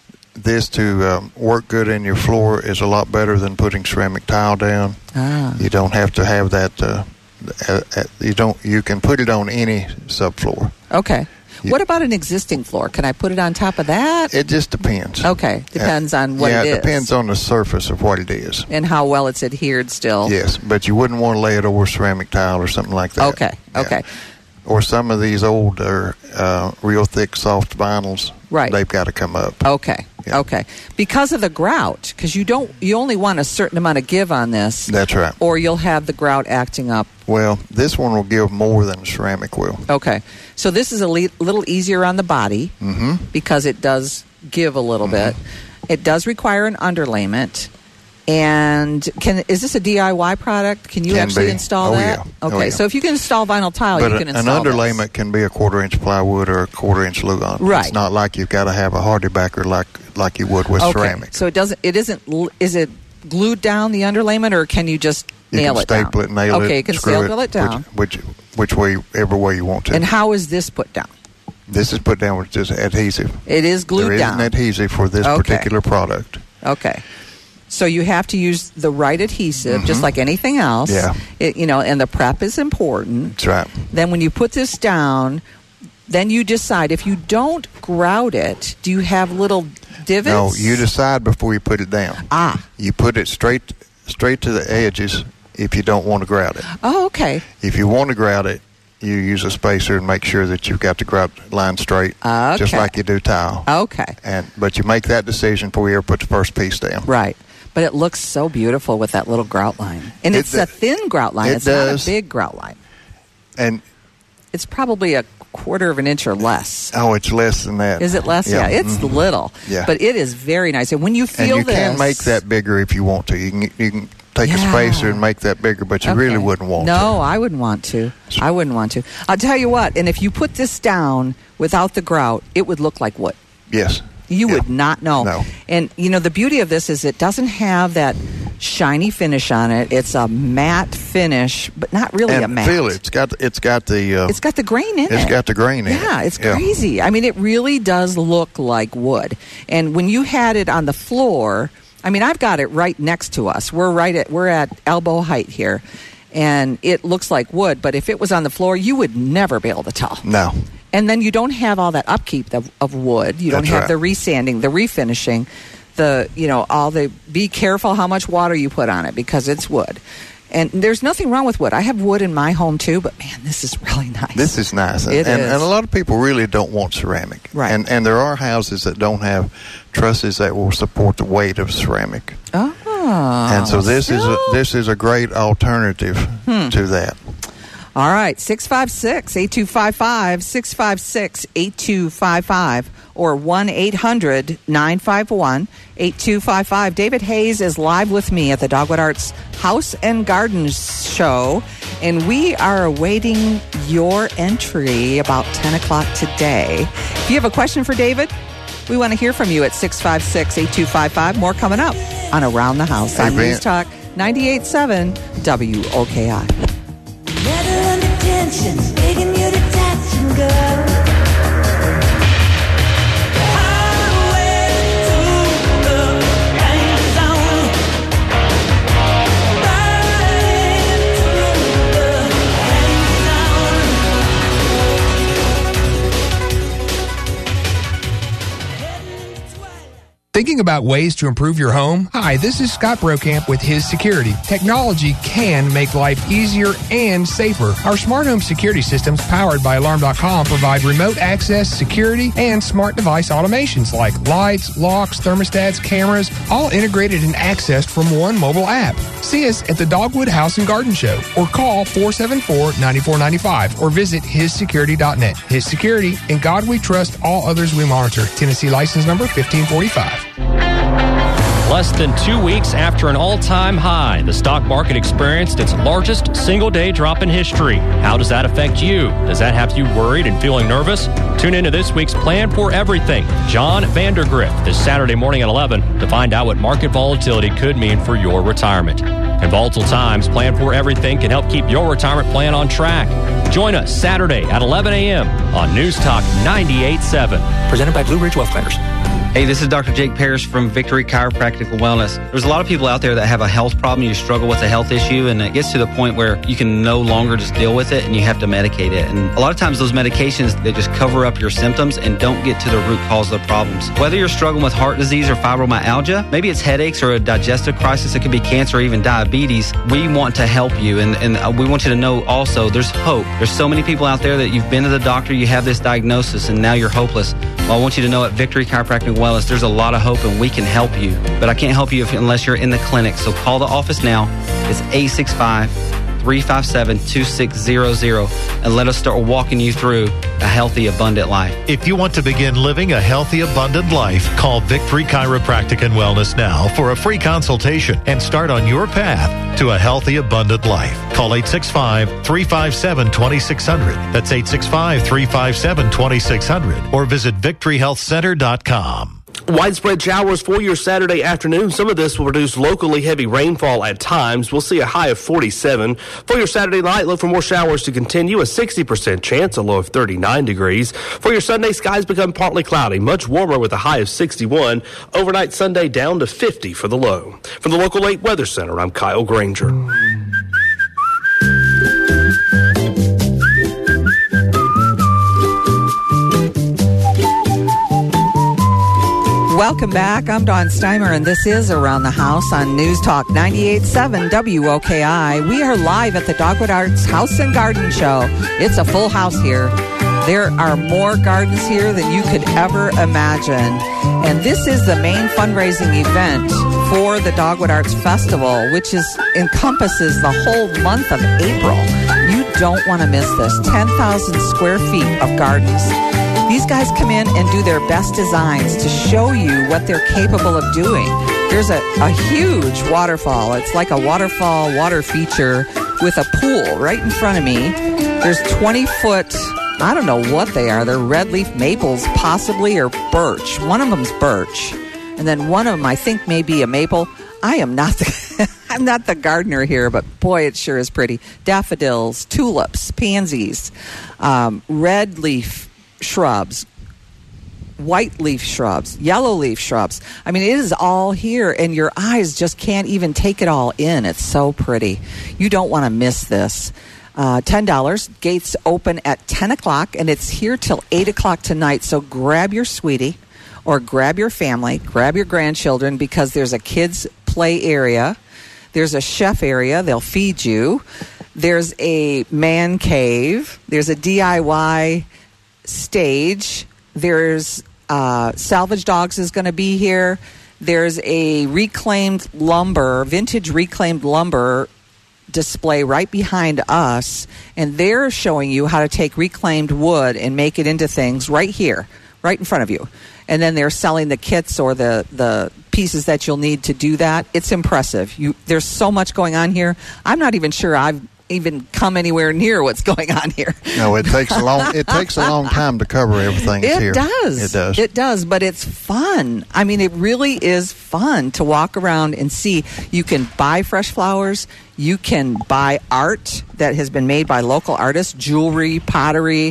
[SPEAKER 8] this to um, work good in your floor is a lot better than putting ceramic tile down.
[SPEAKER 13] Ah.
[SPEAKER 8] You don't have to have that. Uh, uh, uh, you don't. You can put it on any subfloor.
[SPEAKER 13] Okay. What about an existing floor? Can I put it on top of that?
[SPEAKER 8] It just depends.
[SPEAKER 13] Okay. Depends on what
[SPEAKER 8] yeah,
[SPEAKER 13] it is.
[SPEAKER 8] depends on the surface of what it is.
[SPEAKER 13] And how well it's adhered still.
[SPEAKER 8] Yes, but you wouldn't want to lay it over ceramic tile or something like that.
[SPEAKER 13] Okay. Okay.
[SPEAKER 8] or some of these older, uh, real thick, soft vinyls.
[SPEAKER 13] Right.
[SPEAKER 8] They've got to come up.
[SPEAKER 13] Okay. Yeah. Okay. Because of the grout, because you don't, you only want a certain amount of give on this.
[SPEAKER 8] That's right.
[SPEAKER 13] Or you'll have the grout acting up.
[SPEAKER 8] Well, this one will give more than a ceramic will.
[SPEAKER 13] Okay. So this is a le- little easier on the body
[SPEAKER 8] mm-hmm.
[SPEAKER 13] because it does give a little mm-hmm. bit. It does require an underlayment. And can is this a D I Y product? Can you
[SPEAKER 8] can
[SPEAKER 13] actually
[SPEAKER 8] be.
[SPEAKER 13] install
[SPEAKER 8] oh,
[SPEAKER 13] that?
[SPEAKER 8] Yeah.
[SPEAKER 13] Okay,
[SPEAKER 8] oh, yeah.
[SPEAKER 13] so if you can install vinyl tile,
[SPEAKER 8] but
[SPEAKER 13] you can
[SPEAKER 8] a,
[SPEAKER 13] install
[SPEAKER 8] an underlayment
[SPEAKER 13] this.
[SPEAKER 8] Can be a quarter inch plywood or a quarter inch Lugon.
[SPEAKER 13] Right.
[SPEAKER 8] It's not like you've got to have a hardy backer like like you would with
[SPEAKER 13] okay.
[SPEAKER 8] ceramic.
[SPEAKER 13] So it doesn't. It isn't. Is it glued down the underlayment, or can you just
[SPEAKER 8] you
[SPEAKER 13] nail
[SPEAKER 8] can
[SPEAKER 13] it down?
[SPEAKER 8] staple it, nail
[SPEAKER 13] okay,
[SPEAKER 8] it,
[SPEAKER 13] okay, you can
[SPEAKER 8] screw
[SPEAKER 13] staple it down.
[SPEAKER 8] Which, which which way, every way you want to.
[SPEAKER 13] And how is this put down?
[SPEAKER 8] This is put down with just adhesive.
[SPEAKER 13] It is glued
[SPEAKER 8] there
[SPEAKER 13] down.
[SPEAKER 8] There is an adhesive for this
[SPEAKER 13] okay.
[SPEAKER 8] particular product.
[SPEAKER 13] Okay. So you have to use the right adhesive,
[SPEAKER 8] mm-hmm.
[SPEAKER 13] just like anything else.
[SPEAKER 8] Yeah.
[SPEAKER 13] It, you know, and the prep is important.
[SPEAKER 8] That's right.
[SPEAKER 13] Then when you put this down, then you decide. If you don't grout it, do you have little divots?
[SPEAKER 8] No, you decide before you put it down.
[SPEAKER 13] Ah.
[SPEAKER 8] You put it straight straight to the edges if you don't want to grout it.
[SPEAKER 13] Oh, okay.
[SPEAKER 8] If you want to grout it, you use a spacer and make sure that you've got the grout line straight,
[SPEAKER 13] okay.
[SPEAKER 8] just like you do tile.
[SPEAKER 13] Okay.
[SPEAKER 8] And but you make that decision before you ever put the first piece down.
[SPEAKER 13] Right. But it looks so beautiful with that little grout line. And
[SPEAKER 8] it
[SPEAKER 13] it's
[SPEAKER 8] d-
[SPEAKER 13] a thin grout line.
[SPEAKER 8] It
[SPEAKER 13] it's
[SPEAKER 8] does.
[SPEAKER 13] not a big grout line.
[SPEAKER 8] And
[SPEAKER 13] it's probably a quarter of an inch or less.
[SPEAKER 8] Oh, it's less than that.
[SPEAKER 13] Is it less? Yeah, yeah it's mm-hmm. little.
[SPEAKER 8] Yeah.
[SPEAKER 13] But it is very nice. And when you feel
[SPEAKER 8] and you
[SPEAKER 13] this...
[SPEAKER 8] can make that bigger if you want to. You can, you can take
[SPEAKER 13] yeah.
[SPEAKER 8] a spacer and make that bigger, but you
[SPEAKER 13] okay.
[SPEAKER 8] really wouldn't want
[SPEAKER 13] no,
[SPEAKER 8] to.
[SPEAKER 13] No, I wouldn't want to. I wouldn't want to. I'll tell you what, and if you put this down without the grout, it would look like wood.
[SPEAKER 8] Yes.
[SPEAKER 13] You
[SPEAKER 8] yeah.
[SPEAKER 13] would not know.
[SPEAKER 8] No.
[SPEAKER 13] And, you know, the beauty of this is it doesn't have that shiny finish on it. It's a matte finish, but not really
[SPEAKER 8] and
[SPEAKER 13] a matte.
[SPEAKER 8] Feel it. It's got, it's got the... Uh,
[SPEAKER 13] it's got the grain in
[SPEAKER 8] it's
[SPEAKER 13] it.
[SPEAKER 8] It's got the grain in
[SPEAKER 13] yeah,
[SPEAKER 8] it.
[SPEAKER 13] It's yeah, it's crazy. I mean, it really does look like wood. And when you had it on the floor, I mean, I've got it right next to us. We're right at, we're at elbow height here. And it looks like wood, but if it was on the floor, you would never be able to tell.
[SPEAKER 8] No.
[SPEAKER 13] And then you don't have all that upkeep of, of wood. You don't
[SPEAKER 8] That's
[SPEAKER 13] have
[SPEAKER 8] right.
[SPEAKER 13] the resanding, the refinishing, the, you know, all the, be careful how much water you put on it because it's wood. And there's nothing wrong with wood. I have wood in my home too, but man, this is really nice.
[SPEAKER 8] This is nice. And,
[SPEAKER 13] it
[SPEAKER 8] and,
[SPEAKER 13] is.
[SPEAKER 8] and a lot of people really don't want ceramic.
[SPEAKER 13] Right.
[SPEAKER 8] And, and there are houses that don't have trusses that will support the weight of ceramic.
[SPEAKER 13] Oh.
[SPEAKER 8] And so this is a, this is a great alternative
[SPEAKER 13] hmm.
[SPEAKER 8] to that.
[SPEAKER 13] All right, six five six, eight two five five, six five six, eight two five five, or one eight hundred, nine five one, eight two five five. David Hayes is live with me at the Dogwood Arts House and Garden Show, and we are awaiting your entry about ten o'clock today. If you have a question for David, we want to hear from you at six five six, eight two five five. More coming up on Around the House on News Talk ninety-eight point seven W O K I.
[SPEAKER 16] Never under tension, begging you to touch and go.
[SPEAKER 17] Thinking about ways to improve your home? Hi, this is Scott Brokamp with His Security. Technology can make life easier and safer. Our smart home security systems powered by Alarm dot com provide remote access, security, and smart device automations like lights, locks, thermostats, cameras, all integrated and accessed from one mobile app. See us at the Dogwood House and Garden Show or call four seven four, nine four nine five or visit his security dot net. His Security, in God we trust, all others we monitor. Tennessee license number fifteen forty-five.
[SPEAKER 18] Less than two weeks after an all-time high, the stock market experienced its largest single-day drop in history. How does that affect you? Does that have you worried and feeling nervous? Tune into this week's Plan for Everything. John Vandergrift this Saturday morning at eleven to find out what market volatility could mean for your retirement. In volatile times, Plan for Everything can help keep your retirement plan on track. Join us Saturday at eleven a.m. on News Talk ninety-eight point seven.
[SPEAKER 19] Presented by Blue Ridge Wealth Planners.
[SPEAKER 3] Hey, this is Doctor Jake Parrish from Victory Chiropractic and Wellness. There's a lot of people out there that have a health problem. You struggle with a health issue, and it gets to the point where you can no longer just deal with it, and you have to medicate it. And a lot of times those medications, they just cover up your symptoms and don't get to the root cause of the problems. Whether you're struggling with heart disease or fibromyalgia, maybe it's headaches or a digestive crisis, it could be cancer or even diabetes, we want to help you. And, and we want you to know also there's hope. There's so many people out there that you've been to the doctor, you have this diagnosis, and now you're hopeless. Well, I want you to know at Victory Chiropractic and Wellness, there's a lot of hope and we can help you. But I can't help you if, unless you're in the clinic. So call the office now. It's eight six five, three five seven, two six zero zero and let us start walking you through a healthy, abundant life.
[SPEAKER 12] If you want to begin living a healthy, abundant life, call Victory Chiropractic and Wellness now for a free consultation and start on your path to a healthy, abundant life. Call eight six five, three five seven, two six zero zero. That's eight six five, three five seven, two six zero zero or visit victory health center dot com.
[SPEAKER 7] Widespread showers for your Saturday afternoon. Some of this will produce locally heavy rainfall at times. We'll see a high of forty-seven. For your Saturday night, look for more showers to continue. A sixty percent chance, a low of thirty-nine degrees. For your Sunday, skies become partly cloudy, much warmer with a high of sixty-one. Overnight Sunday down to fifty for the low. From the local eight Weather Center, I'm Kyle Granger.
[SPEAKER 13] Welcome back. I'm Dawn Steimer, and this is Around the House on News Talk ninety-eight point seven W O K I. We are live at the Dogwood Arts House and Garden Show. It's a full house here. There are more gardens here than you could ever imagine. And this is the main fundraising event for the Dogwood Arts Festival, which is encompasses the whole month of April. You don't want to miss this. ten thousand square feet of gardens. These guys come in and do their best designs to show you what they're capable of doing. There's a, a huge waterfall. It's like a waterfall water feature with a pool right in front of me. There's twenty-foot, I don't know what they are. They're red leaf maples, possibly, or birch. One of them's birch. And then one of them, I think, may be a maple. I am not the, I'm not the gardener here, but boy, it sure is pretty. Daffodils, tulips, pansies, um, red leaf shrubs, white leaf shrubs, yellow leaf shrubs. I mean, it is all here, and your eyes just can't even take it all in. It's so pretty. You don't want to miss this. Uh, ten dollars. Gates open at ten o'clock, and it's here till eight o'clock tonight. So grab your sweetie or grab your family, grab your grandchildren, because there's a kids' play area. There's a chef area. They'll feed you. There's a man cave. There's a D I Y stage. There's uh, Salvage Dogs is going to be here. There's a reclaimed lumber, vintage reclaimed lumber display right behind us, and they're showing you how to take reclaimed wood and make it into things right here, right in front of you. And then they're selling the kits or the, the pieces that you'll need to do that. It's impressive. You, there's so much going on here. I'm not even sure I've even come anywhere near what's going on here.
[SPEAKER 8] No, it takes a long it takes a long time to cover everything
[SPEAKER 13] it
[SPEAKER 8] here.
[SPEAKER 13] does.
[SPEAKER 8] It does.
[SPEAKER 13] It does, but it's fun. I mean, it really is fun to walk around and see. You can buy fresh flowers. You can buy art that has been made by local artists, jewelry, pottery.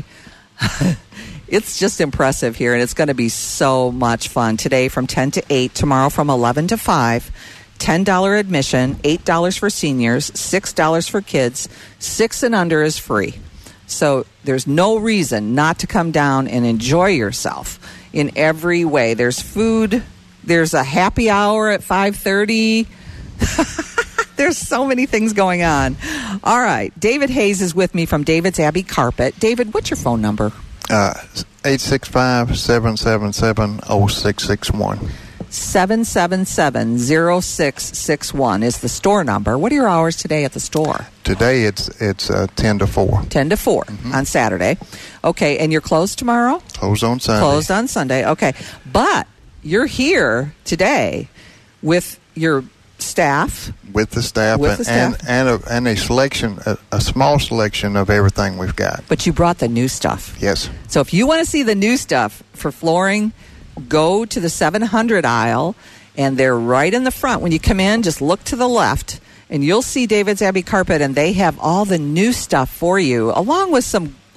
[SPEAKER 13] It's just impressive here, and it's going to be so much fun. Today from ten to eight, tomorrow from eleven to five. ten dollars admission, eight dollars for seniors, six dollars for kids. Six and under is free. So there's no reason not to come down and enjoy yourself in every way. There's food. There's a happy hour at five thirty. There's so many things going on. All right. David Hayes is with me from David's Abbey Carpet. David, what's your phone number?
[SPEAKER 8] Uh, eight six five, seven seven seven, zero six six one.
[SPEAKER 13] seven seven seven, zero six six one is the store number. What are your hours today at the store?
[SPEAKER 8] Today it's it's uh, ten to four.
[SPEAKER 13] ten to four mm-hmm. on Saturday. Okay, and you're closed tomorrow?
[SPEAKER 8] Closed on Sunday.
[SPEAKER 13] Closed on Sunday. Okay. But you're here today with your staff.
[SPEAKER 8] With the staff,
[SPEAKER 13] with
[SPEAKER 8] and,
[SPEAKER 13] the staff.
[SPEAKER 8] and, and, a, and a selection, a, a small selection of everything we've got.
[SPEAKER 13] But you brought the new stuff.
[SPEAKER 8] Yes.
[SPEAKER 13] So if you want to see the new stuff for flooring, go to the seven hundred aisle, and they're right in the front. When you come in, just look to the left, and you'll see David's Abbey Carpet, and they have all the new stuff for you, along with some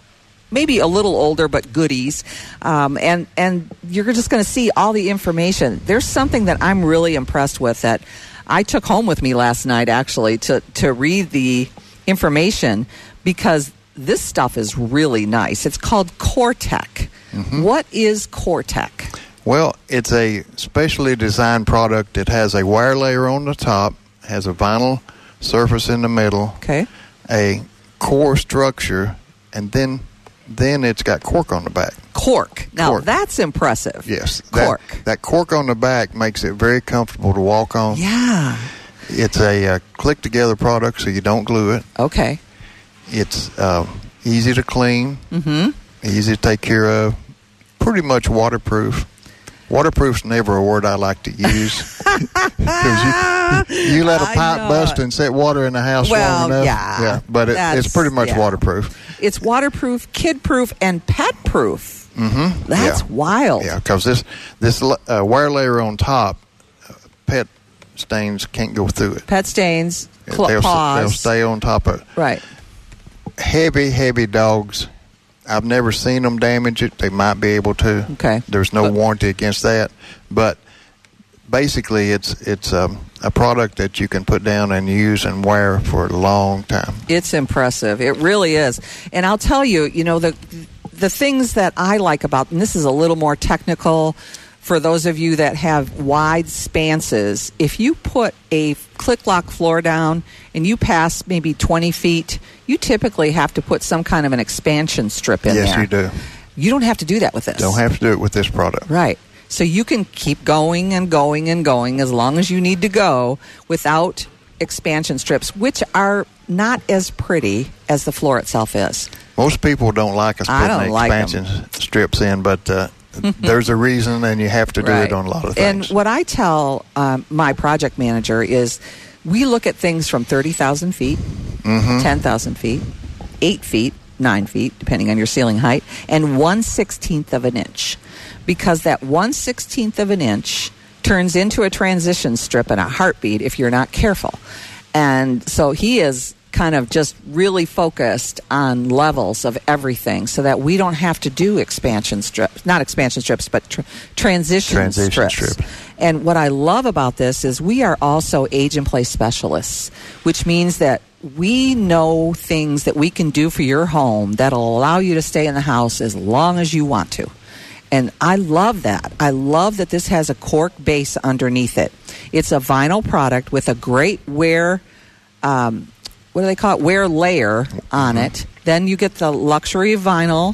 [SPEAKER 13] maybe a little older, but goodies. Um, and, and you're just going to see all the information. There's something that I'm really impressed with that I took home with me last night, actually, to, to read the information, because this stuff is really nice. It's called CoreTech. Mm-hmm. What is CoreTech?
[SPEAKER 8] Well, it's a specially designed product. It has a wire layer on the top, has a vinyl surface in the middle,
[SPEAKER 13] okay,
[SPEAKER 8] a core structure, and then then it's got cork on the back.
[SPEAKER 13] Cork. Now,
[SPEAKER 8] cork.
[SPEAKER 13] That's impressive.
[SPEAKER 8] Yes.
[SPEAKER 13] Cork.
[SPEAKER 8] That, that cork on the back makes it very comfortable to walk on.
[SPEAKER 13] Yeah.
[SPEAKER 8] It's a uh, click-together product, so you don't glue it.
[SPEAKER 13] Okay.
[SPEAKER 8] It's uh, easy to clean,
[SPEAKER 13] mm-hmm.
[SPEAKER 8] easy to take care of, pretty much waterproof. Waterproof's never a word I like to use. you, you let a pipe bust and set water in the house
[SPEAKER 13] well,
[SPEAKER 8] long enough.
[SPEAKER 13] Yeah,
[SPEAKER 8] yeah but it, it's pretty much
[SPEAKER 13] yeah.
[SPEAKER 8] waterproof.
[SPEAKER 13] It's waterproof, kid-proof, and pet-proof.
[SPEAKER 8] Mm-hmm.
[SPEAKER 13] That's
[SPEAKER 8] yeah.
[SPEAKER 13] wild.
[SPEAKER 8] Yeah, because this, this uh, wire layer on top, uh, pet stains can't go through it.
[SPEAKER 13] Pet stains, cl-
[SPEAKER 8] they'll,
[SPEAKER 13] paws.
[SPEAKER 8] They'll stay on top of it.
[SPEAKER 13] Right.
[SPEAKER 8] Heavy, heavy dogs. I've never seen them damage it. They might be able to.
[SPEAKER 13] Okay.
[SPEAKER 8] There's no but, warranty against that. But basically, it's it's um, a product that you can put down and use and wear for a long time.
[SPEAKER 13] It's impressive. It really is. And I'll tell you, you know, the the things that I like about, and this is a little more technical for those of you that have wide spanses, if you put a click-lock floor down and you pass maybe twenty feet, you typically have to put some kind of an expansion strip in
[SPEAKER 8] yes,
[SPEAKER 13] there.
[SPEAKER 8] Yes, you do.
[SPEAKER 13] You don't have to do that with this.
[SPEAKER 8] Don't have to do it with this product.
[SPEAKER 13] Right. So you can keep going and going and going as long as you need to go without expansion strips, which are not as pretty as the floor itself is.
[SPEAKER 8] Most people don't like us putting
[SPEAKER 13] like
[SPEAKER 8] expansion them. strips in, but uh, there's a reason, and you have to do
[SPEAKER 13] right.
[SPEAKER 8] it on a lot of things.
[SPEAKER 13] And what I tell um, my project manager is we look at things from thirty thousand feet,
[SPEAKER 8] mm-hmm.
[SPEAKER 13] ten thousand feet, eight feet, nine feet, depending on your ceiling height, and one sixteenth of an inch. Because that one sixteenth of an inch turns into a transition strip in a heartbeat if you're not careful. And so he is kind of just really focused on levels of everything so that we don't have to do expansion strips, not expansion strips, but tr- transition,
[SPEAKER 8] transition
[SPEAKER 13] strips.
[SPEAKER 8] Strip.
[SPEAKER 13] And what I love about this is we are also age and play specialists, which means that we know things that we can do for your home that'll allow you to stay in the house as long as you want to. And I love that. I love that this has a cork base underneath it. It's a vinyl product with a great wear, um, what do they call it, wear layer on mm-hmm. it. Then you get the luxury vinyl,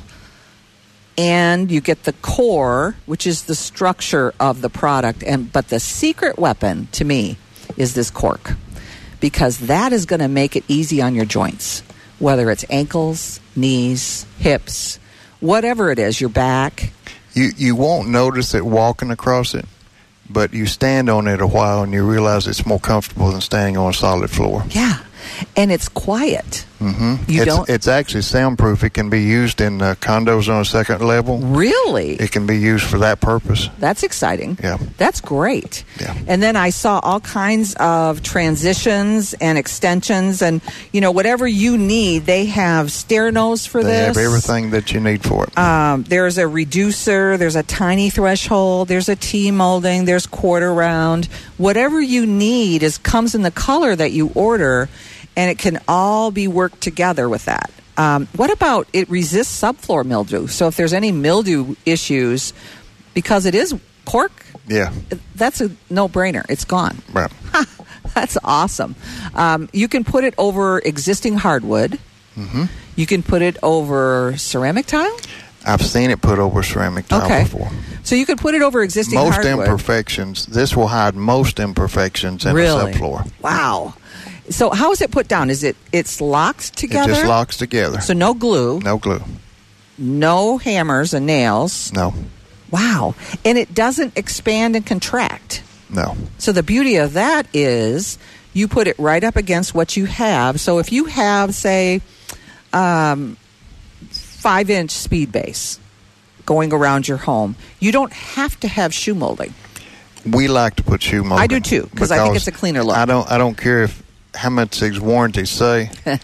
[SPEAKER 13] and you get the core, which is the structure of the product. And but the secret weapon, to me, is this cork. Because that is going to make it easy on your joints, whether it's ankles, knees, hips, whatever it is, your back.
[SPEAKER 8] You you won't notice it walking across it, but you stand on it a while and you realize it's more comfortable than standing on a solid floor.
[SPEAKER 13] Yeah, and it's quiet.
[SPEAKER 8] Mm-hmm.
[SPEAKER 13] You
[SPEAKER 8] it's,
[SPEAKER 13] don't.
[SPEAKER 8] It's actually soundproof. It can be used in uh, condos on a second level.
[SPEAKER 13] Really?
[SPEAKER 8] It can be used for that purpose.
[SPEAKER 13] That's exciting.
[SPEAKER 8] Yeah.
[SPEAKER 13] That's great.
[SPEAKER 8] Yeah.
[SPEAKER 13] And then I saw all kinds of transitions and extensions, and you know whatever you need, they have stair nose for
[SPEAKER 8] they
[SPEAKER 13] this.
[SPEAKER 8] They have everything that you need for it.
[SPEAKER 13] Um, there's a reducer. There's a tiny threshold. There's a T molding. There's quarter round. Whatever you need is comes in the color that you order. And it can all be worked together with that. Um, what about it resists subfloor mildew? So if there's any mildew issues, because it is cork,
[SPEAKER 8] yeah,
[SPEAKER 13] that's a no-brainer. It's gone.
[SPEAKER 8] Right.
[SPEAKER 13] That's awesome. Um, you can put it over existing hardwood.
[SPEAKER 8] Mm-hmm.
[SPEAKER 13] You can put it over ceramic tile.
[SPEAKER 8] I've seen it put over ceramic tile
[SPEAKER 13] okay.
[SPEAKER 8] before.
[SPEAKER 13] So you could put it over existing
[SPEAKER 8] most
[SPEAKER 13] hardwood.
[SPEAKER 8] Most imperfections. This will hide most imperfections in
[SPEAKER 13] really?
[SPEAKER 8] the subfloor.
[SPEAKER 13] Wow. So how is it put down? Is it it's locked together?
[SPEAKER 8] It just locks together.
[SPEAKER 13] So no glue.
[SPEAKER 8] No glue.
[SPEAKER 13] No hammers and nails.
[SPEAKER 8] No.
[SPEAKER 13] Wow. And it doesn't expand and contract.
[SPEAKER 8] No.
[SPEAKER 13] So the beauty of that is you put it right up against what you have. So if you have, say, um, five-inch speed base going around your home, you don't have to have shoe molding.
[SPEAKER 8] We like to put shoe molding.
[SPEAKER 13] I do too, because I think it's a cleaner look.
[SPEAKER 8] I don't. I don't care if how much these warranties say.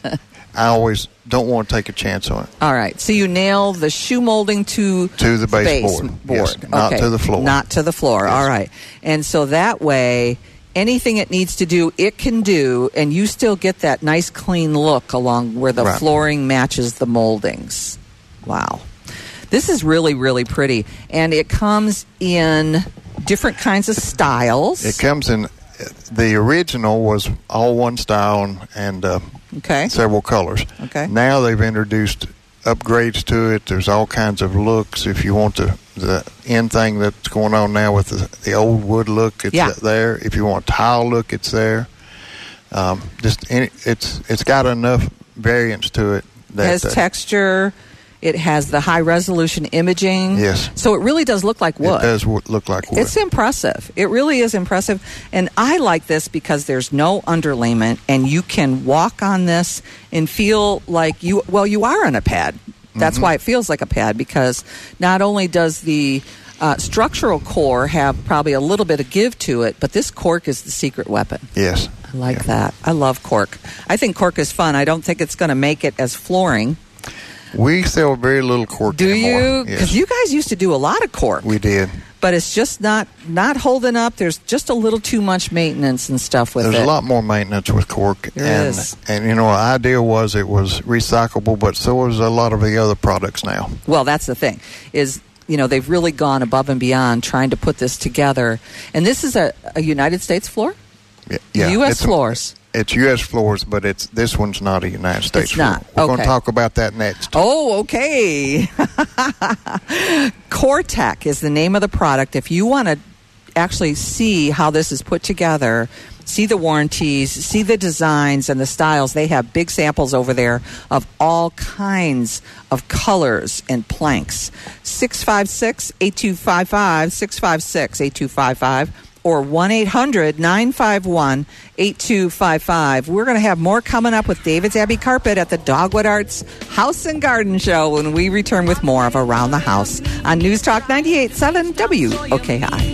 [SPEAKER 8] I always don't want to take a chance on it.
[SPEAKER 13] All right. So you nail the shoe molding to
[SPEAKER 8] to the baseboard,
[SPEAKER 13] base
[SPEAKER 8] yes, not
[SPEAKER 13] okay.
[SPEAKER 8] to the floor.
[SPEAKER 13] Not to the floor.
[SPEAKER 8] Yes.
[SPEAKER 13] All right. And so that way, anything it needs to do, it can do, and you still get that nice clean look along where the
[SPEAKER 8] Right.
[SPEAKER 13] flooring matches the moldings. Wow. This is really, really pretty. And it comes in different kinds of styles.
[SPEAKER 8] It comes in, the original was all one style and, and uh,
[SPEAKER 13] okay.
[SPEAKER 8] several colors.
[SPEAKER 13] Okay.
[SPEAKER 8] Now they've introduced upgrades to it. There's all kinds of looks. If you want the, the end thing that's going on now with the, the old wood look, it's
[SPEAKER 13] Yeah.
[SPEAKER 8] there. If you want a tile look, it's there. Um, just any, it's it's got enough variance to it. That,
[SPEAKER 13] It has
[SPEAKER 8] uh,
[SPEAKER 13] texture. It has the high resolution imaging.
[SPEAKER 8] Yes.
[SPEAKER 13] So it really does look like wood.
[SPEAKER 8] It does w- look like wood.
[SPEAKER 13] It's impressive. It really is impressive. And I like this because there's no underlayment and you can walk on this and feel like you, well, you are on a pad. That's
[SPEAKER 8] Mhm.
[SPEAKER 13] why it feels like a pad, because not only does the uh, structural core have probably a little bit of give to it, but this cork is the secret weapon.
[SPEAKER 8] Yes.
[SPEAKER 13] I like that. I love cork. I think cork is fun. I don't think it's going to make it as flooring.
[SPEAKER 8] We sell very little cork
[SPEAKER 13] Do
[SPEAKER 8] anymore.
[SPEAKER 13] you? Because
[SPEAKER 8] Yes.
[SPEAKER 13] you guys used to do a lot of cork.
[SPEAKER 8] We did.
[SPEAKER 13] But it's just not not holding up. There's just a little too much maintenance and stuff with
[SPEAKER 8] There's
[SPEAKER 13] it.
[SPEAKER 8] a lot more maintenance with cork.
[SPEAKER 13] There
[SPEAKER 8] and,
[SPEAKER 13] is.
[SPEAKER 8] And, you know, the idea was it was recyclable, but so is a lot of the other products now.
[SPEAKER 13] Well, that's the thing, is, you know, they've really gone above and beyond trying to put this together. And this is a, a United States floor?
[SPEAKER 8] Yeah, yeah,
[SPEAKER 13] U S
[SPEAKER 8] it's-
[SPEAKER 13] floors.
[SPEAKER 8] It's U S floors, but it's this one's not a United States
[SPEAKER 13] It's not.
[SPEAKER 8] floor. We're going
[SPEAKER 13] Okay.
[SPEAKER 8] to talk about that next.
[SPEAKER 13] Oh, okay. Cortec is the name of the product. If you want to actually see how this is put together, see the warranties, see the designs and the styles, they have big samples over there of all kinds of colors and planks. six five six, eight two five five, six five six, eight two five five. Or one eight hundred, nine five one, eight two five five. We're going to have more coming up with David's Abbey Carpet at the Dogwood Arts House and Garden Show when we return with more of Around the House on News Talk ninety-eight point seven W O K I.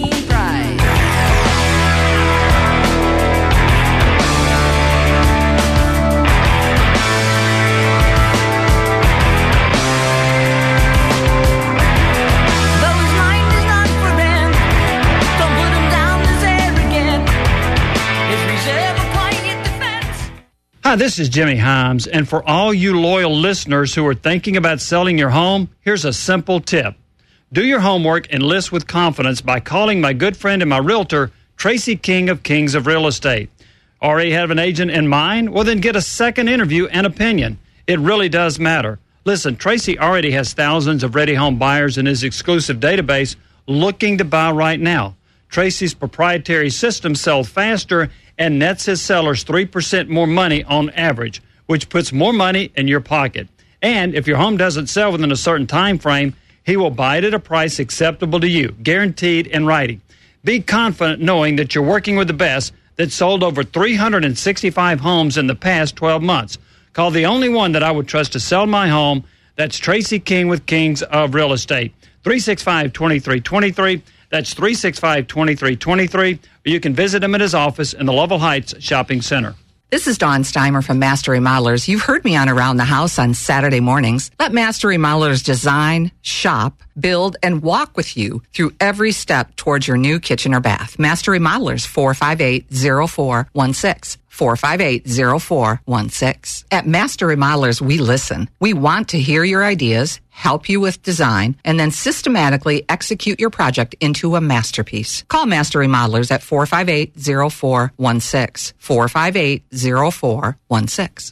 [SPEAKER 4] Hi, this is Jimmy Himes, and for all you loyal listeners who are thinking about selling your home, here's a simple tip. Do your homework and list with confidence by calling my good friend and my realtor, Tracy King of Kings of Real Estate. Already have an agent in mind? Well, then get a second interview and opinion. It really does matter. Listen, Tracy already has thousands of ready home buyers in his exclusive database looking to buy right now. Tracy's proprietary system sells faster and nets his sellers three percent more money on average, which puts more money in your pocket. And if your home doesn't sell within a certain time frame, he will buy it at a price acceptable to you, guaranteed in writing. Be confident knowing that you're working with the best that sold over three hundred sixty-five homes in the past twelve months. Call the only one that I would trust to sell my home. That's Tracy King with Kings of Real Estate. three six five, two three two three. That's three six five, two three two three. Or you can visit him at his office in the Lovell Heights Shopping Center.
[SPEAKER 13] This is Dawn Steimer from Master Remodelers. You've heard me on Around the House on Saturday mornings. Let Master Remodelers design, shop, build, and walk with you through every step towards your new kitchen or bath. Master Remodelers, four five eight, zero four one six. four five eight, zero four one six. At Master Remodelers, we listen. We want to hear your ideas, help you with design, and then systematically execute your project into a masterpiece. Call Master Remodelers at four five eight, zero four one six. four five eight, zero four one six.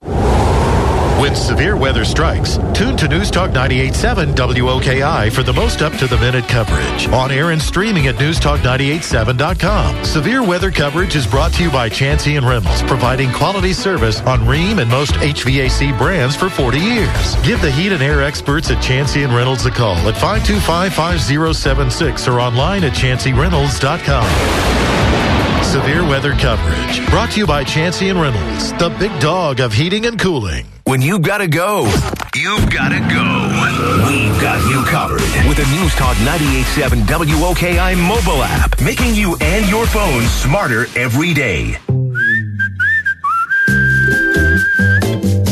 [SPEAKER 12] When severe weather strikes, tune to News Talk ninety-eight point seven W O K I for the most up-to-the-minute coverage. On air and streaming at news talk nine eight seven dot com. Severe weather coverage is brought to you by Chansey and Reynolds, providing quality service on Rheem and most H V A C brands for forty years. Give the heat and air experts at Chansey and Reynolds a call at five two five, five zero seven six or online at chansey reynolds dot com. Severe weather coverage brought to you by Chansey and Reynolds, the big dog of heating and cooling.
[SPEAKER 1] When you gotta go, you've gotta go. We've got you covered with the News Talk ninety-eight point seven W O K I mobile app, making you and your phone smarter every day.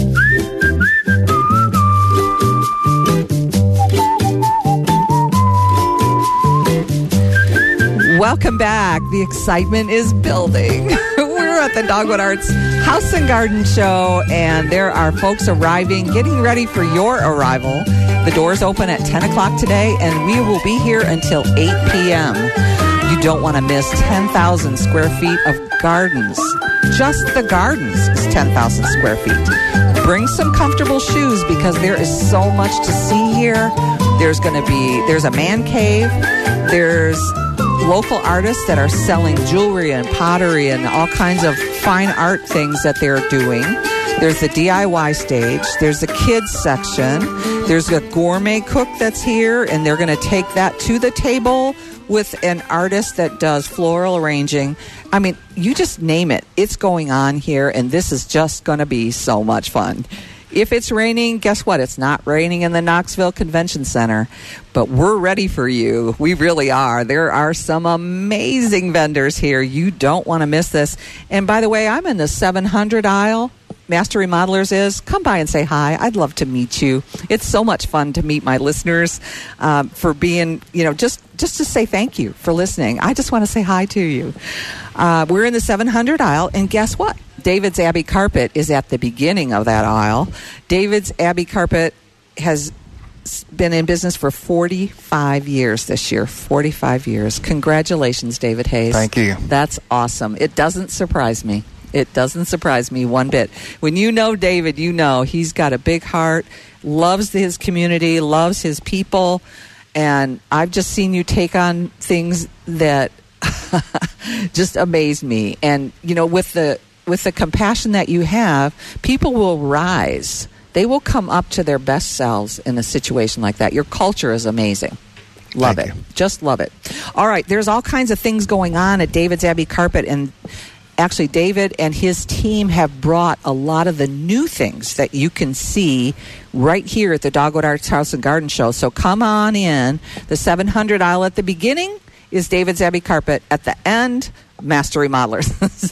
[SPEAKER 13] Welcome back. The excitement is building. We're at the Dogwood Arts House and Garden Show, and there are folks arriving, getting ready for your arrival. The doors open at ten o'clock today, and we will be here until eight p.m. You don't want to miss ten thousand square feet of gardens. Just the gardens is ten thousand square feet. Bring some comfortable shoes because there is so much to see here. There's going to be, there's a man cave. There's local artists that are selling jewelry and pottery and all kinds of fine art things that they're doing. There's the D I Y stage. There's the kids section. There's a gourmet cook that's here, and they're going to take that to the table with an artist that does floral arranging. I mean, you just name it. It's going on here, and this is just going to be so much fun. If it's raining, guess what? It's not raining in the Knoxville Convention Center, but we're ready for you. We really are. There are some amazing vendors here. You don't want to miss this. And by the way, I'm in the seven hundred aisle. Master Remodelers is. Come by and say hi. I'd love to meet you. It's so much fun to meet my listeners, um, for being, you know, just, just to say thank you for listening. I just want to say hi to you. Uh, we're in the seven hundred aisle, and guess what? David's Abbey Carpet is at the beginning of that aisle. David's Abbey Carpet has been in business for forty-five years this year. forty-five years. Congratulations, David Hayes.
[SPEAKER 8] Thank you.
[SPEAKER 13] That's awesome. It doesn't surprise me. It doesn't surprise me one bit. When you know David, you know he's got a big heart, loves his community, loves his people, and I've just seen you take on things that just amaze me. And, you know, with the with the compassion that you have, people will rise. They will come up to their best selves in a situation like that. Your culture is amazing. Love
[SPEAKER 8] Thank
[SPEAKER 13] it.
[SPEAKER 8] you.
[SPEAKER 13] Just love it. All right, there's all kinds of things going on at David's Abbey Carpet, and actually David and his team have brought a lot of the new things that you can see right here at the Dogwood Arts House and Garden Show. So come on in. The seven hundred aisle at the beginning is David's Abbey Carpet. At the end, Master Remodelers.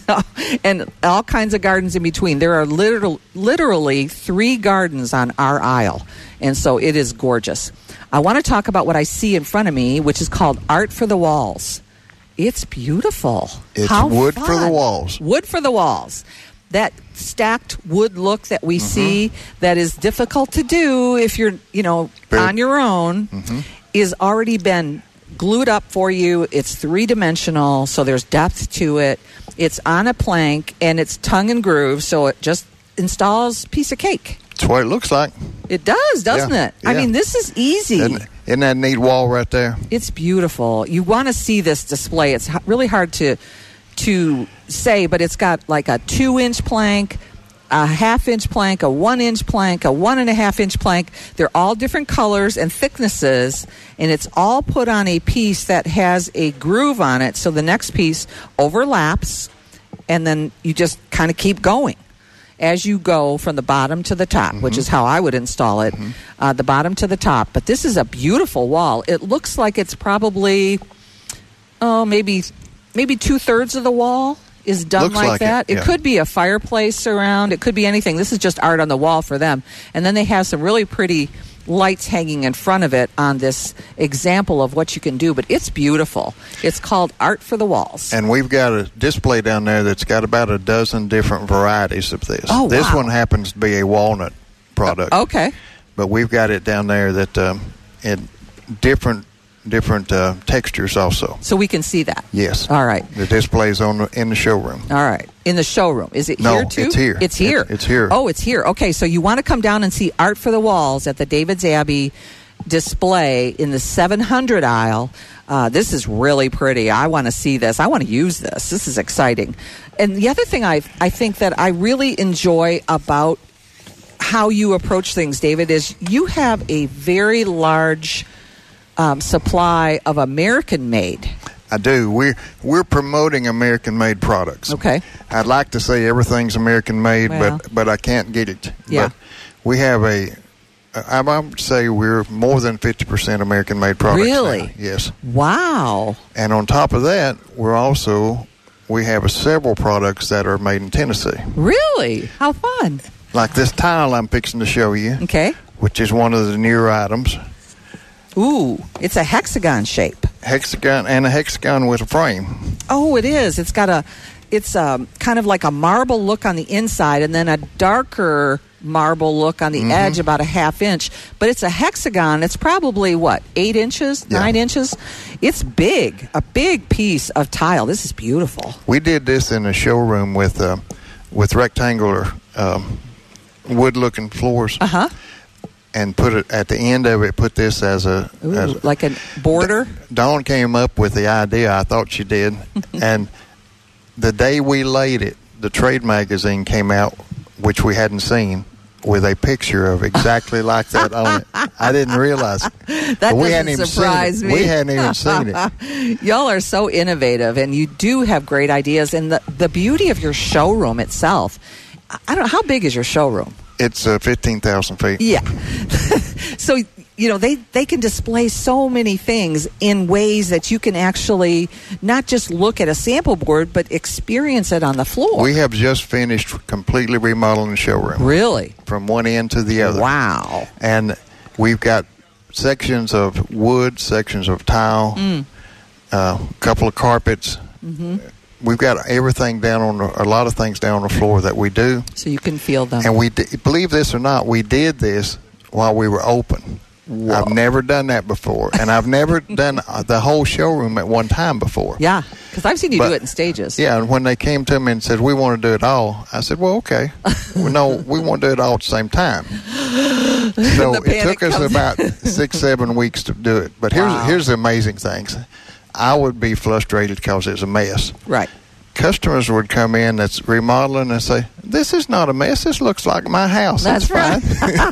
[SPEAKER 13] So, and all kinds of gardens in between. There are literal, literally three gardens on our aisle, and so it is gorgeous. I want to talk about what I see in front of me, which is called Art for the Walls. It's beautiful.
[SPEAKER 8] It's
[SPEAKER 13] How
[SPEAKER 8] wood
[SPEAKER 13] fun.
[SPEAKER 8] for the walls.
[SPEAKER 13] Wood for the walls. That stacked wood look that we mm-hmm. see that is difficult to do if you're, you know, Very, on your own mm-hmm. is already been glued up for you. It's three-dimensional, so there's depth to it. It's on a plank, and it's tongue and groove, so it just installs a piece of cake.
[SPEAKER 8] That's what it looks like.
[SPEAKER 13] It does, doesn't
[SPEAKER 8] yeah,
[SPEAKER 13] it? Yeah. I mean, this is easy.
[SPEAKER 8] Isn't, isn't that a neat wall right there?
[SPEAKER 13] It's beautiful. You want to see this display. It's really hard to to say, but it's got like a two-inch plank, a half-inch plank, a one-inch plank, a one-and-a-half-inch plank. They're all different colors and thicknesses, and it's all put on a piece that has a groove on it, so the next piece overlaps, and then you just kind of keep going as you go from the bottom to the top, mm-hmm. which is how I would install it, mm-hmm. uh, the bottom to the top. But this is a beautiful wall. It looks like it's probably, oh, maybe maybe two-thirds of the wall is done
[SPEAKER 8] looks
[SPEAKER 13] like,
[SPEAKER 8] like
[SPEAKER 13] that.
[SPEAKER 8] It,
[SPEAKER 13] it
[SPEAKER 8] yeah.
[SPEAKER 13] could be a fireplace around. It could be anything. This is just art on the wall for them. And then they have some really pretty lights hanging in front of it on this example of what you can do. But it's beautiful. It's called Art for the Walls.
[SPEAKER 8] And we've got a display down there that's got about a dozen different varieties of this.
[SPEAKER 13] Oh,
[SPEAKER 8] this
[SPEAKER 13] wow.
[SPEAKER 8] one happens to be a walnut product.
[SPEAKER 13] Uh, okay.
[SPEAKER 8] But we've got it down there that um, in different different uh, textures also.
[SPEAKER 13] So we can see that?
[SPEAKER 8] Yes.
[SPEAKER 13] All right.
[SPEAKER 8] The display's on the, in the showroom.
[SPEAKER 13] All right. In the showroom. Is it
[SPEAKER 8] no,
[SPEAKER 13] here too?
[SPEAKER 8] it's here.
[SPEAKER 13] It's here.
[SPEAKER 8] It, it's here.
[SPEAKER 13] Oh, it's here. Okay, so you want to come down and see Art for the Walls at the David's Abbey display in the seven hundred aisle. Uh, this is really pretty. I want to see this. I want to use this. This is exciting. And the other thing I I think that I really enjoy about how you approach things, David, is you have a very large um, supply of American-made.
[SPEAKER 8] I do. We're, we're promoting American-made products.
[SPEAKER 13] Okay.
[SPEAKER 8] I'd like to say everything's American-made,
[SPEAKER 13] well,
[SPEAKER 8] but, but I can't get it.
[SPEAKER 13] Yeah.
[SPEAKER 8] But we have a, I would say we're more than fifty percent American-made products.
[SPEAKER 13] Really?
[SPEAKER 8] Now. Yes.
[SPEAKER 13] Wow.
[SPEAKER 8] And on top of that, we're also, we have several products that are made in Tennessee.
[SPEAKER 13] Really? How fun.
[SPEAKER 8] Like this tile I'm fixing to show you.
[SPEAKER 13] Okay.
[SPEAKER 8] Which is one of the newer items.
[SPEAKER 13] Ooh, it's a hexagon shape.
[SPEAKER 8] hexagon and a hexagon with a frame.
[SPEAKER 13] Oh, it is. It's got a, it's um, kind of like a marble look on the inside, and then a darker marble look on the mm-hmm. edge, about a half inch. But it's a hexagon. It's probably what, eight inches, yeah. nine inches. It's big, a big piece of tile. This is beautiful.
[SPEAKER 8] We did this in a showroom with uh, with rectangular um, wood-looking floors.
[SPEAKER 13] Uh huh.
[SPEAKER 8] And put it at the end of it. Put this as a,
[SPEAKER 13] Ooh,
[SPEAKER 8] as
[SPEAKER 13] like a border.
[SPEAKER 8] Dawn came up with the idea. I thought she did, and the day we laid it, the trade magazine came out, which we hadn't seen, with a picture of exactly like that on it. I didn't realize it.
[SPEAKER 13] That
[SPEAKER 8] we
[SPEAKER 13] doesn't
[SPEAKER 8] hadn't even
[SPEAKER 13] surprise
[SPEAKER 8] seen
[SPEAKER 13] me.
[SPEAKER 8] it. We hadn't even seen it.
[SPEAKER 13] Y'all are so innovative, and you do have great ideas. And the, the beauty of your showroom itself, I don't know, how big is your showroom?
[SPEAKER 8] It's uh, fifteen thousand feet.
[SPEAKER 13] Yeah. So, you know, they, they can display so many things in ways that you can actually not just look at a sample board, but experience it on the floor.
[SPEAKER 8] We have just finished completely remodeling the showroom.
[SPEAKER 13] Really?
[SPEAKER 8] From one end to the other.
[SPEAKER 13] Wow.
[SPEAKER 8] And we've got sections of wood, sections of tile,
[SPEAKER 13] mm.
[SPEAKER 8] uh, a couple of carpets.
[SPEAKER 13] Mm-hmm.
[SPEAKER 8] We've got everything down on the, a lot of things down on the floor that we do.
[SPEAKER 13] So you can feel them.
[SPEAKER 8] And we, d- believe this or not, we did this while we were open. Whoa. I've never done that before. And I've never done the whole showroom at one time before.
[SPEAKER 13] Yeah, because I've seen you
[SPEAKER 8] but,
[SPEAKER 13] do it in stages.
[SPEAKER 8] Yeah, and when they came to me and said, we want to do it all, I said, well, okay. well, no, we want to do it all at the same time. So it took us about six, seven weeks to do it. But here's, wow. here's the amazing things. I would be frustrated because it's a mess.
[SPEAKER 13] Right.
[SPEAKER 8] Customers would come in that's remodeling and say, this is not a mess. This looks like my house.
[SPEAKER 13] That's
[SPEAKER 8] it's
[SPEAKER 13] right.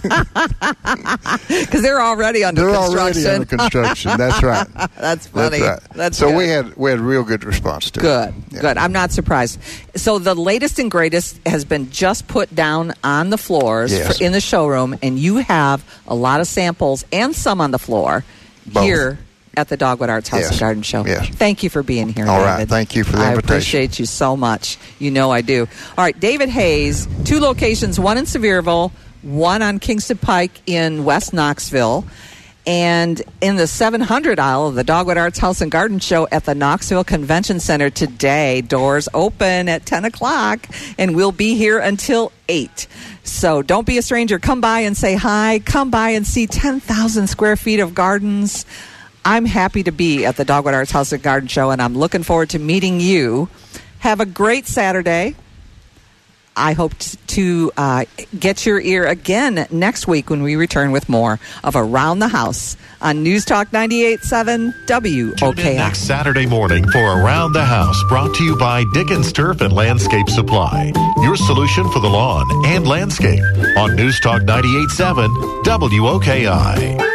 [SPEAKER 13] Because they're already under
[SPEAKER 8] they're
[SPEAKER 13] construction.
[SPEAKER 8] They're already under construction. That's right.
[SPEAKER 13] That's funny.
[SPEAKER 8] That's right.
[SPEAKER 13] That's
[SPEAKER 8] so
[SPEAKER 13] good.
[SPEAKER 8] we had we had real good response to
[SPEAKER 13] good.
[SPEAKER 8] it.
[SPEAKER 13] Good. Yeah. Good. I'm not surprised. So the latest and greatest has been just put down on the floors
[SPEAKER 8] yes.
[SPEAKER 13] for, in the showroom, and you have a lot of samples and some on the floor
[SPEAKER 8] Both.
[SPEAKER 13] here at the Dogwood Arts House
[SPEAKER 8] yes.
[SPEAKER 13] and Garden Show.
[SPEAKER 8] Yes.
[SPEAKER 13] Thank you for being here,
[SPEAKER 8] All
[SPEAKER 13] David.
[SPEAKER 8] right. Thank you for the
[SPEAKER 13] I
[SPEAKER 8] invitation.
[SPEAKER 13] I appreciate you so much. You know I do. All right, David Hayes, two locations, one in Sevierville, one on Kingston Pike in West Knoxville. And in the seven hundred aisle of the Dogwood Arts House and Garden Show at the Knoxville Convention Center today. Doors open at ten o'clock, and we'll be here until eight. So don't be a stranger. Come by and say hi. Come by and see ten thousand square feet of gardens. I'm happy to be at the Dogwood Arts House and Garden Show, and I'm looking forward to meeting you. Have a great Saturday. I hope to uh, get your ear again next week when we return with more of Around the House on News Talk ninety-eight point seven W O K I.
[SPEAKER 12] Tune in next Saturday morning for Around the House, brought to you by Dickens Turf and Landscape Supply, your solution for the lawn and landscape on News Talk ninety-eight point seven W O K I.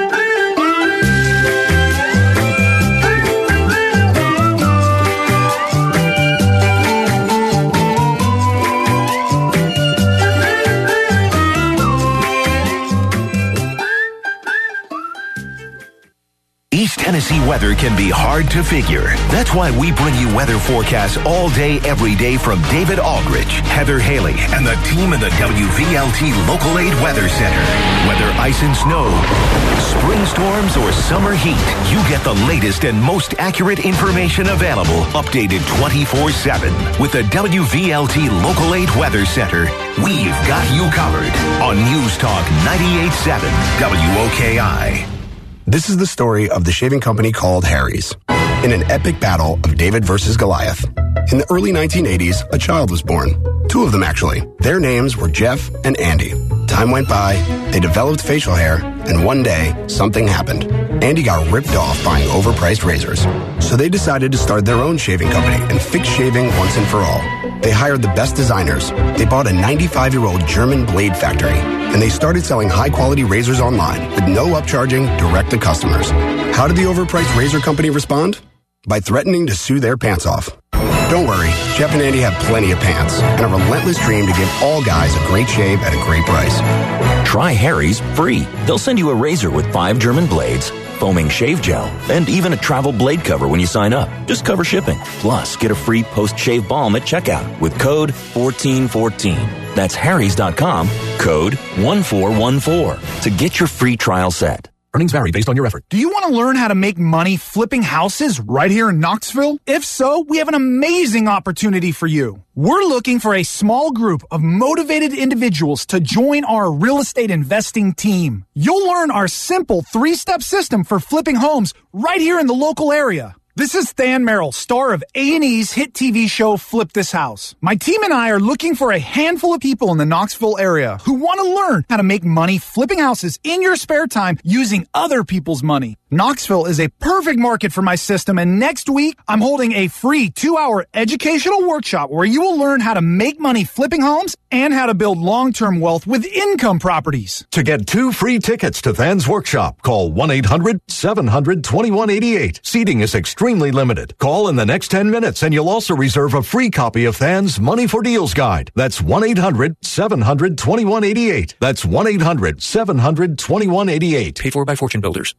[SPEAKER 1] East Tennessee weather can be hard to figure. That's why we bring you weather forecasts all day, every day from David Aldrich, Heather Haley, and the team in the W V L T Local Aid Weather Center. Whether ice and snow, spring storms, or summer heat, you get the latest and most accurate information available, updated twenty-four seven. With the W V L T Local Aid Weather Center, we've got you covered on News Talk ninety-eight point seven W O K I.
[SPEAKER 9] This is the story of the shaving company called Harry's. In an epic battle of David versus Goliath. In the early nineteen eighties, a child was born. Two of them, actually. Their names were Jeff and Andy. Time went by, they developed facial hair, and one day, something happened. Andy got ripped off buying overpriced razors. So they decided to start their own shaving company and fix shaving once and for all. They hired the best designers. They bought a ninety-five-year-old German blade factory. And they started selling high-quality razors online with no upcharging, direct to customers. How did the overpriced razor company respond? By threatening to sue their pants off. Don't worry, Jeff and Andy have plenty of pants and a relentless dream to give all guys a great shave at a great price.
[SPEAKER 5] Try Harry's free. They'll send you a razor with five German blades, foaming shave gel, and even a travel blade cover when you sign up. Just cover shipping. Plus, get a free post-shave balm at checkout with code fourteen fourteen. That's harrys dot com, code one four one four to get your free trial set.
[SPEAKER 14] Earnings vary based on your effort.
[SPEAKER 15] Do you want to learn how to make money flipping houses right here in Knoxville? If so, we have an amazing opportunity for you. We're looking for a small group of motivated individuals to join our real estate investing team. You'll learn our simple three-step system for flipping homes right here in the local area. This is Than Merrill, star of A and E's hit T V show Flip This House. My team and I are looking for a handful of people in the Knoxville area who want to learn how to make money flipping houses in your spare time using other people's money. Knoxville is a perfect market for my system, and next week I'm holding a free two-hour educational workshop where you will learn how to make money flipping homes and how to build long-term wealth with income properties.
[SPEAKER 14] To get two free tickets to Than's workshop, call one eight hundred seven hundred twenty-one eighty-eight. Seating is extremely limited. Call in the next ten minutes and you'll also reserve a free copy of Than's Money for Deals Guide. That's one eight hundred seven hundred twenty-one eighty-eight. That's one eight hundred seven hundred twenty-one eighty-eight.
[SPEAKER 5] Paid for by Fortune Builders.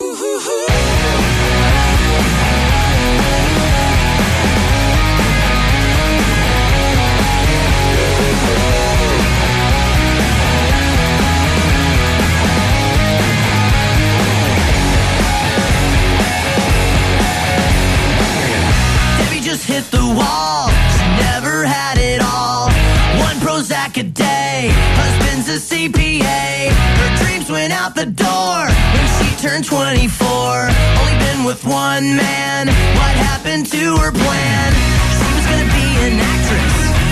[SPEAKER 16] Hit the wall, she never had it all. One Prozac a day, husband's a C P A. Her dreams went out the door when she turned twenty-four. Only been with one man, what happened to her plan? She was gonna be an actress,